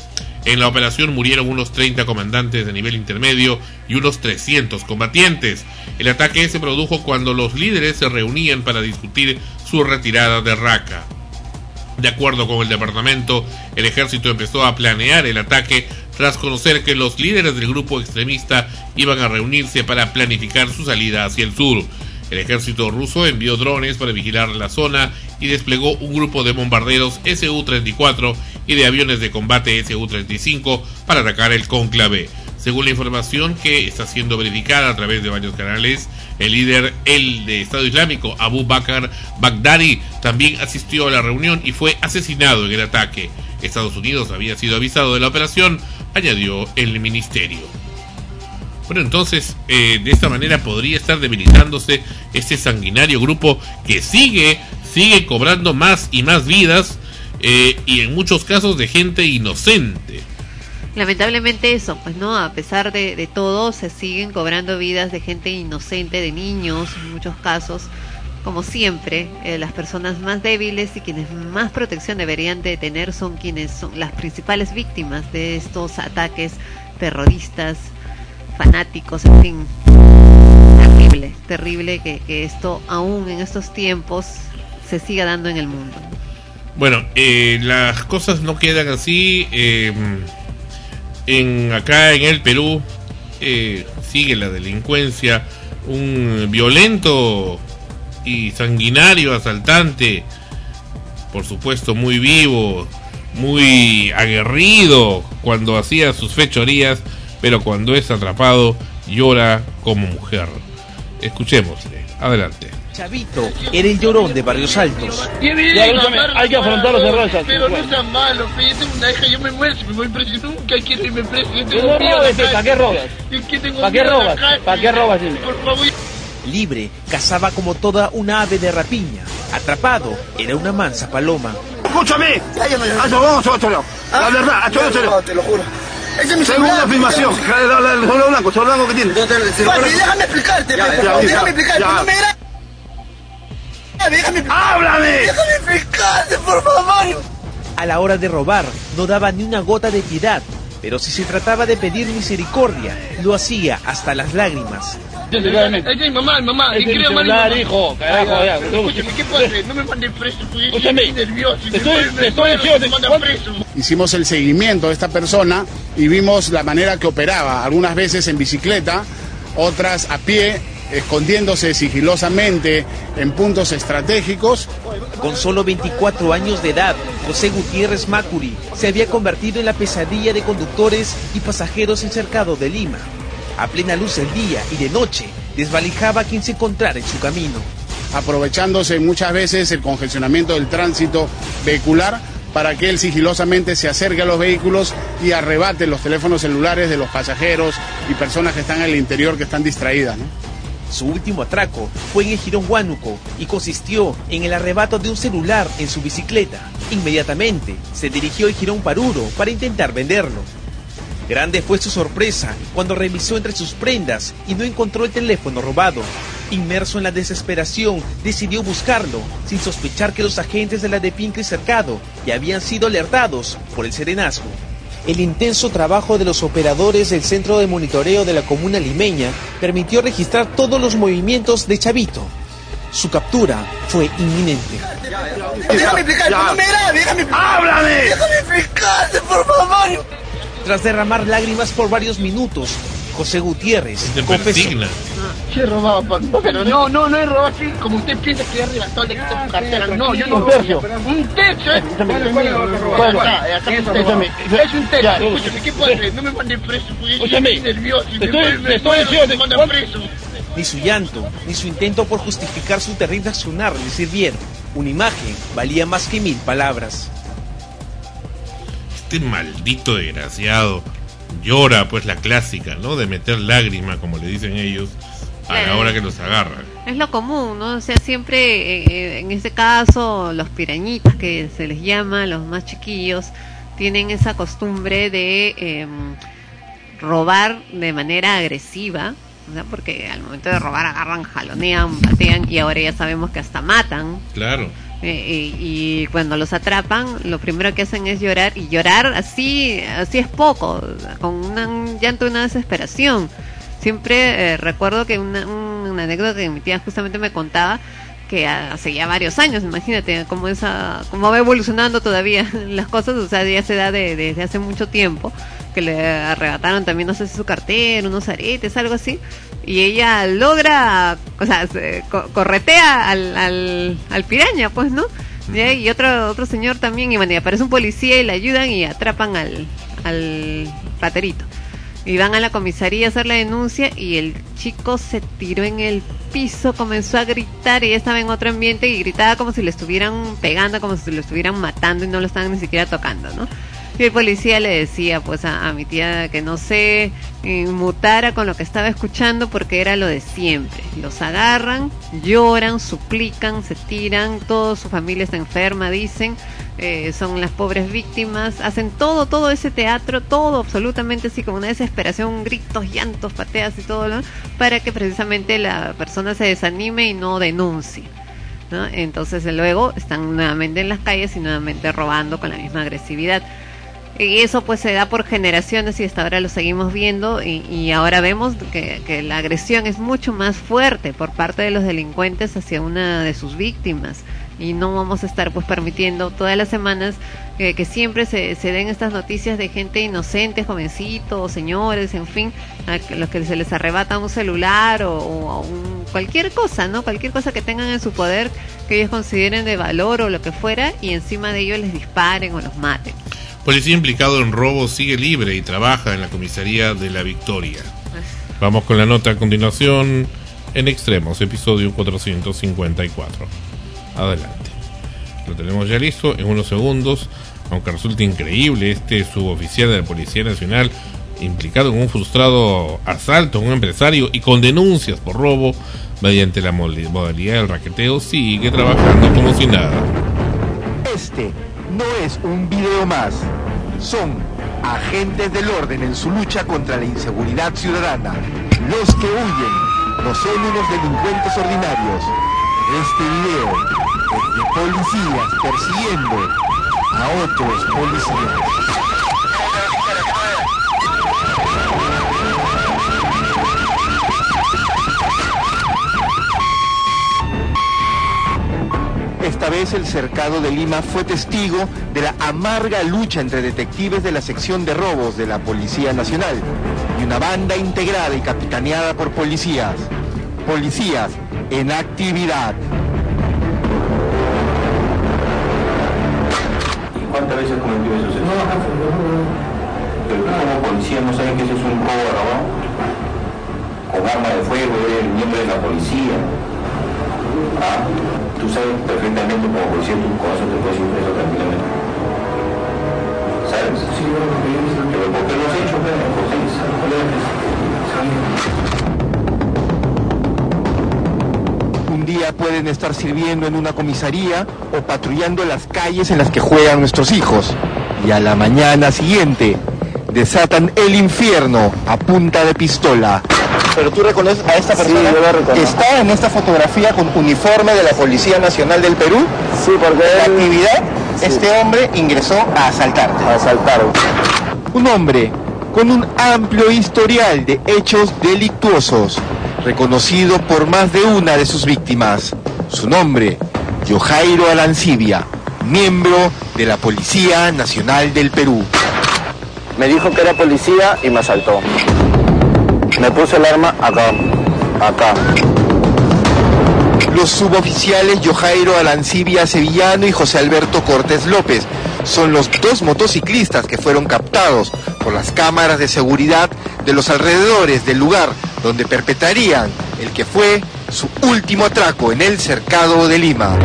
Speaker 5: En la operación murieron unos treinta comandantes de nivel intermedio y unos trescientos combatientes. El ataque se produjo cuando los líderes se reunían para discutir su retirada de Raqqa. De acuerdo con el departamento, el ejército empezó a planear el ataque tras conocer que los líderes del grupo extremista iban a reunirse para planificar su salida hacia el sur. El ejército ruso envió drones para vigilar la zona y desplegó un grupo de bombarderos ese u treinta y cuatro y de aviones de combate ese u treinta y cinco para atacar el cónclave. Según la información que está siendo verificada a través de varios canales, el líder el de Estado Islámico, Abu Bakr Baghdadi, también asistió a la reunión y fue asesinado en el ataque. Estados Unidos había sido avisado de la operación, añadió el ministerio. Bueno, entonces, eh, de esta manera podría estar debilitándose este sanguinario grupo que sigue, sigue cobrando más y más vidas, eh, y en muchos casos de gente inocente.
Speaker 8: Lamentablemente eso, pues no, a pesar de, de todo, se siguen cobrando vidas de gente inocente, de niños, en muchos casos. Como siempre, eh, las personas más débiles y quienes más protección deberían de tener son quienes son las principales víctimas de estos ataques terroristas, fanáticos, en fin. Terrible, terrible que, que esto aún en estos tiempos se siga dando en el mundo.
Speaker 5: Bueno, eh, las cosas no quedan así. Eh, en acá en el Perú eh, sigue la delincuencia, un violento y sanguinario asaltante, por supuesto muy vivo, muy aguerrido cuando hacía sus fechorías, pero cuando es atrapado llora como mujer. Escuchémosle, adelante.
Speaker 20: Chavito era el llorón de Barrios Altos.
Speaker 11: Ya, escúchame, hay que afrontar los errores. Pero no sean malos, yo tengo una hija, yo me muero si me voy preso. Nunca quiero irme preso. Yo tengo un tío.
Speaker 20: ¿Para qué robas? ¿Para qué robas? ¿Para qué robas?
Speaker 11: Por favor.
Speaker 20: Libre, cazaba como toda una ave de rapiña. Atrapado, era una mansa paloma.
Speaker 11: Escúchame, vamos a otro lado. La verdad, a otro lado. Te lo juro. Esa es mi segunda afirmación. El solo blanco, el solo blanco que tiene. Déjame explicarte, déjame explicarte. No me grabes. Déjame, ¡háblame! Déjame explicarte, por favor.
Speaker 20: A la hora de robar, no daba ni una gota de piedad, pero si se trataba de pedir misericordia, lo hacía hasta las lágrimas.
Speaker 11: Ay, mamá, mamá,
Speaker 20: es el celular, hijo, carajo, ya.
Speaker 11: Escúchame, ¿qué puedo hacer? No me manden preso, porque yo estoy nervioso. Te estoy diciendo,
Speaker 21: hicimos el seguimiento de esta persona y vimos la manera que operaba, algunas veces en bicicleta, otras a pie, escondiéndose sigilosamente en puntos estratégicos.
Speaker 20: Con solo veinticuatro años de edad, José Gutiérrez Macuri se había convertido en la pesadilla de conductores y pasajeros en cercado de Lima. A plena luz del día y de noche, desvalijaba a quien se encontrara en su camino.
Speaker 21: Aprovechándose muchas veces el congestionamiento del tránsito vehicular para que él sigilosamente se acerque a los vehículos y arrebate los teléfonos celulares de los pasajeros y personas que están en el interior que están distraídas, ¿no?
Speaker 20: Su último atraco fue en el Jirón Huánuco y consistió en el arrebato de un celular en su bicicleta. Inmediatamente se dirigió al Jirón Paruro para intentar venderlo. Grande fue su sorpresa cuando revisó entre sus prendas y no encontró el teléfono robado. Inmerso en la desesperación, decidió buscarlo, sin sospechar que los agentes de la DEPINCRE Cercado ya habían sido alertados por el serenazgo. El intenso trabajo de los operadores del Centro de Monitoreo de la Comuna Limeña permitió registrar todos los movimientos de Chavito. Su captura fue inminente.
Speaker 11: Déjame explicarte, no me grabes, déjame... ¡háblame! Déjame explicarte, por favor.
Speaker 20: Tras derramar lágrimas por varios minutos, José Gutiérrez confesó.
Speaker 11: Sí he robado, Paco, pero no, no, no he robado así como usted piensa que he arrebatado de su cartera. No, yo no. Un tercio. Un tercio, ¿eh? Es un tercio. Escúchame, ¿qué puedo hacer? No me manden preso, porque yo estoy nervioso. Me estoy diciendo, me mandan preso.
Speaker 20: Ni su llanto, ni su intento por justificar su terrible accionar le sirvieron. Una imagen valía más que mil palabras.
Speaker 5: Este maldito desgraciado llora, pues la clásica, ¿no? De meter lágrima, como le dicen ellos, a la hora que los agarran.
Speaker 8: Es lo común, ¿no? O sea, siempre, eh, en este caso, los pirañitas, que se les llama, los más chiquillos, tienen esa costumbre de eh, robar de manera agresiva, ¿no? Porque al momento de robar agarran, jalonean, patean y ahora ya sabemos que hasta matan.
Speaker 5: Claro.
Speaker 8: Eh, y, y cuando los atrapan, lo primero que hacen es llorar, y llorar así, así es poco, con una, un llanto, una desesperación. Siempre eh, recuerdo que una, una anécdota que mi tía justamente me contaba, que hace ya varios años, imagínate cómo esa, cómo va evolucionando todavía las cosas, o sea, ya se da de, desde hace mucho tiempo, que le arrebataron también, no sé si su cartera, unos aretes, algo así, y ella logra, o sea, se co- corretea al, al, al piraña, pues, ¿no? Uh-huh. Y, y otro otro señor también, y bueno, y aparece un policía y le ayudan y atrapan al, al raterito. Y van a la comisaría a hacer la denuncia, y el chico se tiró en el piso, comenzó a gritar, y ella estaba en otro ambiente y gritaba como si le estuvieran pegando, como si le estuvieran matando, y no lo estaban ni siquiera tocando, ¿no? Y el policía le decía pues a, a mi tía que no se inmutara con lo que estaba escuchando, porque era lo de siempre. Los agarran, lloran, suplican, se tiran, toda su familia está enferma, dicen, eh, son las pobres víctimas, hacen todo, todo ese teatro, todo absolutamente así, como una desesperación, gritos, llantos, pateas y todo, ¿no? Para que precisamente la persona se desanime y no denuncie, ¿no? Entonces luego están nuevamente en las calles y nuevamente robando con la misma agresividad. Y eso pues se da por generaciones, y hasta ahora lo seguimos viendo, y, y ahora vemos que, que la agresión es mucho más fuerte por parte de los delincuentes hacia una de sus víctimas, y no vamos a estar pues permitiendo todas las semanas eh, que siempre se, se den estas noticias de gente inocente, jovencitos, señores, en fin, a los que se les arrebata un celular o, o un, cualquier cosa, ¿no? Cualquier cosa que tengan en su poder, que ellos consideren de valor o lo que fuera, y encima de ellos les disparen o los maten.
Speaker 5: Policía implicado en robo sigue libre y trabaja en la comisaría de La Victoria. Vamos con la nota a continuación en Extremos, episodio cuatrocientos cincuenta y cuatro. Adelante. Lo tenemos ya listo en unos segundos, aunque resulta increíble, este suboficial de la Policía Nacional implicado en un frustrado asalto a un empresario y con denuncias por robo mediante la modalidad del raqueteo, sigue trabajando como si nada.
Speaker 1: Este no es un video más, son agentes del orden en su lucha contra la inseguridad ciudadana. Los que huyen no son unos delincuentes ordinarios. Este video es de policías persiguiendo a otros policías. Esta vez el cercado de Lima fue testigo de la amarga lucha entre detectives de la sección de robos de la Policía Nacional y una banda integrada y capitaneada por policías. Policías en actividad.
Speaker 19: ¿Y cuántas veces cometió eso? No, pero como policía no saben que eso es un robo grabado con arma de fuego, eres miembro de la policía. Ah, tú sabes perfectamente como policía, tú con eso te puedes ir preso tranquilamente. ¿Sabes? Sí, pero ¿por qué lo has hecho?
Speaker 1: Un día pueden estar sirviendo en una comisaría o patrullando las calles en las que juegan nuestros hijos, y a la mañana siguiente desatan el infierno a punta de pistola. Pero tú reconoces a esta persona. Sí, yo la reconozco. ¿Está en esta fotografía con uniforme de la Policía Nacional del Perú?
Speaker 10: Sí, porque
Speaker 1: la
Speaker 10: él...
Speaker 1: actividad,
Speaker 10: sí.
Speaker 1: Este hombre ingresó a asaltarte.
Speaker 10: A asaltar.
Speaker 1: Un hombre con un amplio historial de hechos delictuosos, reconocido por más de una de sus víctimas. Su nombre, Yojairo Alancibia, miembro de la Policía Nacional del Perú.
Speaker 10: Me dijo que era policía y me asaltó. Me puse el arma acá, acá.
Speaker 1: Los suboficiales Yojairo Alancibia Sevillano y José Alberto Cortés López son los dos motociclistas que fueron captados por las cámaras de seguridad de los alrededores del lugar donde perpetrarían el que fue su último atraco en el cercado de Lima.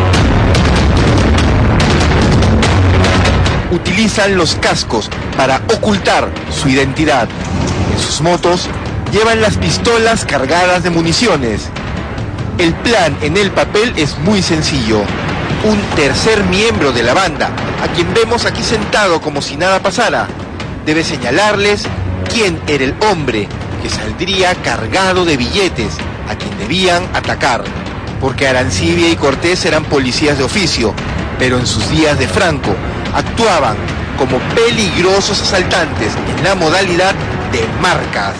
Speaker 1: Utilizan los cascos para ocultar su identidad. En sus motos llevan las pistolas cargadas de municiones. El plan en el papel es muy sencillo. Un tercer miembro de la banda, a quien vemos aquí sentado como si nada pasara, debe señalarles quién era el hombre que saldría cargado de billetes a quien debían atacar. porque Arancibia y Cortés eran policías de oficio, pero en sus días de Franco actuaban como peligrosos asaltantes en la modalidad de marcas.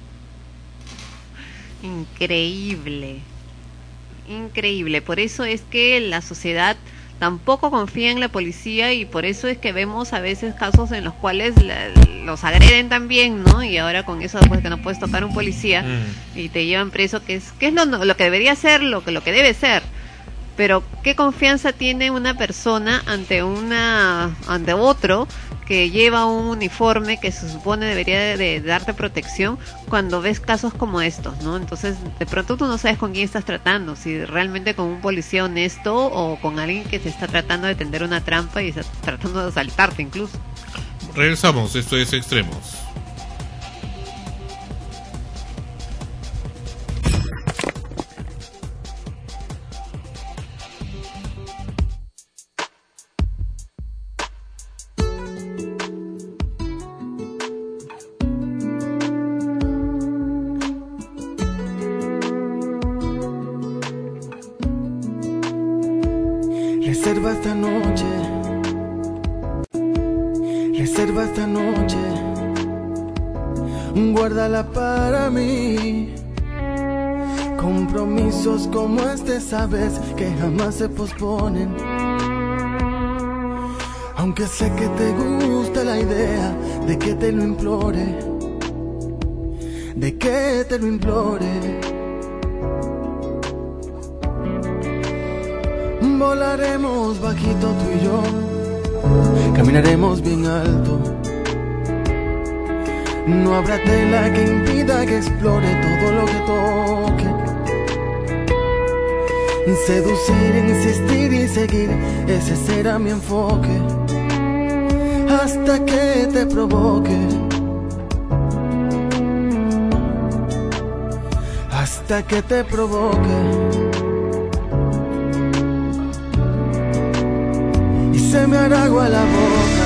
Speaker 8: Increíble, increíble. Por eso es que la sociedad tampoco confía en la policía y por eso es que vemos a veces casos en los cuales la, los agreden también, ¿no? Y ahora con eso pues que no puedes tocar un policía mm. y te llevan preso, que es que es lo, lo que debería ser, lo que lo que debe ser. Pero ¿qué confianza tiene una persona ante una ante otro que lleva un uniforme que se supone debería de, de darte protección cuando ves casos como estos, ¿no? Entonces, de pronto tú no sabes con quién estás tratando, si realmente con un policía honesto o con alguien que se está tratando de tender una trampa y está tratando de asaltarte incluso.
Speaker 5: Regresamos, esto es Extremos.
Speaker 9: Reserva esta noche, reserva esta noche, guárdala para mí. Compromisos como este sabes que jamás se posponen. Aunque sé que te gusta la idea de que te lo implore, de que te lo implore. Volaremos bajito tú y yo, caminaremos bien alto. No habrá tela que impida que explore todo lo que toque. Seducir, insistir y seguir, ese será mi enfoque. Hasta que te provoque, hasta que te provoque. Se me hará agua la boca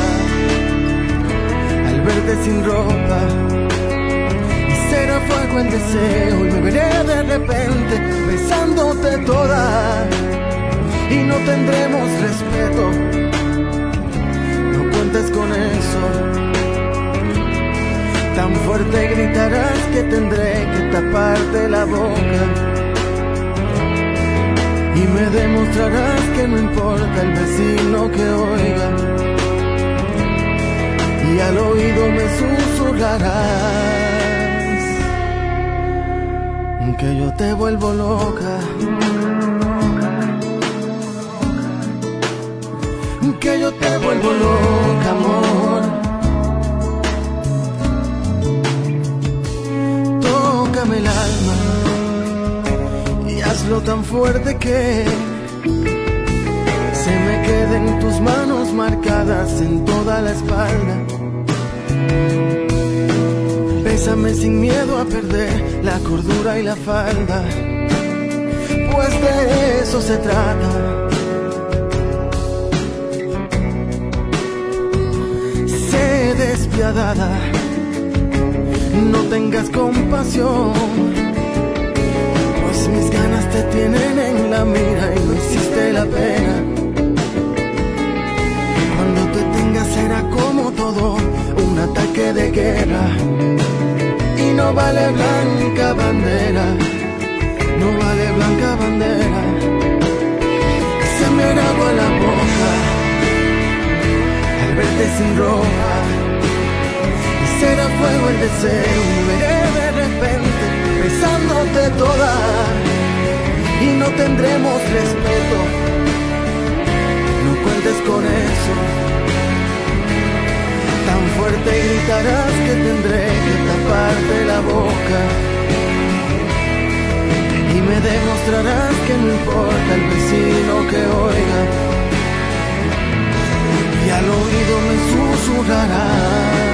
Speaker 9: al verte sin ropa, y será fuego el deseo y me veré de repente besándote toda y no tendremos respeto. No cuentes con eso, tan fuerte gritarás que tendré que taparte la boca. Y me demostrarás que no importa el vecino que oiga, y al oído me susurrarás que yo te vuelvo loca, que yo te vuelvo loca, amor. Tócame el alma, hazlo tan fuerte que se me queden tus manos marcadas en toda la espalda. Bésame sin miedo a perder la cordura y la falda, pues de eso se trata. Sé despiadada, no tengas compasión, mis ganas te tienen en la mira y no hiciste la pena. Cuando te tengas será como todo un ataque de guerra, y no vale blanca bandera, no vale blanca bandera. Se me hará agua la boca al verte sin ropa, y será fuego el deseo y me veré de repente besándote toda y no tendremos respeto. No cuentes con eso, tan fuerte gritarás que tendré que taparte la boca, y me demostrarás que no importa el vecino que oiga, y al oído me susurrarás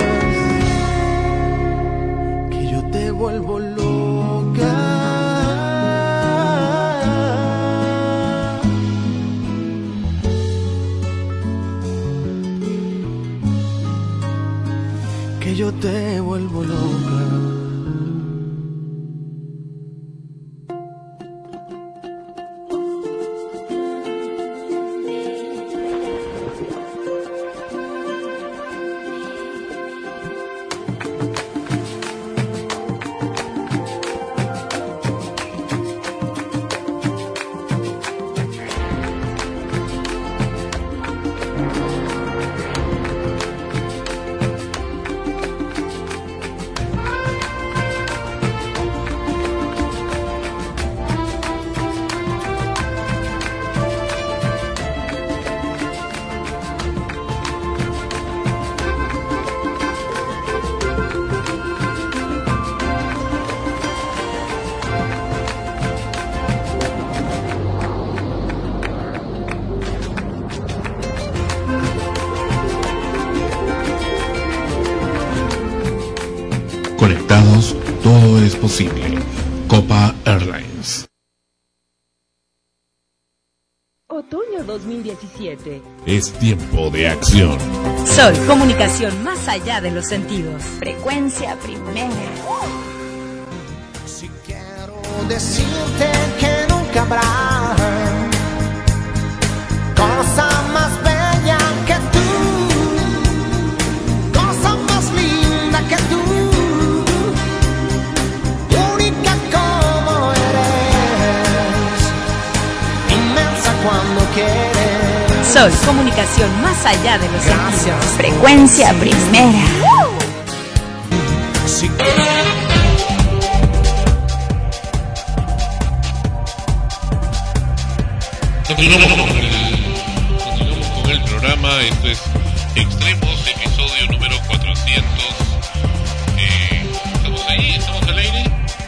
Speaker 9: vuelvo loca. Que yo te vuelvo loca.
Speaker 5: eres posible. Copa Airlines.
Speaker 4: Otoño dos mil diecisiete.
Speaker 5: Es tiempo de acción.
Speaker 2: Sol, comunicación más allá de los sentidos.
Speaker 3: Frecuencia primera.
Speaker 9: Si quiero decirte que nunca habrá cosa más bella que tú, cosa más linda que tú, única como eres, inmensa cuando quieres.
Speaker 2: Sol, comunicación más allá de los sentidos.
Speaker 3: Frecuencia primera.
Speaker 9: Si
Speaker 5: Continuamos con el, continuamos con el programa. Esto es Extremos, episodio número cuatrocientos. Eh, ¿Estamos ahí? ¿Estamos al aire?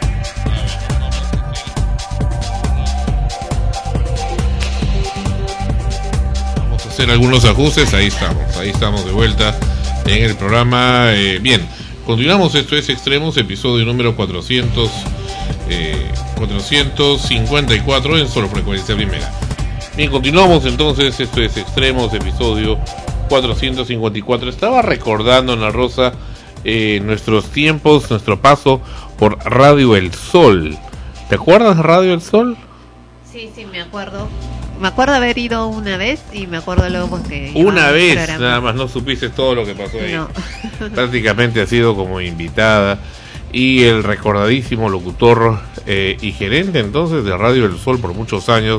Speaker 5: Vamos a hacer algunos ajustes. Ahí estamos, ahí estamos de vuelta en el programa. Eh, bien, continuamos. Esto es Extremos, episodio número cuatrocientos, eh, cuatrocientos cincuenta y cuatro en Solo Frecuencia Primera. Bien, continuamos entonces. Esto es Extremos, episodio cuatrocientos cincuenta y cuatro. Estaba recordando, Ana Rosa, eh, nuestros tiempos, nuestro paso por Radio El Sol. ¿Te acuerdas de Radio El Sol?
Speaker 8: Sí, sí, me acuerdo. Me acuerdo haber ido una vez y me acuerdo luego porque...
Speaker 5: Una vez, programa. Nada más, no supiste todo lo que pasó ahí.
Speaker 8: No.
Speaker 5: Prácticamente ha sido como invitada. Y el recordadísimo locutor eh, y gerente entonces de Radio El Sol por muchos años,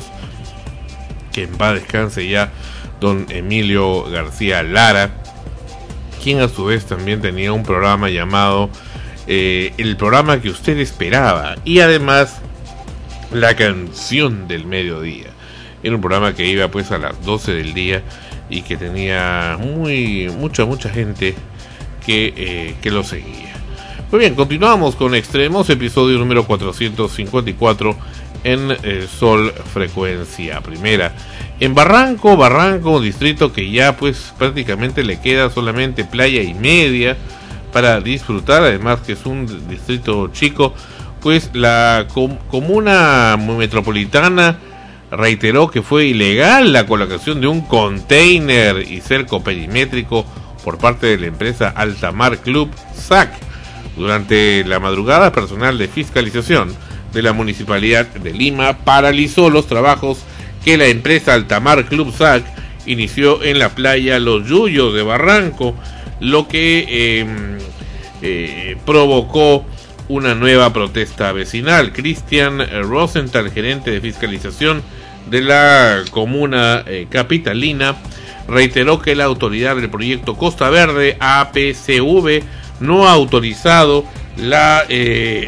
Speaker 5: que en paz descanse ya, don Emilio García Lara, quien a su vez también tenía un programa llamado eh, El Programa que Usted Esperaba, y además La Canción del Mediodía. Era un programa que iba pues a las doce del día y que tenía muy mucha mucha gente que, eh, que lo seguía. Muy bien, continuamos con Extremos, episodio número cuatrocientos cincuenta y cuatro en eh, Sol Frecuencia Primera. En Barranco, Barranco, distrito que ya pues prácticamente le queda solamente playa y media para disfrutar, además que es un distrito chico, pues la com- comuna metropolitana reiteró que fue ilegal la colocación de un container y cerco perimétrico por parte de la empresa Altamar Club S A C. Durante la madrugada, personal de fiscalización de la Municipalidad de Lima paralizó los trabajos que la empresa Altamar Club S A C inició en la playa Los Yuyos de Barranco, lo que eh, eh, provocó una nueva protesta vecinal. Cristian Rosenthal, gerente de fiscalización de la comuna eh, capitalina, reiteró que la autoridad del proyecto Costa Verde, A P C V, no ha autorizado la, eh,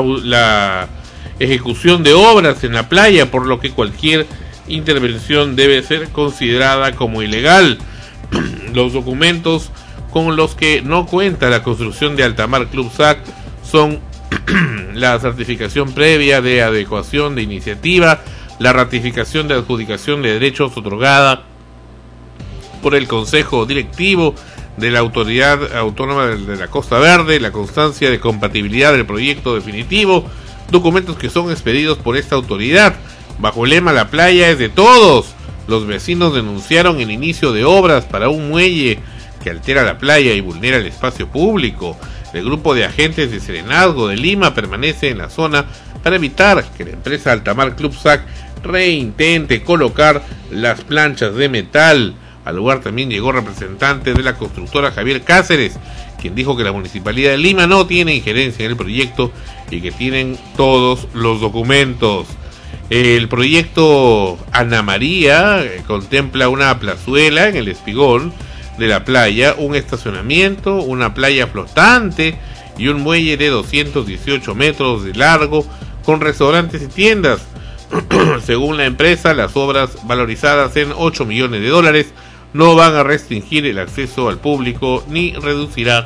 Speaker 5: la ejecución de obras en la playa, por lo que cualquier intervención debe ser considerada como ilegal. Los documentos con los que no cuenta la construcción de Altamar Club S A C son la certificación previa de adecuación de iniciativa, la ratificación de adjudicación de derechos otorgada por el Consejo Directivo de la Autoridad Autónoma de la Costa Verde, la constancia de compatibilidad del proyecto definitivo, documentos que son expedidos por esta autoridad. Bajo el lema "La playa es de todos", los vecinos denunciaron el inicio de obras para un muelle que altera la playa y vulnera el espacio público. El grupo de agentes de Serenazgo de Lima permanece en la zona para evitar que la empresa Altamar Club S A C reintente colocar las planchas de metal. Al lugar también llegó representante de la constructora Javier Cáceres, quien dijo que la Municipalidad de Lima no tiene injerencia en el proyecto y que tienen todos los documentos. El proyecto Ana María eh, contempla una plazuela en el espigón de la playa, un estacionamiento, una playa flotante y un muelle de doscientos dieciocho metros de largo con restaurantes y tiendas. Según la empresa, las obras valorizadas en ocho millones de dólares no van a restringir el acceso al público ni reducirá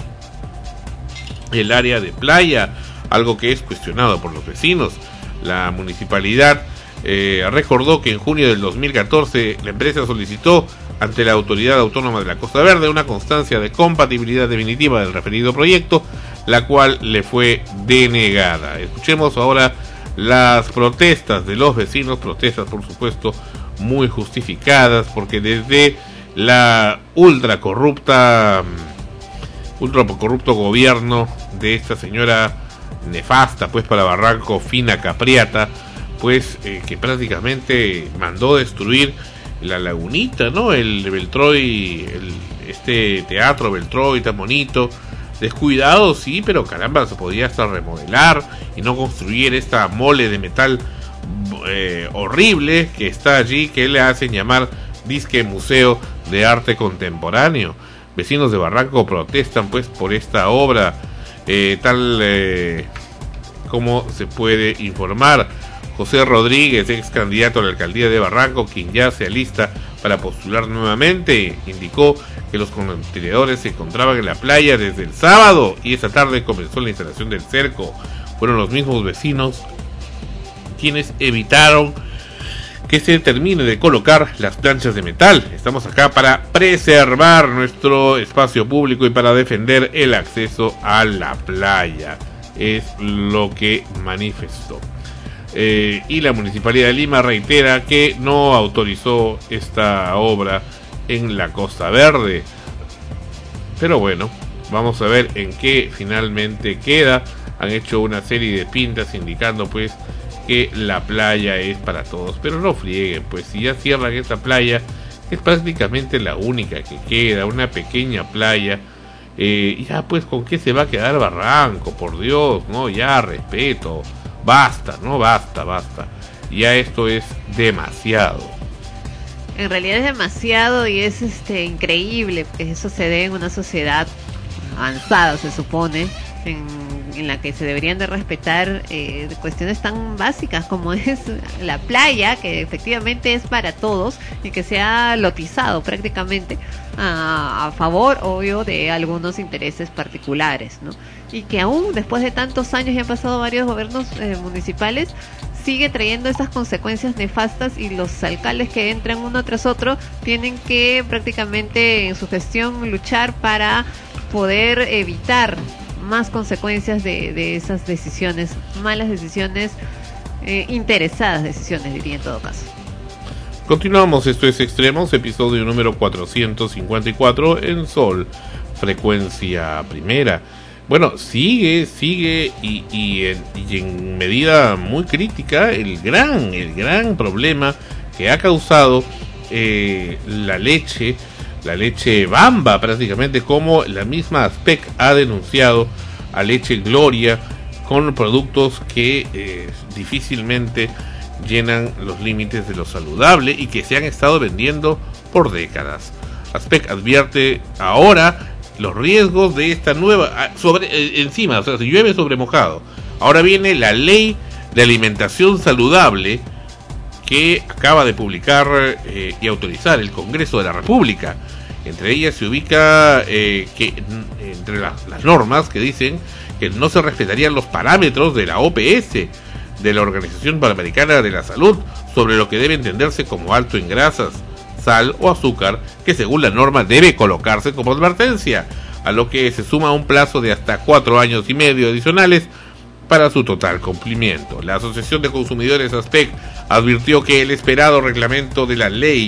Speaker 5: el área de playa, algo que es cuestionado por los vecinos. La municipalidad eh, recordó que en junio del dos mil catorce la empresa solicitó ante la Autoridad Autónoma de la Costa Verde una constancia de compatibilidad definitiva del referido proyecto, la cual le fue denegada. Escuchemos ahora las protestas de los vecinos, protestas por supuesto muy justificadas, porque desde la ultra corrupta, ultra corrupto gobierno de esta señora nefasta pues para Barranco, Fina Capriata, pues eh, que prácticamente mandó destruir la lagunita, ¿no? El Beltroy, el, este teatro Beltroy tan bonito, descuidado sí, pero caramba, se podía hasta remodelar y no construir esta mole de metal eh, horrible que está allí, que le hacen llamar disque Museo de Arte Contemporáneo. Vecinos de Barranco protestan pues por esta obra, eh, tal eh, como se puede informar. José Rodríguez, ex candidato a la alcaldía de Barranco, quien ya se alista para postular nuevamente, indicó que los contenedores se encontraban en la playa desde el sábado y esta tarde comenzó la instalación del cerco. Fueron los mismos vecinos quienes evitaron que se termine de colocar las planchas de metal. Estamos acá para preservar nuestro espacio público y para defender el acceso a la playa, es lo que manifestó. Eh, y la Municipalidad de Lima reitera que no autorizó esta obra en la Costa Verde. Pero bueno, vamos a ver en qué finalmente queda. Han hecho una serie de pintas indicando pues que la playa es para todos, pero no frieguen, pues si ya cierran esta playa, es prácticamente la única que queda, una pequeña playa, eh, ya pues con qué se va a quedar Barranco, por Dios, no, ya respeto. Basta, no, basta, basta. Ya esto es demasiado.
Speaker 8: En realidad es demasiado y es este increíble que eso se dé en una sociedad avanzada, se supone, en, en la que se deberían de respetar eh, cuestiones tan básicas como es la playa, que efectivamente es para todos y que se ha lotizado prácticamente a, a favor, obvio, de algunos intereses particulares, ¿no? Y que aún después de tantos años, ya han pasado varios gobiernos eh, municipales, sigue trayendo esas consecuencias nefastas y los alcaldes que entran uno tras otro tienen que prácticamente en su gestión luchar para poder evitar más consecuencias de, de esas decisiones, malas decisiones, eh, interesadas decisiones, diría en todo caso.
Speaker 5: Continuamos, esto es Extremos, episodio número cuatrocientos cincuenta y cuatro en Sol, frecuencia primera. Bueno, sigue, sigue y, y, en, y en medida muy crítica el gran, el gran problema que ha causado eh, la leche, la leche Bamba prácticamente, como la misma Aspec ha denunciado a Leche Gloria con productos que eh, difícilmente llenan los límites de lo saludable y que se han estado vendiendo por décadas. Aspec advierte ahora los riesgos de esta nueva sobre eh, encima, o sea, se llueve sobre mojado. Ahora viene la ley de alimentación saludable que acaba de publicar eh, y autorizar el Congreso de la República. Entre ellas se ubica eh, que entre la, las normas que dicen que no se respetarían los parámetros de la O P S, de la Organización Panamericana de la Salud, sobre lo que debe entenderse como alto en grasas, sal o azúcar, que según la norma debe colocarse como advertencia, a lo que se suma un plazo de hasta cuatro años y medio adicionales para su total cumplimiento. La Asociación de Consumidores Aspec advirtió que el esperado reglamento de la Ley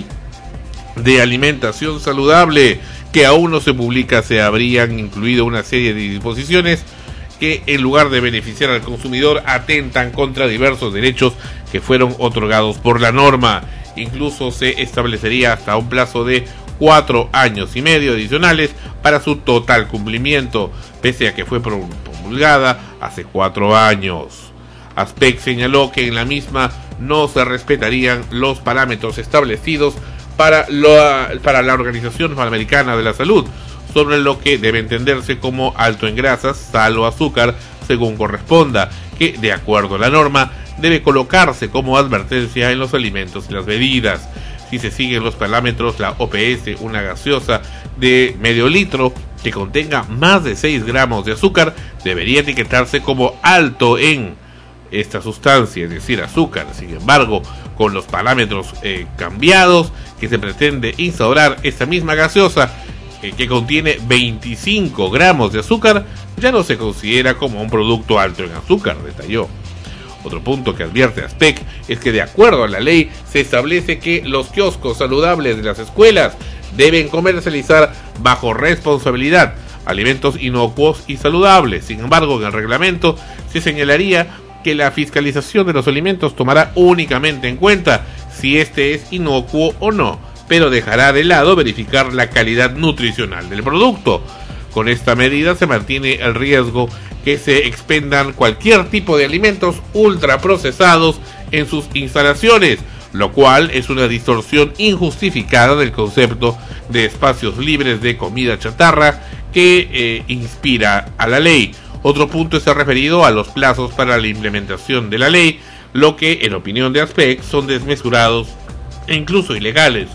Speaker 5: de Alimentación Saludable, que aún no se publica, se habrían incluido una serie de disposiciones que, en lugar de beneficiar al consumidor, atentan contra diversos derechos que fueron otorgados por la norma. Incluso se establecería hasta un plazo de cuatro años y medio adicionales para su total cumplimiento, pese a que fue promulgada hace cuatro años. Aspec señaló que en la misma no se respetarían los parámetros establecidos para, lo, para la Organización Panamericana de la Salud, sobre lo que debe entenderse como alto en grasas, sal o azúcar, según corresponda, que, de acuerdo a la norma, debe colocarse como advertencia en los alimentos y las bebidas. Si se siguen los parámetros, la O P S, una gaseosa de medio litro que contenga más de seis gramos de azúcar, debería etiquetarse como alto en esta sustancia, es decir, azúcar. Sin embargo, con los parámetros eh, cambiados, que se pretende instaurar esta misma gaseosa, eh, que contiene veinticinco gramos de azúcar, ya no se considera como un producto alto en azúcar, detalló. Otro punto que advierte Aspec es que de acuerdo a la ley se establece que los kioscos saludables de las escuelas deben comercializar bajo responsabilidad alimentos inocuos y saludables. Sin embargo, en el reglamento se señalaría que la fiscalización de los alimentos tomará únicamente en cuenta si este es inocuo o no, pero dejará de lado verificar la calidad nutricional del producto. Con esta medida se mantiene el riesgo que se expendan cualquier tipo de alimentos ultraprocesados en sus instalaciones, lo cual es una distorsión injustificada del concepto de espacios libres de comida chatarra que eh, inspira a la ley. Otro punto está referido a los plazos para la implementación de la ley, lo que, en opinión de Aspec, son desmesurados e incluso ilegales.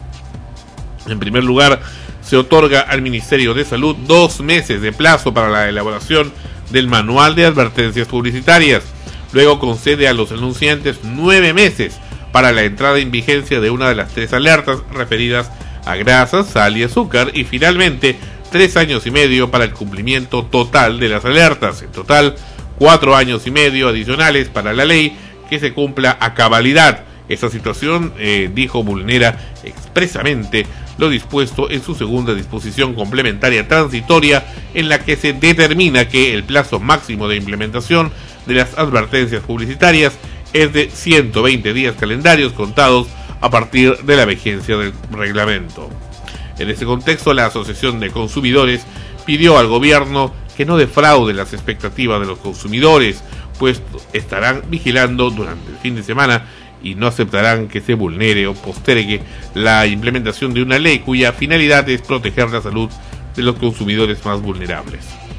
Speaker 5: En primer lugar, se otorga al Ministerio de Salud dos meses de plazo para la elaboración del manual de advertencias publicitarias. Luego concede a los anunciantes nueve meses para la entrada en vigencia de una de las tres alertas referidas a grasas, sal y azúcar, y finalmente tres años y medio para el cumplimiento total de las alertas. En total, cuatro años y medio adicionales para la ley que se cumpla a cabalidad. Esta situación, eh, dijo, vulnera expresamente lo dispuesto en su segunda disposición complementaria transitoria, en la que se determina que el plazo máximo de implementación de las advertencias publicitarias es de ciento veinte días calendarios contados a partir de la vigencia del reglamento. En este contexto, la Asociación de Consumidores pidió al gobierno que no defraude las expectativas de los consumidores, pues estarán vigilando durante el fin de semana y no aceptarán que se vulnere o postergue la implementación de una ley cuya finalidad es proteger la salud de los consumidores más vulnerables.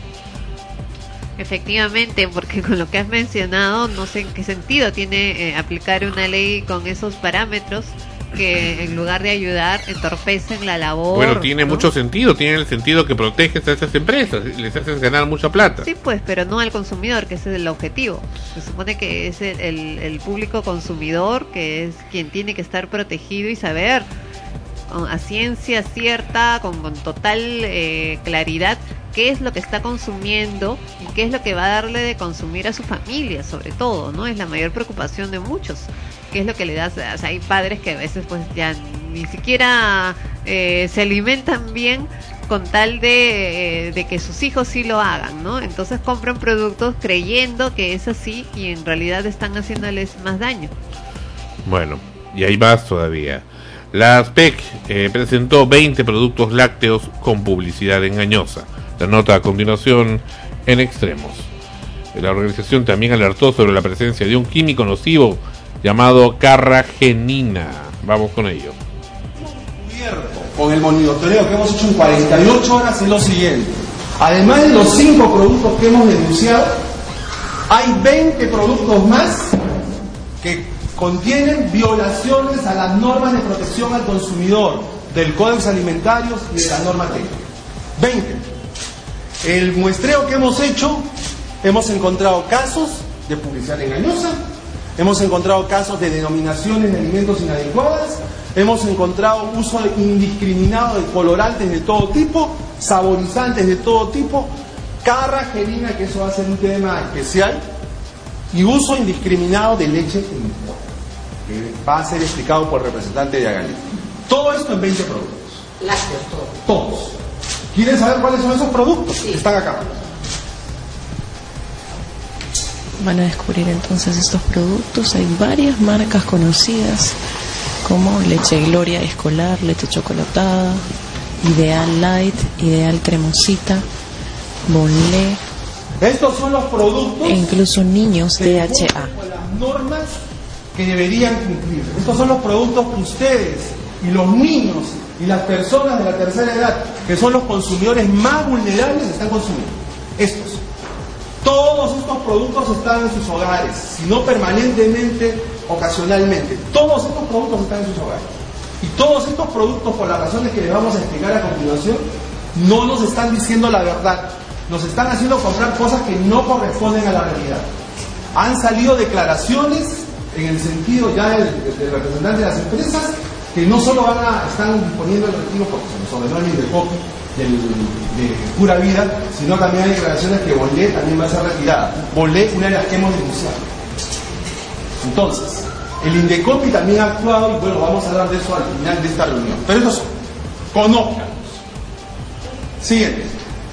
Speaker 8: Efectivamente, porque con lo que has mencionado, no sé en qué sentido tiene eh, aplicar una ley con esos parámetros que en lugar de ayudar entorpecen la labor.
Speaker 5: Bueno, tiene
Speaker 8: ¿no?
Speaker 5: mucho sentido, tiene el sentido que proteges a esas empresas, les haces ganar mucha plata.
Speaker 8: Sí, pues, pero no al consumidor, que ese es el objetivo. Se supone que es el, el, el público consumidor, que es quien tiene que estar protegido y saber con, a ciencia cierta, con, con total eh, claridad, qué es lo que está consumiendo y qué es lo que va a darle de consumir a su familia, sobre todo, ¿no? Es la mayor preocupación de muchos. ¿Qué es lo que le das? O sea, hay padres que a veces pues ya ni siquiera eh, se alimentan bien con tal de, eh, de que sus hijos sí lo hagan, ¿no? Entonces compran productos creyendo que es así y en realidad están haciéndoles más daño.
Speaker 5: Bueno, y hay más todavía. La Aspec eh, presentó veinte productos lácteos con publicidad engañosa. La nota a continuación en Extremos. La organización también alertó sobre la presencia de un químico nocivo llamado carragenina. Vamos con ello.
Speaker 12: Con el monitoreo que hemos hecho en cuarenta y ocho horas es lo siguiente. Además de los cinco productos que hemos denunciado, hay veinte productos más que contienen violaciones a las normas de protección al consumidor del Códex Alimentarios y de la norma técnica. veinte. El muestreo que hemos hecho, hemos encontrado casos de publicidad engañosa, hemos encontrado casos de denominaciones de alimentos inadecuadas, hemos encontrado uso indiscriminado de colorantes de todo tipo, saborizantes de todo tipo, carragenina, que eso va a ser un tema especial, y uso indiscriminado de leche en polvo, que va a ser explicado por el representante de Agali. Todo esto en veinte productos.
Speaker 22: Lácteos, todos.
Speaker 12: Todos. ¿Quieren saber cuáles son esos productos? Sí. Están acá.
Speaker 23: Van a descubrir entonces estos productos. Hay varias marcas conocidas como Leche Gloria Escolar, Leche Chocolatada, Ideal Light, Ideal Cremosita, Bonlé.
Speaker 12: Estos son los productos
Speaker 23: e incluso niños D H A.
Speaker 12: Las normas que deberían cumplir. Estos son los productos que ustedes y los niños y las personas de la tercera edad, que son los consumidores más vulnerables, están consumiendo. Estos. Todos estos productos están en sus hogares, si no permanentemente, ocasionalmente. Todos estos productos están en sus hogares. Y todos estos productos, por las razones que les vamos a explicar a continuación, no nos están diciendo la verdad. Nos están haciendo comprar cosas que no corresponden a la realidad. Han salido declaraciones en el sentido ya del, del representante de las empresas, que no solo van a, están disponiendo el retiro porque se nos ordenó el Indecopi, del, de Pura Vida, sino también hay declaraciones que Bolé también va a ser retirada. Bolé, una de las que hemos denunciado. Entonces, el Indecopi también ha actuado, y bueno, vamos a hablar de eso al final de esta reunión. Pero eso son, conózcanos. Siguiente.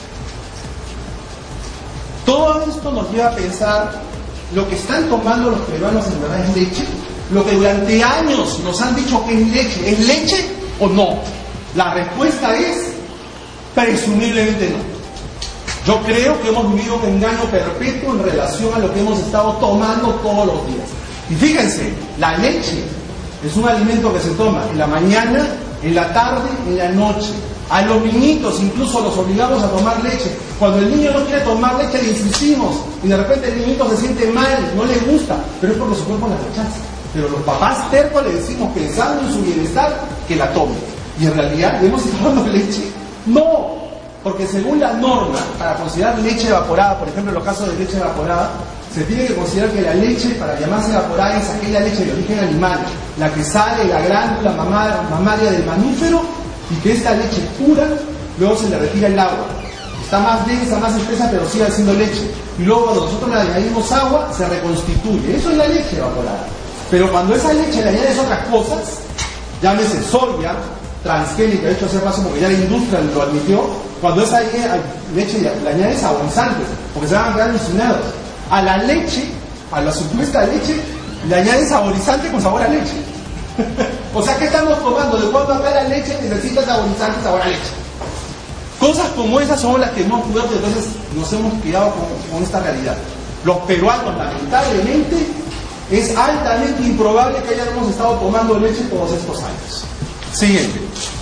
Speaker 12: Todo esto nos lleva a pensar, lo que están tomando los peruanos en verdad es leche. Lo que durante años nos han dicho que es leche, ¿es leche o no? La respuesta es presumiblemente no. Yo creo que hemos vivido un engaño perpetuo en relación a lo que hemos estado tomando todos los días. Y fíjense, la leche es un alimento que se toma en la mañana, en la tarde, en la noche. A los niñitos incluso los obligamos a tomar leche. Cuando el niño no quiere tomar leche le insistimos y de repente el niñito se siente mal, no le gusta, pero es porque su cuerpo la rechaza. Pero los papás tercos le decimos, pensando en su bienestar, que la tomen. Y en realidad, ¿le hemos estado dando leche? No, porque según la norma, para considerar leche evaporada, por ejemplo en los casos de leche evaporada, se tiene que considerar que la leche, para llamarse evaporada, es aquella leche de origen animal, la que sale de la glándula mamaria del mamífero, y que esta leche pura, luego se le retira el agua. Está más densa, más espesa, pero sigue siendo leche. Y luego cuando nosotros le añadimos agua, se reconstituye. Eso es la leche evaporada. Pero cuando esa leche le añades otras cosas, llámese soya, transgénica, de hecho hace paso porque ya la industria lo admitió, cuando esa leche le añades saborizantes, porque se van a quedar alucinados. A la leche, a la supuesta leche, le añades saborizante con sabor a leche. O sea, ¿qué estamos tomando? ¿De cuándo acá la leche necesita saborizante, sabor a leche? Cosas como esas son las que no hemos cubierto, entonces nos hemos quedado con, con esta realidad. Los peruanos, lamentablemente, es altamente improbable que hayamos estado tomando leche todos estos años. Siguiente.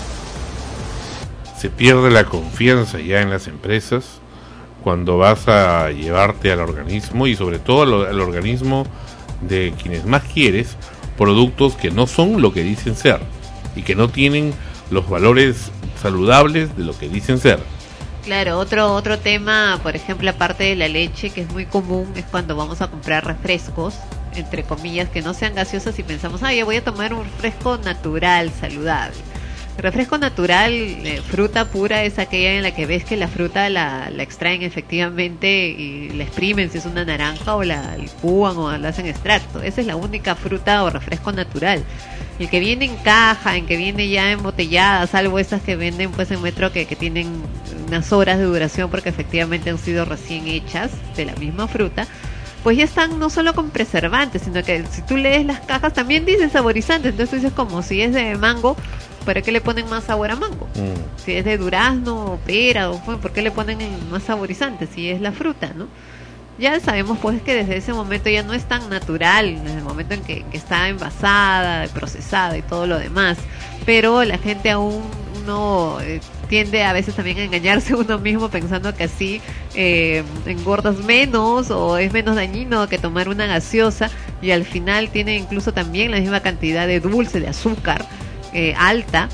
Speaker 5: Se pierde la confianza ya en las empresas cuando vas a llevarte al organismo, y sobre todo al, al organismo de quienes más quieres, productos que no son lo que dicen ser y que no tienen los valores saludables de lo que dicen ser.
Speaker 8: Claro, otro otro tema, por ejemplo, aparte de la leche, que es muy común, es cuando vamos a comprar refrescos, entre comillas, que no sean gaseosas y pensamos, ah, yo voy a tomar un refresco natural, saludable. El refresco natural, eh, fruta pura, es aquella en la que ves que la fruta la, la extraen efectivamente y la exprimen, si es una naranja, o la licúan o la hacen extracto. Esa es la única fruta o refresco natural. El que viene en caja, en que viene ya embotellada, salvo esas que venden pues en metro que, que tienen unas horas de duración porque efectivamente han sido recién hechas de la misma fruta, pues ya están no solo con preservantes, sino que si tú lees las cajas también dicen saborizantes. Entonces tú dices, como si es de mango, ¿para qué le ponen más sabor a mango? Mm. Si es de durazno o pera, o ¿por qué le ponen más saborizantes? Si es la fruta, ¿no? Ya sabemos pues que desde ese momento ya no es tan natural, desde el momento en que, que está envasada, procesada y todo lo demás, pero la gente aún uno eh, tiende a veces también a engañarse uno mismo pensando que así eh, engordas menos o es menos dañino que tomar una gaseosa, y al final tiene incluso también la misma cantidad de dulce, de azúcar eh, alta,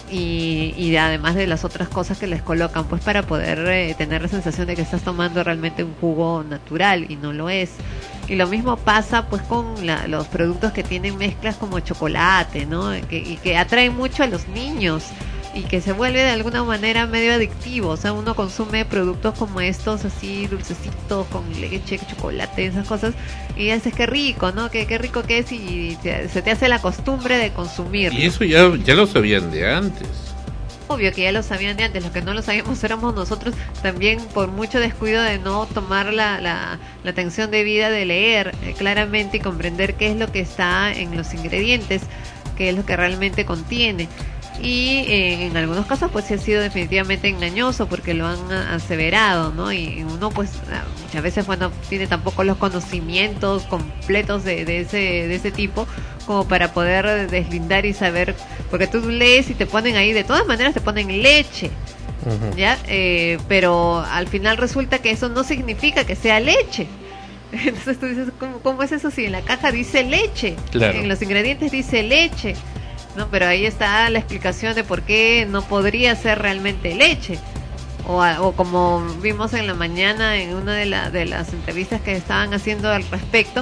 Speaker 8: y, y además de las otras cosas que les colocan pues para poder eh, tener la sensación de que estás tomando realmente un jugo natural, y no lo es. Y lo mismo pasa pues con la, los productos que tienen mezclas como chocolate, ¿no? Que, y que atraen mucho a los niños y que se vuelve de alguna manera medio adictivo. O sea, uno consume productos como estos así dulcecitos con leche, chocolate, esas cosas, y dices qué rico, ¿no? Qué, qué rico que es, y te, se te hace la costumbre de consumirlo.
Speaker 5: Y eso ya, ya lo sabían de antes.
Speaker 8: Obvio que ya lo sabían de antes, los que no lo sabíamos éramos nosotros, también por mucho descuido de no tomar la, la, la atención debida de leer eh, claramente y comprender qué es lo que está en los ingredientes, qué es lo que realmente contiene. Y eh, en algunos casos pues sí ha sido definitivamente engañoso porque lo han aseverado, ¿no? Y uno pues muchas veces bueno tiene tampoco los conocimientos completos de, de ese de ese tipo como para poder deslindar y saber, porque tú lees y te ponen ahí, de todas maneras te ponen leche, uh-huh. ¿ya? Eh, pero al final resulta que eso no significa que sea leche. Entonces tú dices, ¿cómo, cómo es eso si en la caja dice leche? Claro. En los ingredientes dice leche. No, pero ahí está la explicación de por qué no podría ser realmente leche. O, o como vimos en la mañana en una de, la, de las entrevistas que estaban haciendo al respecto,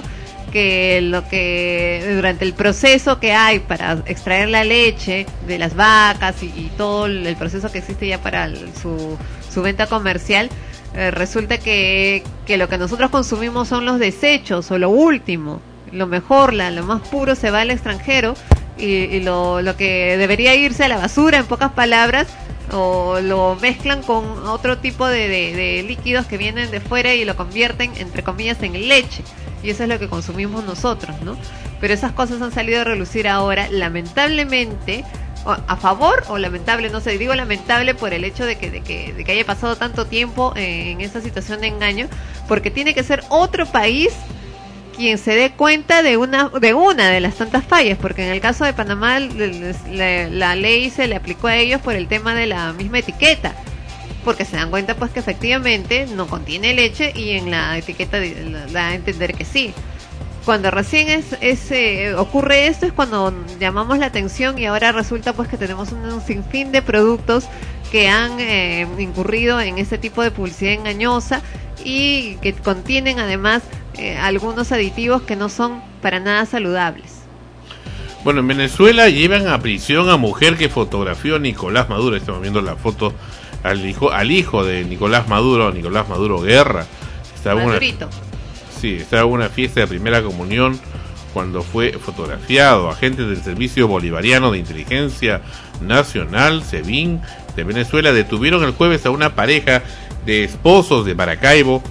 Speaker 8: que lo que durante el proceso que hay para extraer la leche de las vacas y, y todo el proceso que existe ya para el, su, su venta comercial, eh, resulta que, que lo que nosotros consumimos son los desechos o lo último, lo mejor, la, lo más puro se va al extranjero y, y lo, lo que debería irse a la basura, en pocas palabras, o lo mezclan con otro tipo de, de, de líquidos que vienen de fuera y lo convierten, entre comillas, en leche. Y eso es lo que consumimos nosotros, ¿no? Pero esas cosas han salido a relucir ahora, lamentablemente, a favor o lamentable, no sé, digo lamentable por el hecho de que, de que, de que haya pasado tanto tiempo en esa situación de engaño, porque tiene que ser otro país quien se dé cuenta de una de una de las tantas fallas, porque en el caso de Panamá la, la ley se le aplicó a ellos por el tema de la misma etiqueta, porque se dan cuenta pues que efectivamente no contiene leche y en la etiqueta da a entender que sí. Cuando recién es, es eh, ocurre esto es cuando llamamos la atención y ahora resulta pues que tenemos un, un sinfín de productos que han eh, incurrido en este tipo de publicidad engañosa y que contienen además eh, algunos aditivos que no son para nada saludables.
Speaker 5: Bueno, en Venezuela llevan a prisión a mujer que fotografió a Nicolás Maduro. Estamos viendo la foto al hijo al hijo de Nicolás Maduro, Nicolás Maduro Guerra. Estaba Madurito. Una, sí, estaba en una fiesta de primera comunión cuando fue fotografiado. Agentes del Servicio Bolivariano de Inteligencia Nacional, SEBIN, de Venezuela detuvieron el jueves a una pareja de esposos de Maracaibo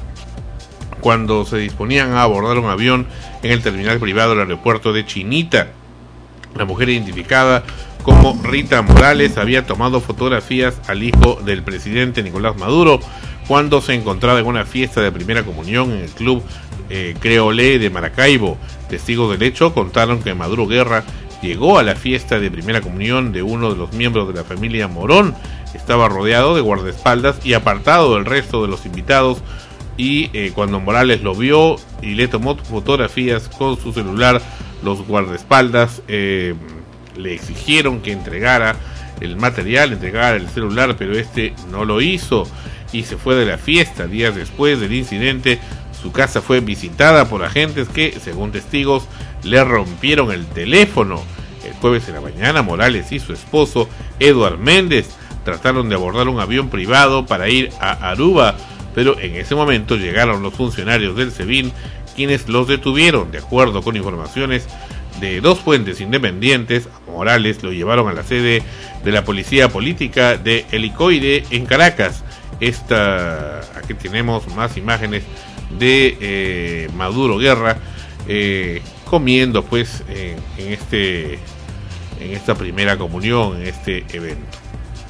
Speaker 5: cuando se disponían a abordar un avión en el terminal privado del aeropuerto de Chinita. La mujer, identificada como Rita Morales, había tomado fotografías al hijo del presidente Nicolás Maduro cuando se encontraba en una fiesta de primera comunión en el club eh, Creolé de Maracaibo. Testigos del hecho contaron que Maduro Guerra llegó a la fiesta de primera comunión de uno de los miembros de la familia Morón. Estaba rodeado de guardaespaldas y apartado del resto de los invitados, y eh, cuando Morales lo vio y le tomó fotografías con su celular, los guardaespaldas eh, le exigieron que entregara el material, entregara el celular, pero este no lo hizo y se fue de la fiesta. Días después del incidente, su casa fue visitada por agentes que, según testigos, le rompieron el teléfono. El jueves en la mañana, Morales y su esposo, Eduard Méndez, trataron de abordar un avión privado para ir a Aruba, pero en ese momento llegaron los funcionarios del SEBIN, quienes los detuvieron. De acuerdo con informaciones de dos fuentes independientes, a Morales lo llevaron a la sede de la Policía Política de Helicoide en Caracas. Esta, aquí tenemos más imágenes de eh, Maduro Guerra eh, comiendo pues eh, en este en esta primera comunión, en este evento.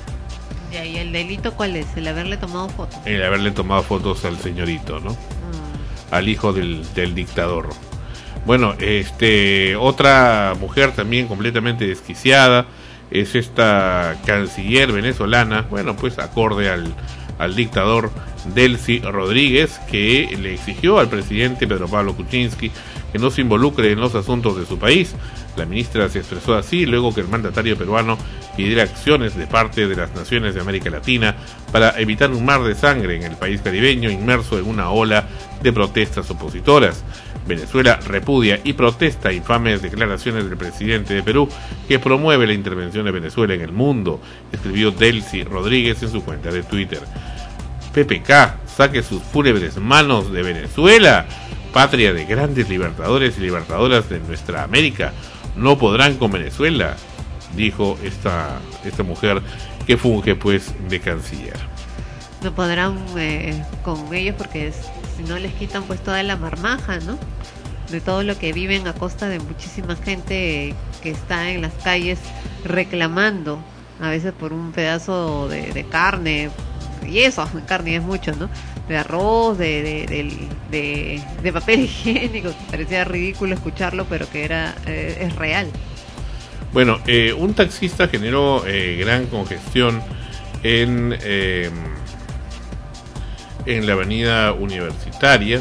Speaker 8: ¿Y el delito cuál es? ¿El haberle tomado fotos?
Speaker 5: El haberle tomado fotos al señorito, ¿no? Mm. Al hijo del, del dictador. Bueno, este otra mujer también completamente desquiciada es esta canciller venezolana, bueno, pues acorde al, al dictador Delcy Rodríguez, que le exigió al presidente Pedro Pablo Kuczynski que no se involucre en los asuntos de su país. La ministra se expresó así luego que el mandatario peruano pidiera acciones de parte de las naciones de América Latina para evitar un mar de sangre en el país caribeño inmerso en una ola de protestas opositoras. Venezuela repudia y protesta infames declaraciones del presidente de Perú, que promueve la intervención de Venezuela en el mundo, escribió Delcy Rodríguez en su cuenta de Twitter. P P K, saque sus fúnebres manos de Venezuela, patria de grandes libertadores y libertadoras de nuestra América. No podrán con Venezuela, dijo esta, esta mujer que funge pues de canciller.
Speaker 8: No podrán eh, con ellos porque es, si no les quitan pues toda la marmaja, ¿no? De todo lo que viven a costa de muchísima gente que está en las calles reclamando, a veces por un pedazo de, de carne, y eso, carne es mucho, ¿no? De arroz, de, de, de, de, de papel higiénico. Parecía ridículo escucharlo, pero que era eh, es real.
Speaker 5: Bueno, eh, un taxista generó eh, gran congestión en eh, en la avenida Universitaria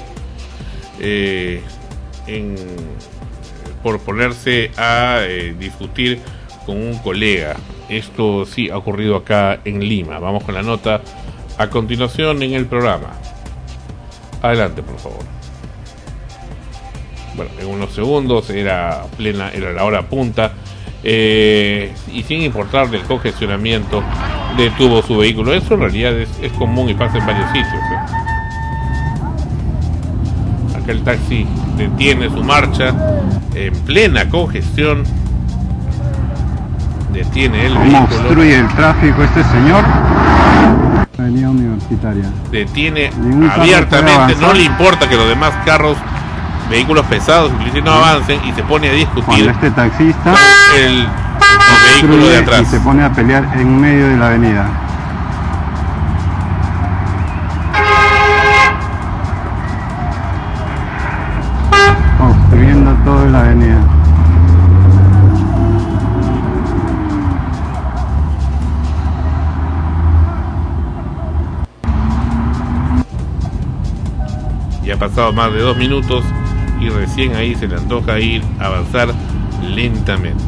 Speaker 5: eh, en, por ponerse a eh, discutir con un colega. Esto sí ha ocurrido acá en Lima. Vamos con la nota a continuación en el programa. Adelante, por favor. bueno, en unos segundos, era plena, era la hora punta, eh, y sin importarle el congestionamiento, detuvo su vehículo. Eso en realidad es, es común y pasa en varios sitios, ¿eh? Acá el taxi detiene su marcha en plena congestión, detiene el
Speaker 6: ¿Cómo
Speaker 5: vehículo,
Speaker 6: obstruye el tráfico este señor? Avenida Universitaria.
Speaker 5: Detiene
Speaker 6: Ningún carro
Speaker 5: abiertamente,
Speaker 6: puede avanzar.
Speaker 5: no le importa que los demás carros, vehículos pesados, inclusive no avancen, y se pone a discutir
Speaker 6: Cuando este taxista
Speaker 5: el, el vehículo de atrás.
Speaker 6: y se pone a pelear en medio de la avenida. Obstruyendo toda la avenida.
Speaker 5: Ya ha pasado más de dos minutos y recién ahí se le antoja ir a avanzar lentamente.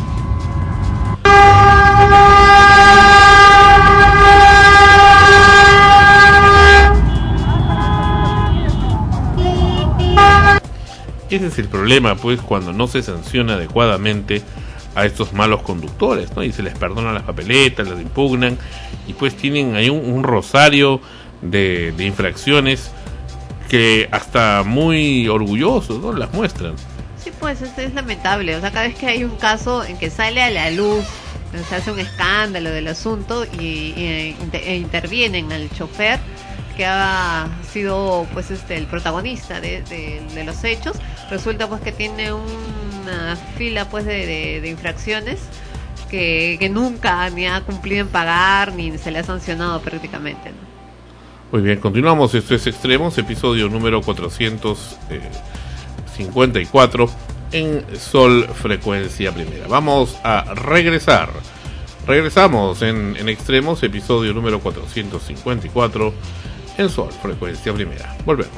Speaker 5: Ese es el problema, pues, cuando no se sanciona adecuadamente a estos malos conductores, ¿no? Y se les perdonan las papeletas, las impugnan, y pues tienen ahí un, un rosario de, de infracciones que hasta muy orgullosos, ¿no?, las muestran.
Speaker 8: Sí, pues es, es lamentable. O sea, cada vez que hay un caso en que sale a la luz, se hace un escándalo del asunto y, y e intervienen al chofer que ha sido, pues, este el protagonista de, de, de los hechos, resulta pues que tiene una fila, pues, de, de, de infracciones que, que nunca ni ha cumplido en pagar ni se le ha sancionado prácticamente, ¿no?
Speaker 5: Muy bien, continuamos. Esto es Extremos, episodio número cuatrocientos cincuenta y cuatro en Sol Frecuencia Primera. Vamos a regresar. Regresamos en, en Extremos, episodio número cuatrocientos cincuenta y cuatro en Sol Frecuencia Primera. Volvemos.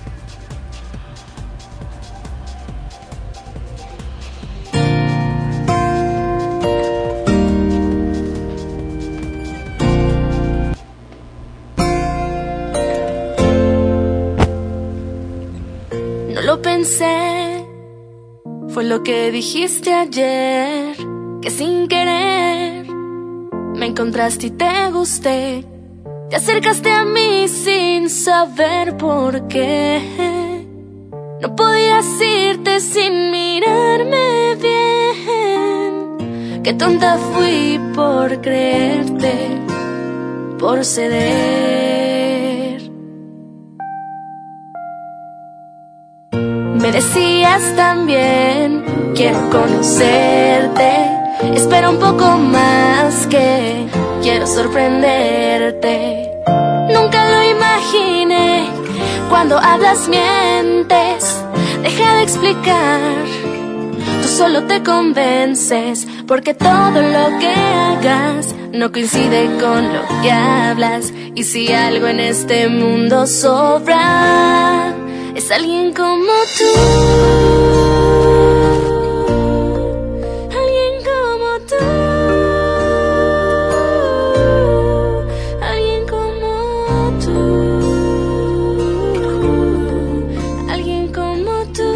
Speaker 7: Lo pensé, fue lo que dijiste ayer, que sin querer me encontraste y te gusté, te acercaste a mí sin saber por qué, no podías irte sin mirarme bien, qué tonta fui por creerte, por ceder. Me decías también, quiero conocerte, espera un poco más que quiero sorprenderte. Nunca lo imaginé, cuando hablas mientes, deja de explicar, tú solo te convences, porque todo lo que hagas no coincide con lo que hablas, y si algo en este mundo sobra, es alguien como tú, alguien como tú, alguien como tú, alguien como tú.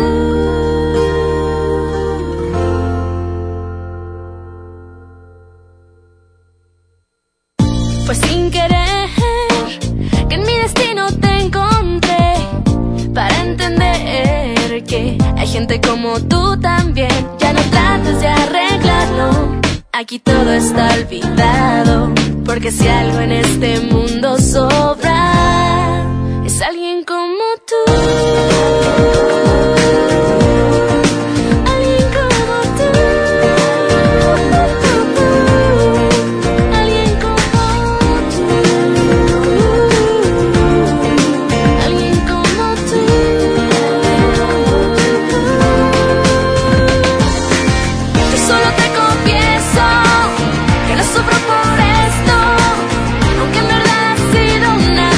Speaker 7: Fue sin querer que en mi destino te encontré, para entender que hay gente como tú también. Ya no trates de arreglarlo, aquí todo está olvidado, porque si algo en este mundo sobra, es alguien como tú. Sufro por esto, aunque en verdad ha sido una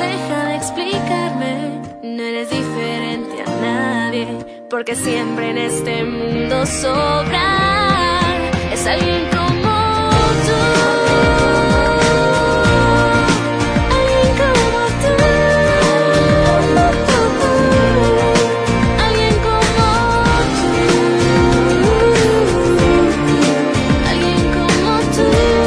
Speaker 7: deja de explicarme. No eres diferente a nadie, porque siempre en este mundo sobra es alguien como tú. Alguien como tú. Alguien como tú. Alguien como tú.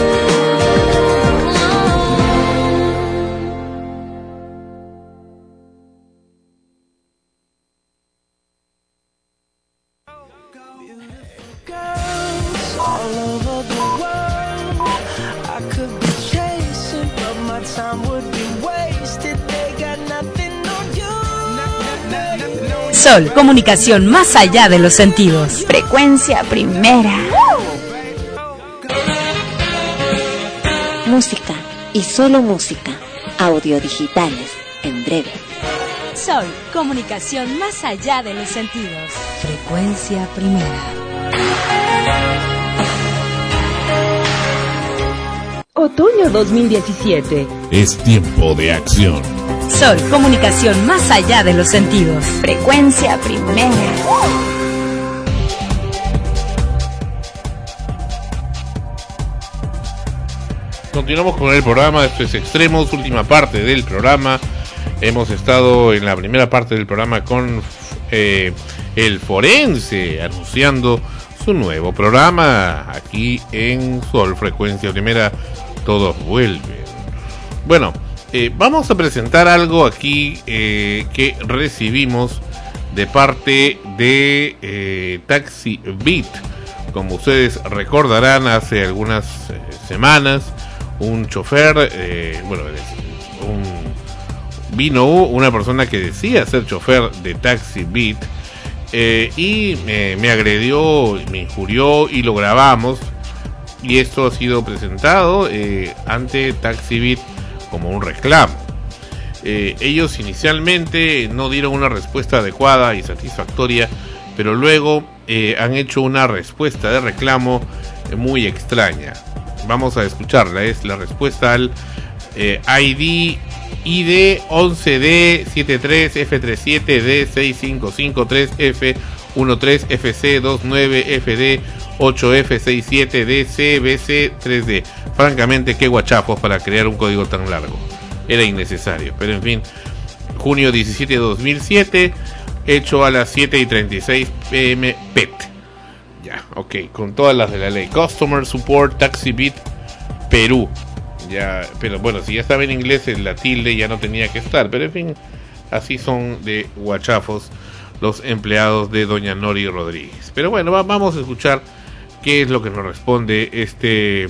Speaker 9: All over the world, I could be chasing, but my time would be wasted. They got nothing on you.
Speaker 2: Sol, comunicación más allá de los sentidos.
Speaker 3: Frecuencia primera. Música y solo música. Audio digitales en breve.
Speaker 2: Sol, comunicación más allá de los sentidos. Frecuencia primera.
Speaker 4: Otoño dos mil diecisiete.
Speaker 5: Es tiempo de acción.
Speaker 2: Sol, comunicación más allá de los sentidos.
Speaker 3: Frecuencia primera.
Speaker 5: Continuamos con el programa, esto es Extremos, última parte del programa. Hemos estado en la primera parte del programa con eh, el Forense, anunciando su nuevo programa aquí en Sol, Frecuencia Primera, todos vuelven. Bueno, eh, vamos a presentar algo aquí eh, que recibimos de parte de eh, Taxi Beat. Como ustedes recordarán, hace algunas eh, semanas un chofer, eh, bueno, un, vino una persona que decía ser chofer de Taxi Beat eh, y me, me agredió, me injurió y lo grabamos, y esto ha sido presentado eh, ante Taxi Beat como un reclamo. Eh, ellos inicialmente no dieron una respuesta adecuada y satisfactoria, pero luego eh, han hecho una respuesta de reclamo eh, muy extraña. Vamos a escucharla, es la respuesta al eh, I D I D once D setenta y tres F treinta y siete D seis cinco cinco tres F trece F C veintinueve F D ocho F sesenta y siete D C B C tres D. Francamente, qué guachafos para crear un código tan largo. Era innecesario, pero en fin. Junio diecisiete de dos mil siete, hecho a las siete y treinta y seis pm P E T. Ya, ok, con todas las de la ley. Customer Support Taxi Beat Perú. Ya, pero bueno, si ya estaba en inglés, en la tilde ya no tenía que estar. Pero en fin, así son de guachafos los empleados de doña Nori Rodríguez. Pero bueno, va, vamos a escuchar qué es lo que nos responde este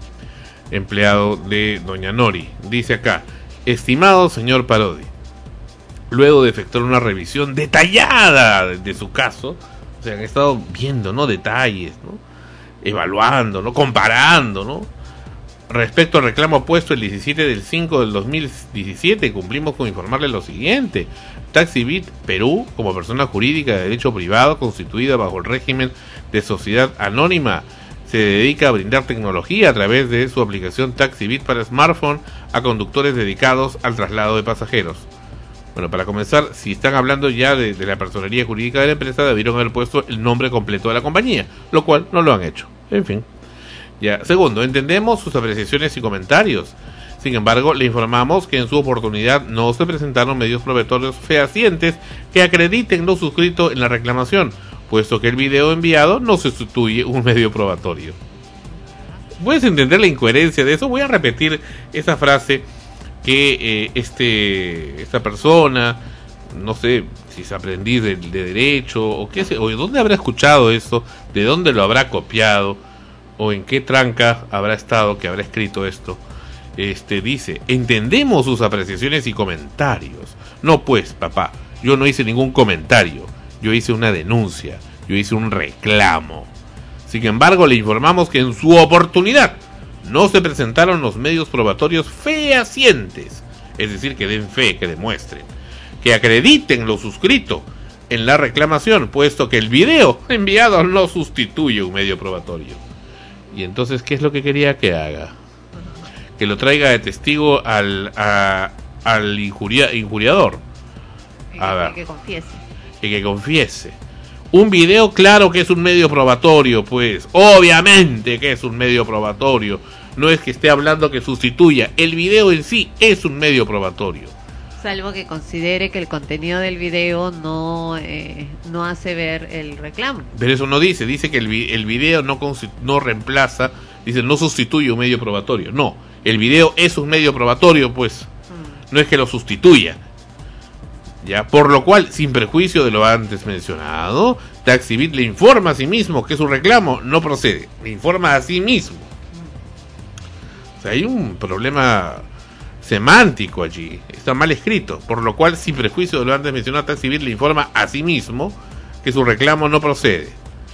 Speaker 5: empleado de doña Nori. Dice acá: estimado señor Parodi, luego de efectuar una revisión detallada de su caso, o sea, han estado viendo, ¿no?, detalles, ¿no?, evaluando, ¿no?, comparando, ¿no? Respecto al reclamo puesto el diecisiete del cinco del dos mil diecisiete, cumplimos con informarle lo siguiente: Taxi Beat Perú, como persona jurídica de derecho privado constituida bajo el régimen de sociedad anónima, se dedica a brindar tecnología a través de su aplicación Taxi Beat para smartphone a conductores dedicados al traslado de pasajeros. Bueno, para comenzar, si están hablando ya de, de la personería jurídica de la empresa, debieron haber puesto el nombre completo de la compañía, lo cual no lo han hecho. En fin. Ya. Segundo, entendemos sus apreciaciones y comentarios. Sin embargo, le informamos que en su oportunidad no se presentaron medios probatorios fehacientes que acrediten lo suscrito en la reclamación, puesto que el video enviado no sustituye un medio probatorio. ¿Puedes entender la incoherencia de eso? Voy a repetir esa frase que eh, este esta persona, no sé si es aprendiz de, de derecho o qué sé, o de dónde habrá escuchado esto, de dónde lo habrá copiado, o en qué tranca habrá estado que habrá escrito esto. Este dice: entendemos sus apreciaciones y comentarios. No, pues, papá, yo no hice ningún comentario, yo hice una denuncia, yo hice un reclamo. Sin embargo, le informamos que en su oportunidad no se presentaron los medios probatorios fehacientes, es decir, que den fe, que demuestren, que acrediten lo suscrito en la reclamación, puesto que el video enviado no sustituye un medio probatorio. Y entonces, ¿qué es lo que quería que haga? Que lo traiga de testigo al, a, al injuria, injuriador.
Speaker 8: Y
Speaker 5: A
Speaker 8: que,
Speaker 5: ver.
Speaker 8: que confiese.
Speaker 5: Y que confiese. Un video, claro que es un medio probatorio, pues. Obviamente que es un medio probatorio. No es que esté hablando que sustituya. El video en sí es un medio probatorio.
Speaker 8: Salvo que considere que el contenido del video no eh, no hace ver el reclamo.
Speaker 5: Pero eso no dice. Dice que el, vi- el video no, consi- no reemplaza. Dice, no sustituye un medio probatorio. No. El video es un medio probatorio, pues. No es que lo sustituya. Ya, por lo cual, sin perjuicio de lo antes mencionado, TaxiBit le informa a sí mismo que su reclamo no procede. Le informa a sí mismo. O sea, hay un problema semántico allí. Está mal escrito. Por lo cual, sin perjuicio de lo antes mencionado, TaxiBit le informa a sí mismo que su reclamo no procede.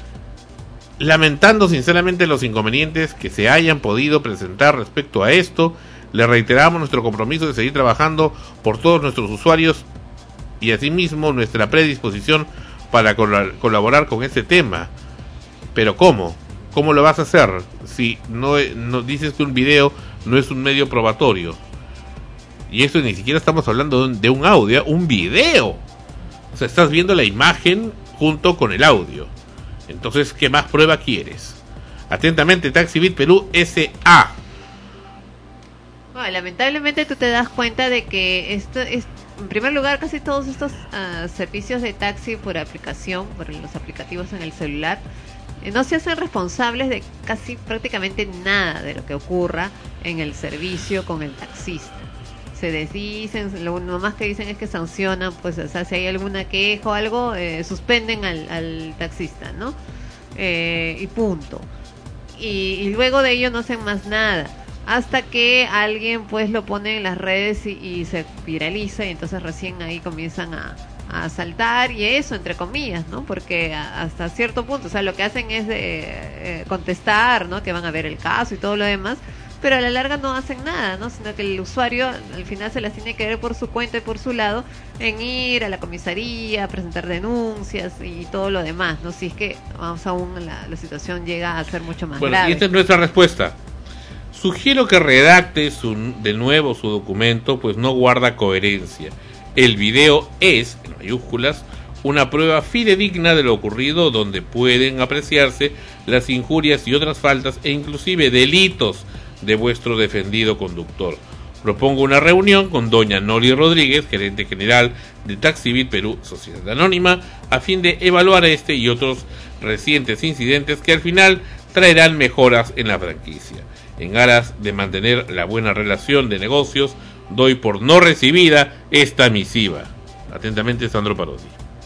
Speaker 5: Lamentando sinceramente los inconvenientes que se hayan podido presentar respecto a esto, le reiteramos nuestro compromiso de seguir trabajando por todos nuestros usuarios y asimismo nuestra predisposición para col- colaborar con este tema. Pero ¿cómo? ¿Cómo lo vas a hacer si no, no dices que un video no es un medio probatorio? Y esto ni siquiera estamos hablando de un, de un audio, un video. O sea, estás viendo la imagen junto con el audio. Entonces, ¿qué más prueba quieres? Atentamente, TaxiBit Perú S A.
Speaker 8: Bueno, lamentablemente tú te das cuenta de que esto es, en primer lugar, casi todos estos uh, servicios de taxi por aplicación, por los aplicativos en el celular, eh, no se hacen responsables de casi prácticamente nada de lo que ocurra en el servicio con el taxista. Se desdicen, lo más que dicen es que sancionan, pues, o sea, si hay alguna queja o algo, eh, suspenden al, al taxista, ¿no? Eh, y punto. Y, y luego de ello no hacen más nada. Hasta que alguien pues lo pone en las redes y, y se viraliza y entonces recién ahí comienzan a, a saltar y eso entre comillas, ¿no? Porque a, hasta cierto punto, o sea, lo que hacen es eh, eh, contestar, ¿no? Que van a ver el caso y todo lo demás, pero a la larga no hacen nada, ¿no? Sino que el usuario al final se las tiene que ver por su cuenta y por su lado en ir a la comisaría, a presentar denuncias y todo lo demás, ¿no? Si es que vamos aún la, la situación llega a ser mucho más
Speaker 5: Bueno,
Speaker 8: grave.
Speaker 5: y esta es nuestra respuesta. Sugiero que redacte su, de nuevo su documento, pues no guarda coherencia. El video es, en mayúsculas, una prueba fidedigna de lo ocurrido donde pueden apreciarse las injurias y otras faltas e inclusive delitos de vuestro defendido conductor. Propongo una reunión con doña Noli Rodríguez, gerente general de TaxiBit Perú, Sociedad Anónima, a fin de evaluar este y otros recientes incidentes que al final traerán mejoras en la franquicia. En aras de mantener la buena relación de negocios, doy por no recibida esta misiva. Atentamente, Sandro Parodi.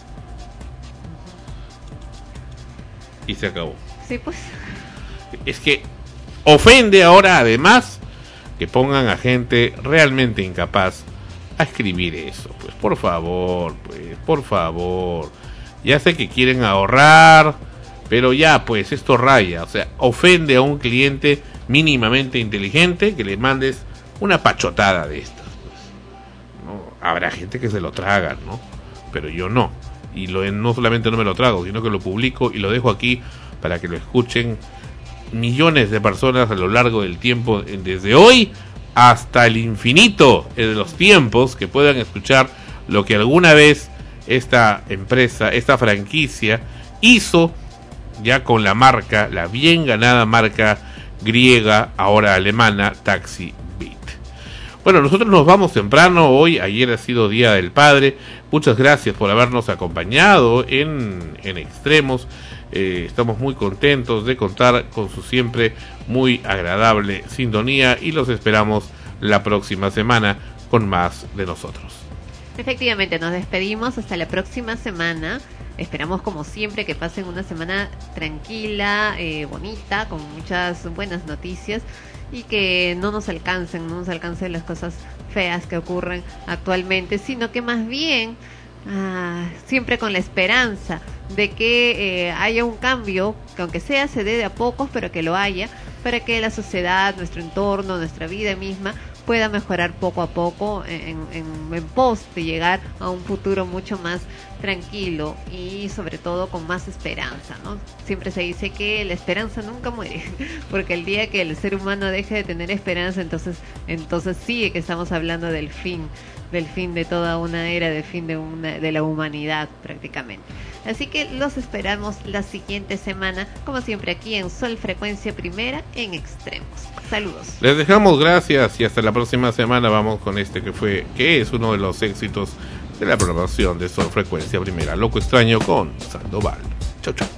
Speaker 5: Y se acabó.
Speaker 8: Sí, pues.
Speaker 5: Es que ofende ahora, además, que pongan a gente realmente incapaz a escribir eso. Pues, por favor, pues, por favor. Ya sé que quieren ahorrar, pero ya, pues, esto raya. O sea, ofende a un cliente mínimamente inteligente que le mandes una pachotada de estas, pues. ¿No? Habrá gente que se lo traga, ¿no? Pero yo no. Y lo, no solamente no me lo trago, sino que lo publico y lo dejo aquí para que lo escuchen millones de personas a lo largo del tiempo, desde hoy hasta el infinito de los tiempos, que puedan escuchar lo que alguna vez esta empresa, esta franquicia hizo ya con la marca, la bien ganada marca griega, ahora alemana, TaxiBit. Bueno, nosotros nos vamos temprano hoy. Ayer ha sido Día del Padre. Muchas gracias por habernos acompañado en, en Extremos. Eh, estamos muy contentos de contar con su siempre muy agradable sintonía y los esperamos la próxima semana con más de nosotros.
Speaker 8: Efectivamente, nos despedimos hasta la próxima semana. Esperamos, como siempre, que pasen una semana tranquila, eh, bonita, con muchas buenas noticias y que no nos alcancen, no nos alcancen las cosas feas que ocurren actualmente, sino que más bien, ah, siempre con la esperanza de que eh, haya un cambio, que aunque sea se dé de a pocos, pero que lo haya, para que la sociedad, nuestro entorno, nuestra vida misma pueda mejorar poco a poco en, en, en pos de llegar a un futuro mucho más tranquilo y sobre todo con más esperanza, ¿no? Siempre se dice que la esperanza nunca muere, porque el día que el ser humano deje de tener esperanza, entonces, entonces sí que estamos hablando del fin del fin de toda una era, del fin de una de la humanidad prácticamente. Así que los esperamos la siguiente semana, como siempre aquí en Sol Frecuencia Primera en Extremos. Saludos.
Speaker 5: Les dejamos gracias y hasta la próxima semana. Vamos con este que fue, que es uno de los éxitos de la programación de Sol Frecuencia Primera, Loco Extraño con Sandoval. Chau, chau.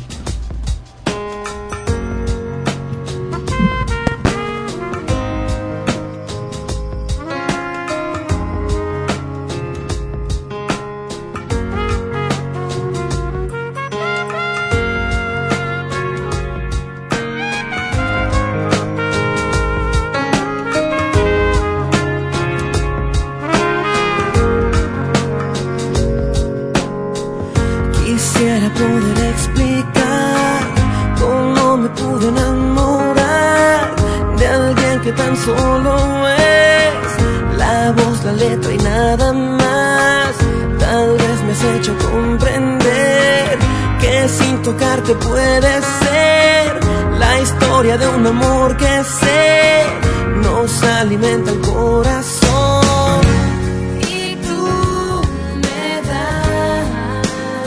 Speaker 9: Solo es la voz, la letra y nada más. Tal vez me has hecho comprender que sin tocarte puede ser la historia de un amor que sé nos alimenta el corazón. Y tú me das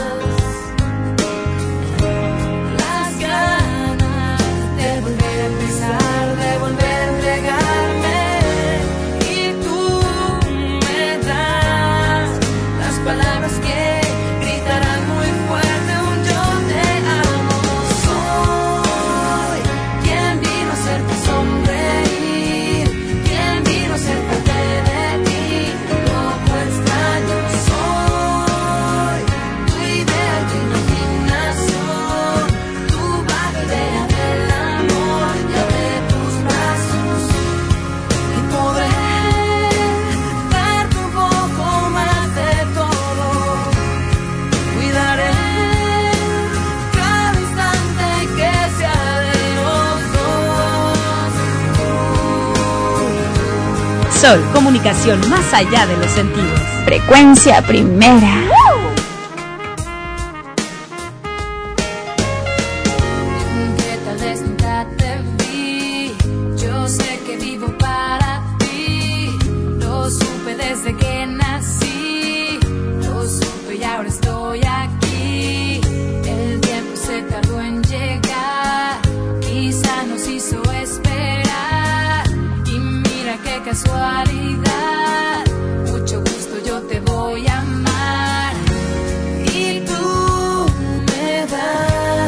Speaker 9: las ganas de volver a empezar, de volver a entregar. Palabras que gritarán muy fuerte un yo te amo. Soy quien vino a hacerte sonreír, quien vino a ser parte de ti, loco extraño soy, tu idea, tu imaginación, tu vaga idea del amor, ya de tus brazos y podré darte un poco más de todo.
Speaker 2: Sol, comunicación más allá de los sentidos.
Speaker 3: Frecuencia Primera.
Speaker 7: Que tal vez nunca te vi, yo sé que vivo para ti. Lo supe desde que nací, lo supe y ahora estoy aquí. El tiempo se tardó en llegar, quizá nos hizo esperar. Y mira qué casualidad, mucho gusto, yo te voy a amar. Y tú me das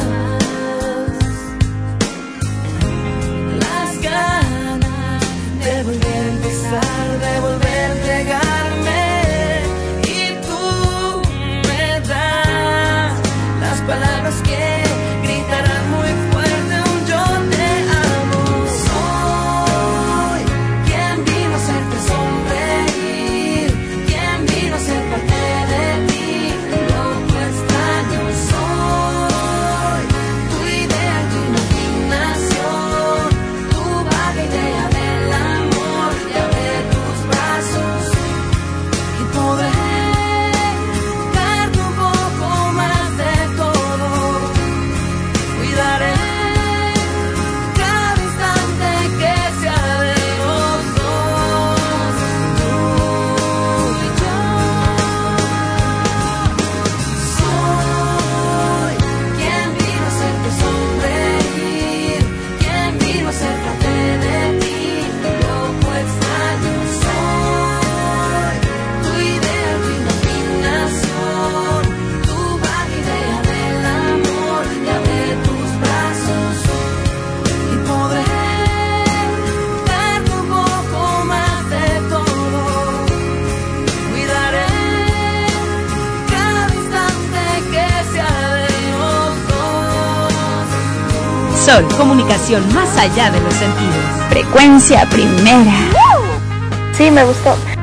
Speaker 7: las ganas de volver a empezar, de volver a entregarme. Y tú me das las palabras que gritarán muy fuerte un yo te amo. Soy quien vino a hacerte sonreír, quien vino a ser parte de ti, loco extraño soy, tu idea, tu imaginación, tu vaga idea del amor, ya de tus brazos y podré darte un poco más de todo. Cuidaré cada instante que sea de los dos, tú y yo. Soy quien vino a hacerte sonreír, quien vino a ser parte de ti, loco extraño soy, tu idea, tu imaginación, tu vaga idea del amor, ya de tus brazos y podré darte un poco más de todo. Cuidaré cada instante que sea de los dos.
Speaker 2: Sol, comunicación más allá de los sentidos.
Speaker 3: Frecuencia Primera.
Speaker 7: Sí, me gustó.